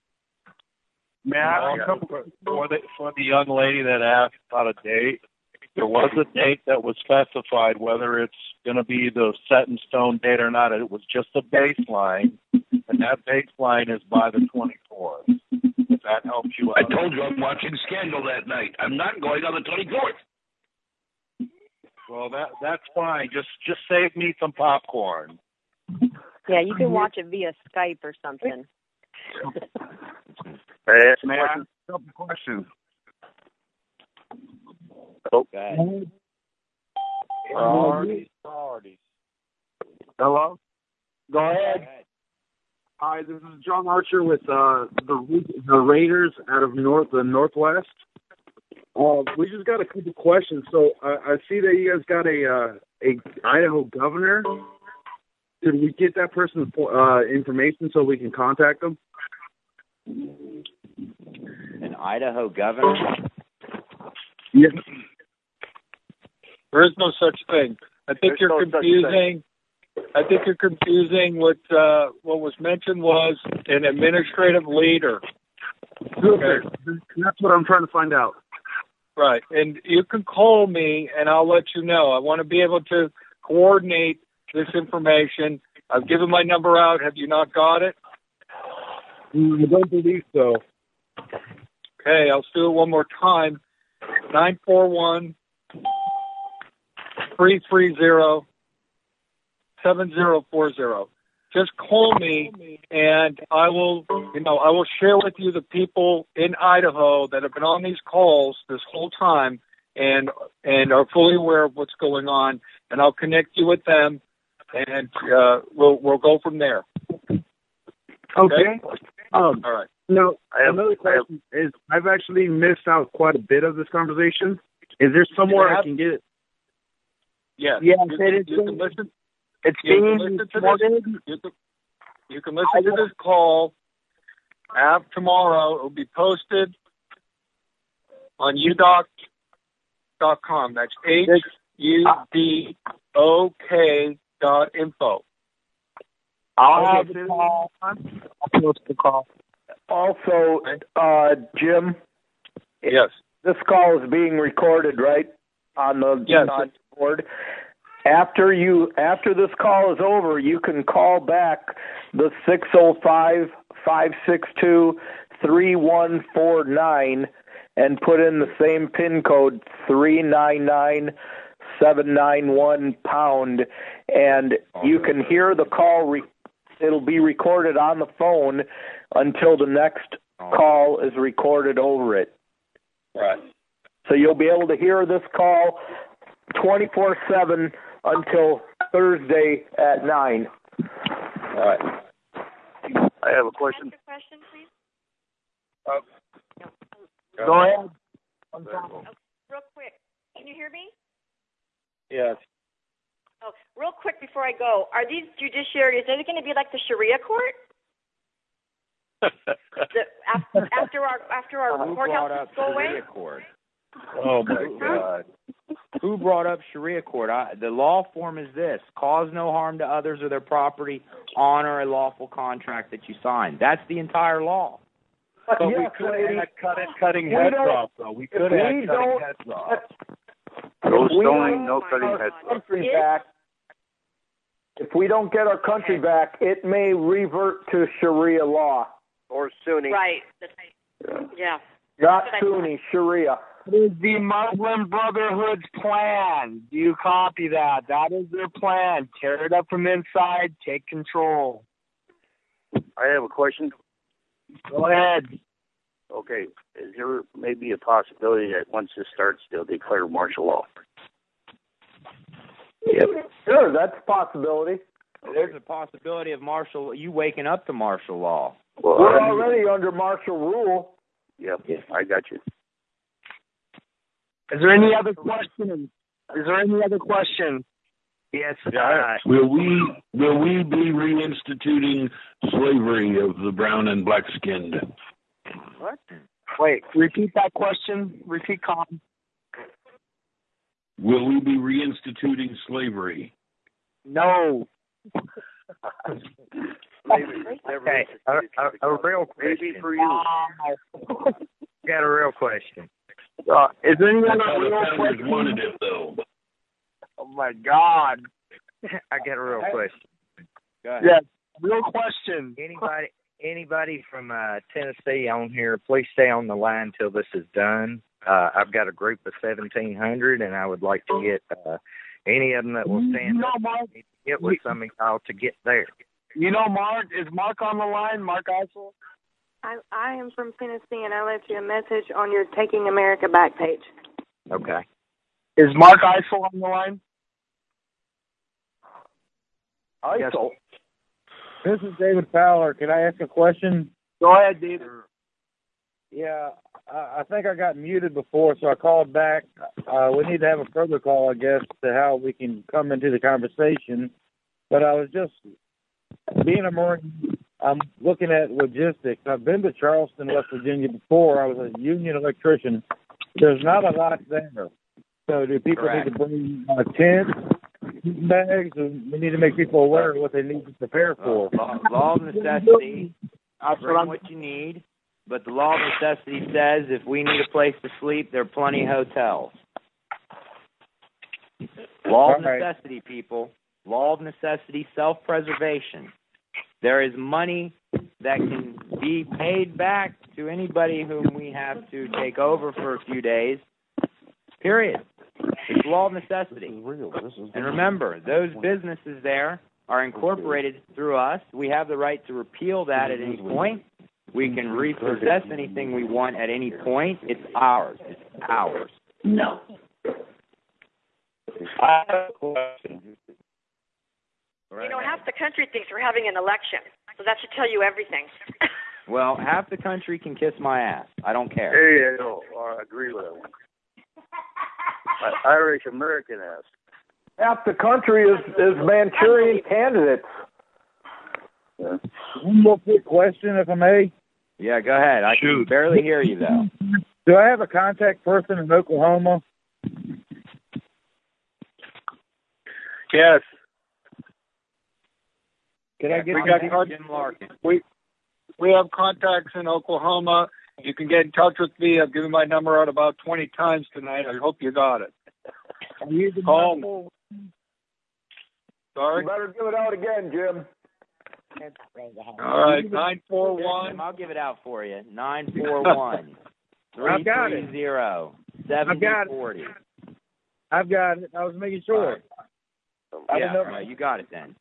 Man, for the young lady that asked about a date, There was a date that was specified, whether it's going to be the set in stone date or not. It was just a baseline, and that baseline is by the 24th. If that helps you out. I told you I'm watching Scandal that night. I'm not going on the 24th. Well, that's fine. Just save me some popcorn. Yeah, you can watch it via Skype or something. May I ask a couple questions? Okay. Priorities. Hello? Go ahead. Hi, this is John Archer with the Raiders out of the Northwest. We just got a couple questions. So I see that you guys got a Idaho governor. Did we get that person's information so we can contact them? An Idaho governor? Yes. There is no such thing. I think you're confusing. I think you're confusing what was mentioned was an administrative leader. Okay. That's what I'm trying to find out. Right, and you can call me, and I'll let you know. I want to be able to coordinate this information. I've given my number out. Have you not got it? I don't believe so. Okay, I'll do it one more time. 941-330-7040. Just call me, and I will share with you the people in Idaho that have been on these calls this whole time and are fully aware of what's going on, and I'll connect you with them, and we'll go from there. Okay. All right. No, another question is I've actually missed out quite a bit of this conversation. Is there somewhere I can get it? Yes. Yeah, you can listen. It's you can listen to this call. Tomorrow. It will be posted on udok.com. That's HUDOK.info. I'll have the call. I'll post the call. Also, Jim. Yes. This call is being recorded, right? On the board. After this call is over, you can call back the 605-562-3149 and put in the same PIN code 399791#, and you can hear the call. It'll be recorded on the phone until the next call is recorded over it. Right. So you'll be able to hear this call 24/7 until Thursday at 9. All right. I have a question. Ask a question, please. Go ahead. Real quick. Can you hear me? Yes. Oh, real quick before I go. Are these judiciary, is it going to be like the Sharia court? After our courthouses go away? Court? Oh, my God. Who brought up Sharia court? The law form is this: cause no harm to others or their property, honor a lawful contract that you sign. That's the entire law. But we could have cutting heads off, though. We could have had cutting heads off. No stoning, no cutting heads off. If we don't get our country back, it may revert to Sharia law. Or Sunni. Right. Yeah. Not Sunni, Sharia. It is the Muslim Brotherhood's plan. Do you copy that? That is their plan. Tear it up from inside. Take control. I have a question. Go ahead. Okay. Is there maybe a possibility that once this starts, they'll declare martial law? Yep. Sure, that's a possibility. There's a possibility of you waking up to martial law. Well, we're already under martial rule. Yep, I got you. Is there any other question? Yes. Will we be reinstituting slavery of the brown and black skinned? What? Wait, repeat that question. Repeat, Colin. Will we be reinstituting slavery? No. Okay, a real question. Maybe for you. Got a real question. Is there anyone That's how the real founders question? wanted it, though. Oh my God! I got a real question. Go ahead. Yes, real question. Anybody from Tennessee on here, please stay on the line till this is done. I've got a group of 1,700, and I would like to get any of them that will stand up Mark, to get with some of y'all to get there. You know, Mark, is Mark on the line? Mark Eisel? I am from Tennessee, and I left you a message on your Taking America Back page. Okay. Is Mark Eisel on the line? Eisel. This is David Fowler. Can I ask a question? Go ahead, David. Yeah, I think I got muted before, so I called back. We need to have a further call, I guess, to how we can come into the conversation. But I was just, being a Marine, I'm looking at logistics. I've been to Charleston, West Virginia before. I was a union electrician. There's not a lot there. So do people need to bring tents, bags, and we need to make people aware of what they need to prepare for? Law of necessity, bring what you need. But the law of necessity says if we need a place to sleep, there are plenty of hotels. Law of necessity, people. Law of necessity, self-preservation. There is money that can be paid back to anybody whom we have to take over for a few days, period. It's law of necessity. And remember, those businesses there are incorporated through us. We have the right to repeal that at any point. We can repossess anything we want at any point. It's ours. It's ours. No. I have a question. You know, half the country thinks we're having an election, so that should tell you everything. Well, half the country can kiss my ass. I don't care. Hey, I agree with him. Irish American ass. Half the country is Manchurian candidates. Yeah. One more quick question, if I may. Yeah, go ahead. I can barely hear you, though. Do I have a contact person in Oklahoma? Yes. Can I get Jim Larkin? We have contacts in Oklahoma. You can get in touch with me. I've given my number out about 20 times tonight. I hope you got it. Call me. Sorry? You better give it out again, Jim. All right, 941. I'll give it out for you. 941 330 7040. I've got it. I was making sure. Yeah, you got it then.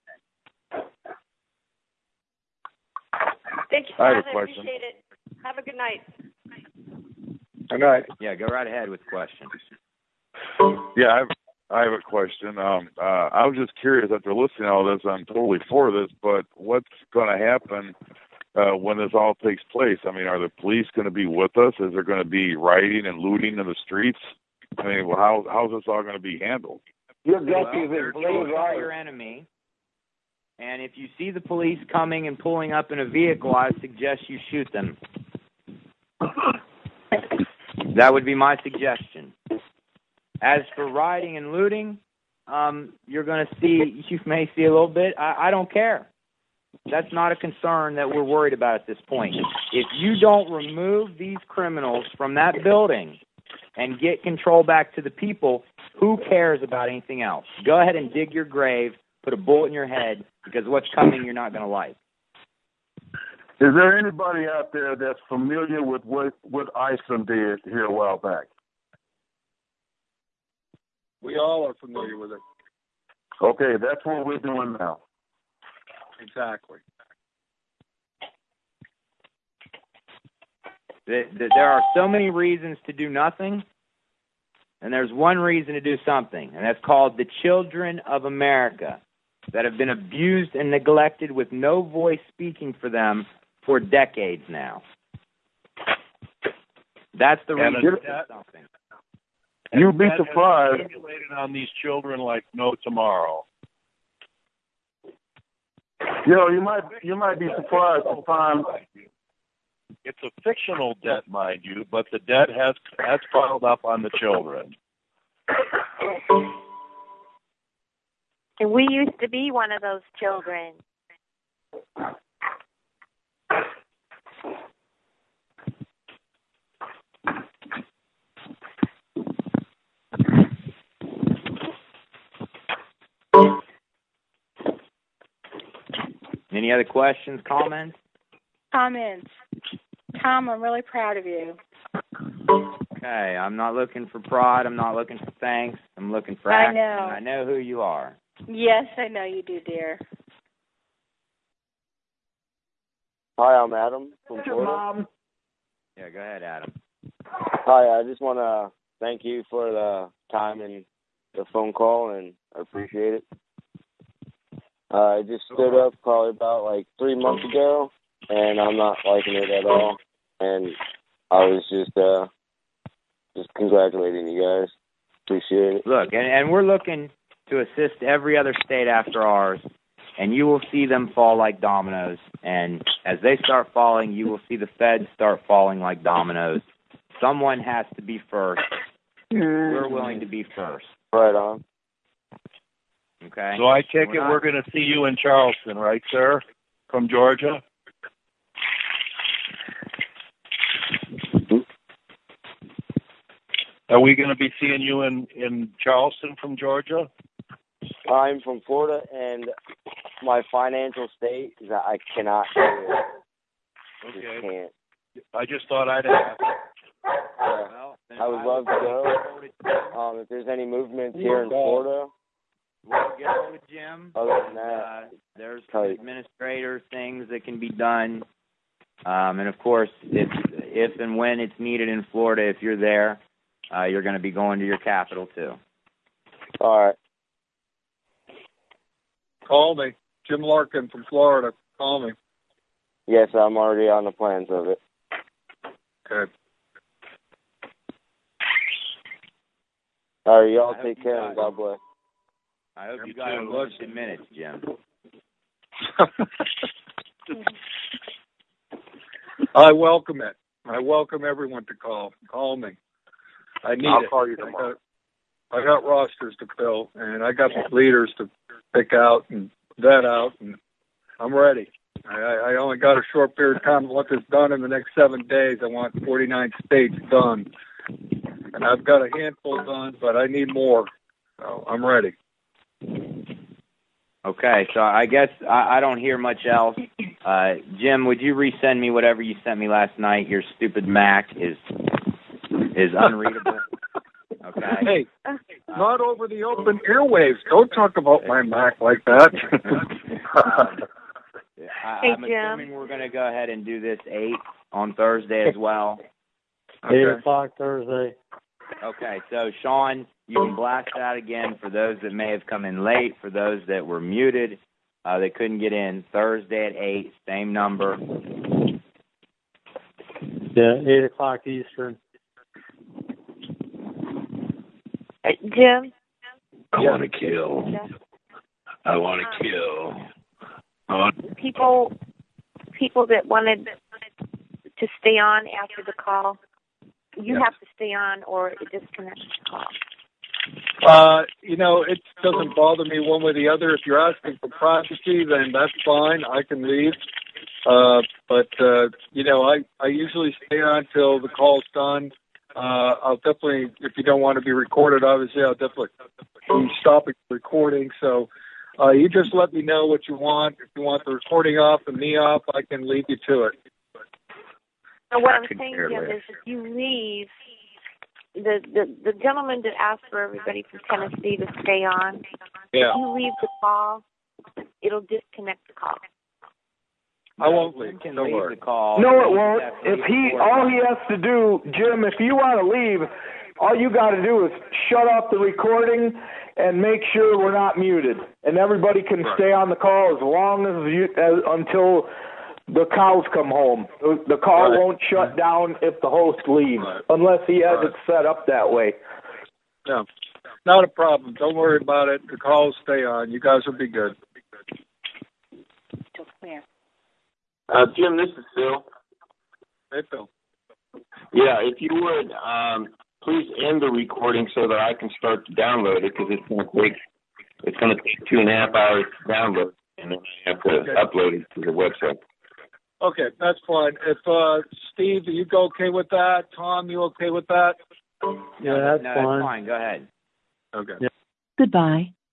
Thank you, I have guys. a I question. appreciate it. Have a good night. Good night. Yeah, go right ahead with questions. Yeah, I have a question. I was just curious after listening to all this. I'm totally for this, but what's going to happen when this all takes place? I mean, are the police going to be with us? Is there going to be rioting and looting in the streets? I mean, how's this all going to be handled? You're guilty of your enemy. And if you see the police coming and pulling up in a vehicle, I suggest you shoot them. That would be my suggestion. As for rioting and looting, you may see a little bit. I don't care. That's not a concern that we're worried about at this point. If you don't remove these criminals from that building and get control back to the people, who cares about anything else? Go ahead and dig your grave, put a bullet in your head, because what's coming you're not going to like. Is there anybody out there that's familiar with what Iceland did here a while back? We all are familiar with it. Okay, that's what we're doing now. Exactly. There are so many reasons to do nothing, and there's one reason to do something, and that's called the children of America that have been abused and neglected with no voice speaking for them for decades now. That's the reason to do something. You'd be surprised. Accumulated on these children like no tomorrow. You know, you might be surprised to find. It's a fictional debt, mind you, but the debt has piled up on the children. And we used to be one of those children. Any other questions, comments? Comments. Tom, I'm really proud of you. Okay, I'm not looking for pride. I'm not looking for thanks. I'm looking for action. I know who you are. Yes, I know you do, dear. Hi, I'm Adam from Florida. Mom. Yeah, go ahead, Adam. Hi, I just want to thank you for the time and the phone call, and I appreciate it. I just stood up probably about 3 months ago, and I'm not liking it at all. And I was just congratulating you guys. Appreciate it. Look, and we're looking to assist every other state after ours, and you will see them fall like dominoes. And as they start falling, you will see the feds start falling like dominoes. Someone has to be first. We're willing to be first. Right on. Okay. So I take it we're going to see you in Charleston, right, sir? From Georgia? Are we going to be seeing you in Charleston from Georgia? I'm from Florida, and my financial state is that I cannot do it. Okay. Just can't. I just thought I'd ask. I would love to go. If there's any movements here in Florida. We'll get hold of Jim. Other than that, there's administrator things that can be done. And, of course, if and when it's needed in Florida, if you're there, you're going to be going to your capital, too. All right. Call me. Jim Larkin from Florida. Call me. Yes, I'm already on the plans of it. Okay. All right, y'all take care and God bless. I hope you got it in less than minutes, Jim. I welcome it. I welcome everyone to call. Call me. I need I'll call you tomorrow. I got rosters to fill, and I got leaders to pick out and vet out, and I'm ready. I only got a short period of time. I want this done in the next 7 days. I want 49 states done. And I've got a handful done, but I need more. So I'm ready. Okay, so I guess I don't hear much else. Jim, would you resend me whatever you sent me last night? Your stupid Mac is unreadable. Okay. Hey, not over the open airwaves. Don't talk about my Mac like that. I'm assuming we're going to go ahead and do this 8 on Thursday as well. 8 o'clock Thursday. Okay, so Sean, you can blast that again for those that may have come in late, for those that were muted, that couldn't get in. Thursday at 8, same number. Yeah, 8 o'clock Eastern. Jim? I want to kill. I want to kill. People that wanted to stay on after the call, you have to stay on or it disconnects the call. It doesn't bother me one way or the other. If you're asking for privacy, then that's fine. I can leave. But I usually stay on till the call's done. I'll definitely, if you don't want to be recorded, obviously, I'll definitely be stopping the recording. So you just let me know what you want. If you want the recording off and me off, I can lead you to it. So what I'm saying, Jim, is if you leave, the gentleman that asked for everybody from Tennessee to stay on, if you leave the call, it'll disconnect the call. I won't leave. Can Don't leave worry. the call. No, it won't. All he has to do, Jim, if you want to leave, all you got to do is shut off the recording and make sure we're not muted, and everybody can stay on the call as long as until the cows come home. The call won't shut down if the host leaves, unless he has it set up that way. No, not a problem. Don't worry about it. The calls stay on. You guys will be good. Jim, this is Phil. Hey, Phil. Yeah, if you would, please end the recording so that I can start to download it, because it's going to take 2.5 hours to download, and then I have to upload it to the website. Okay, that's fine. If Steve, are you okay with that? Tom, you okay with that? Yeah, that's fine. fine. That's fine. Go ahead. Okay. Yeah. Goodbye.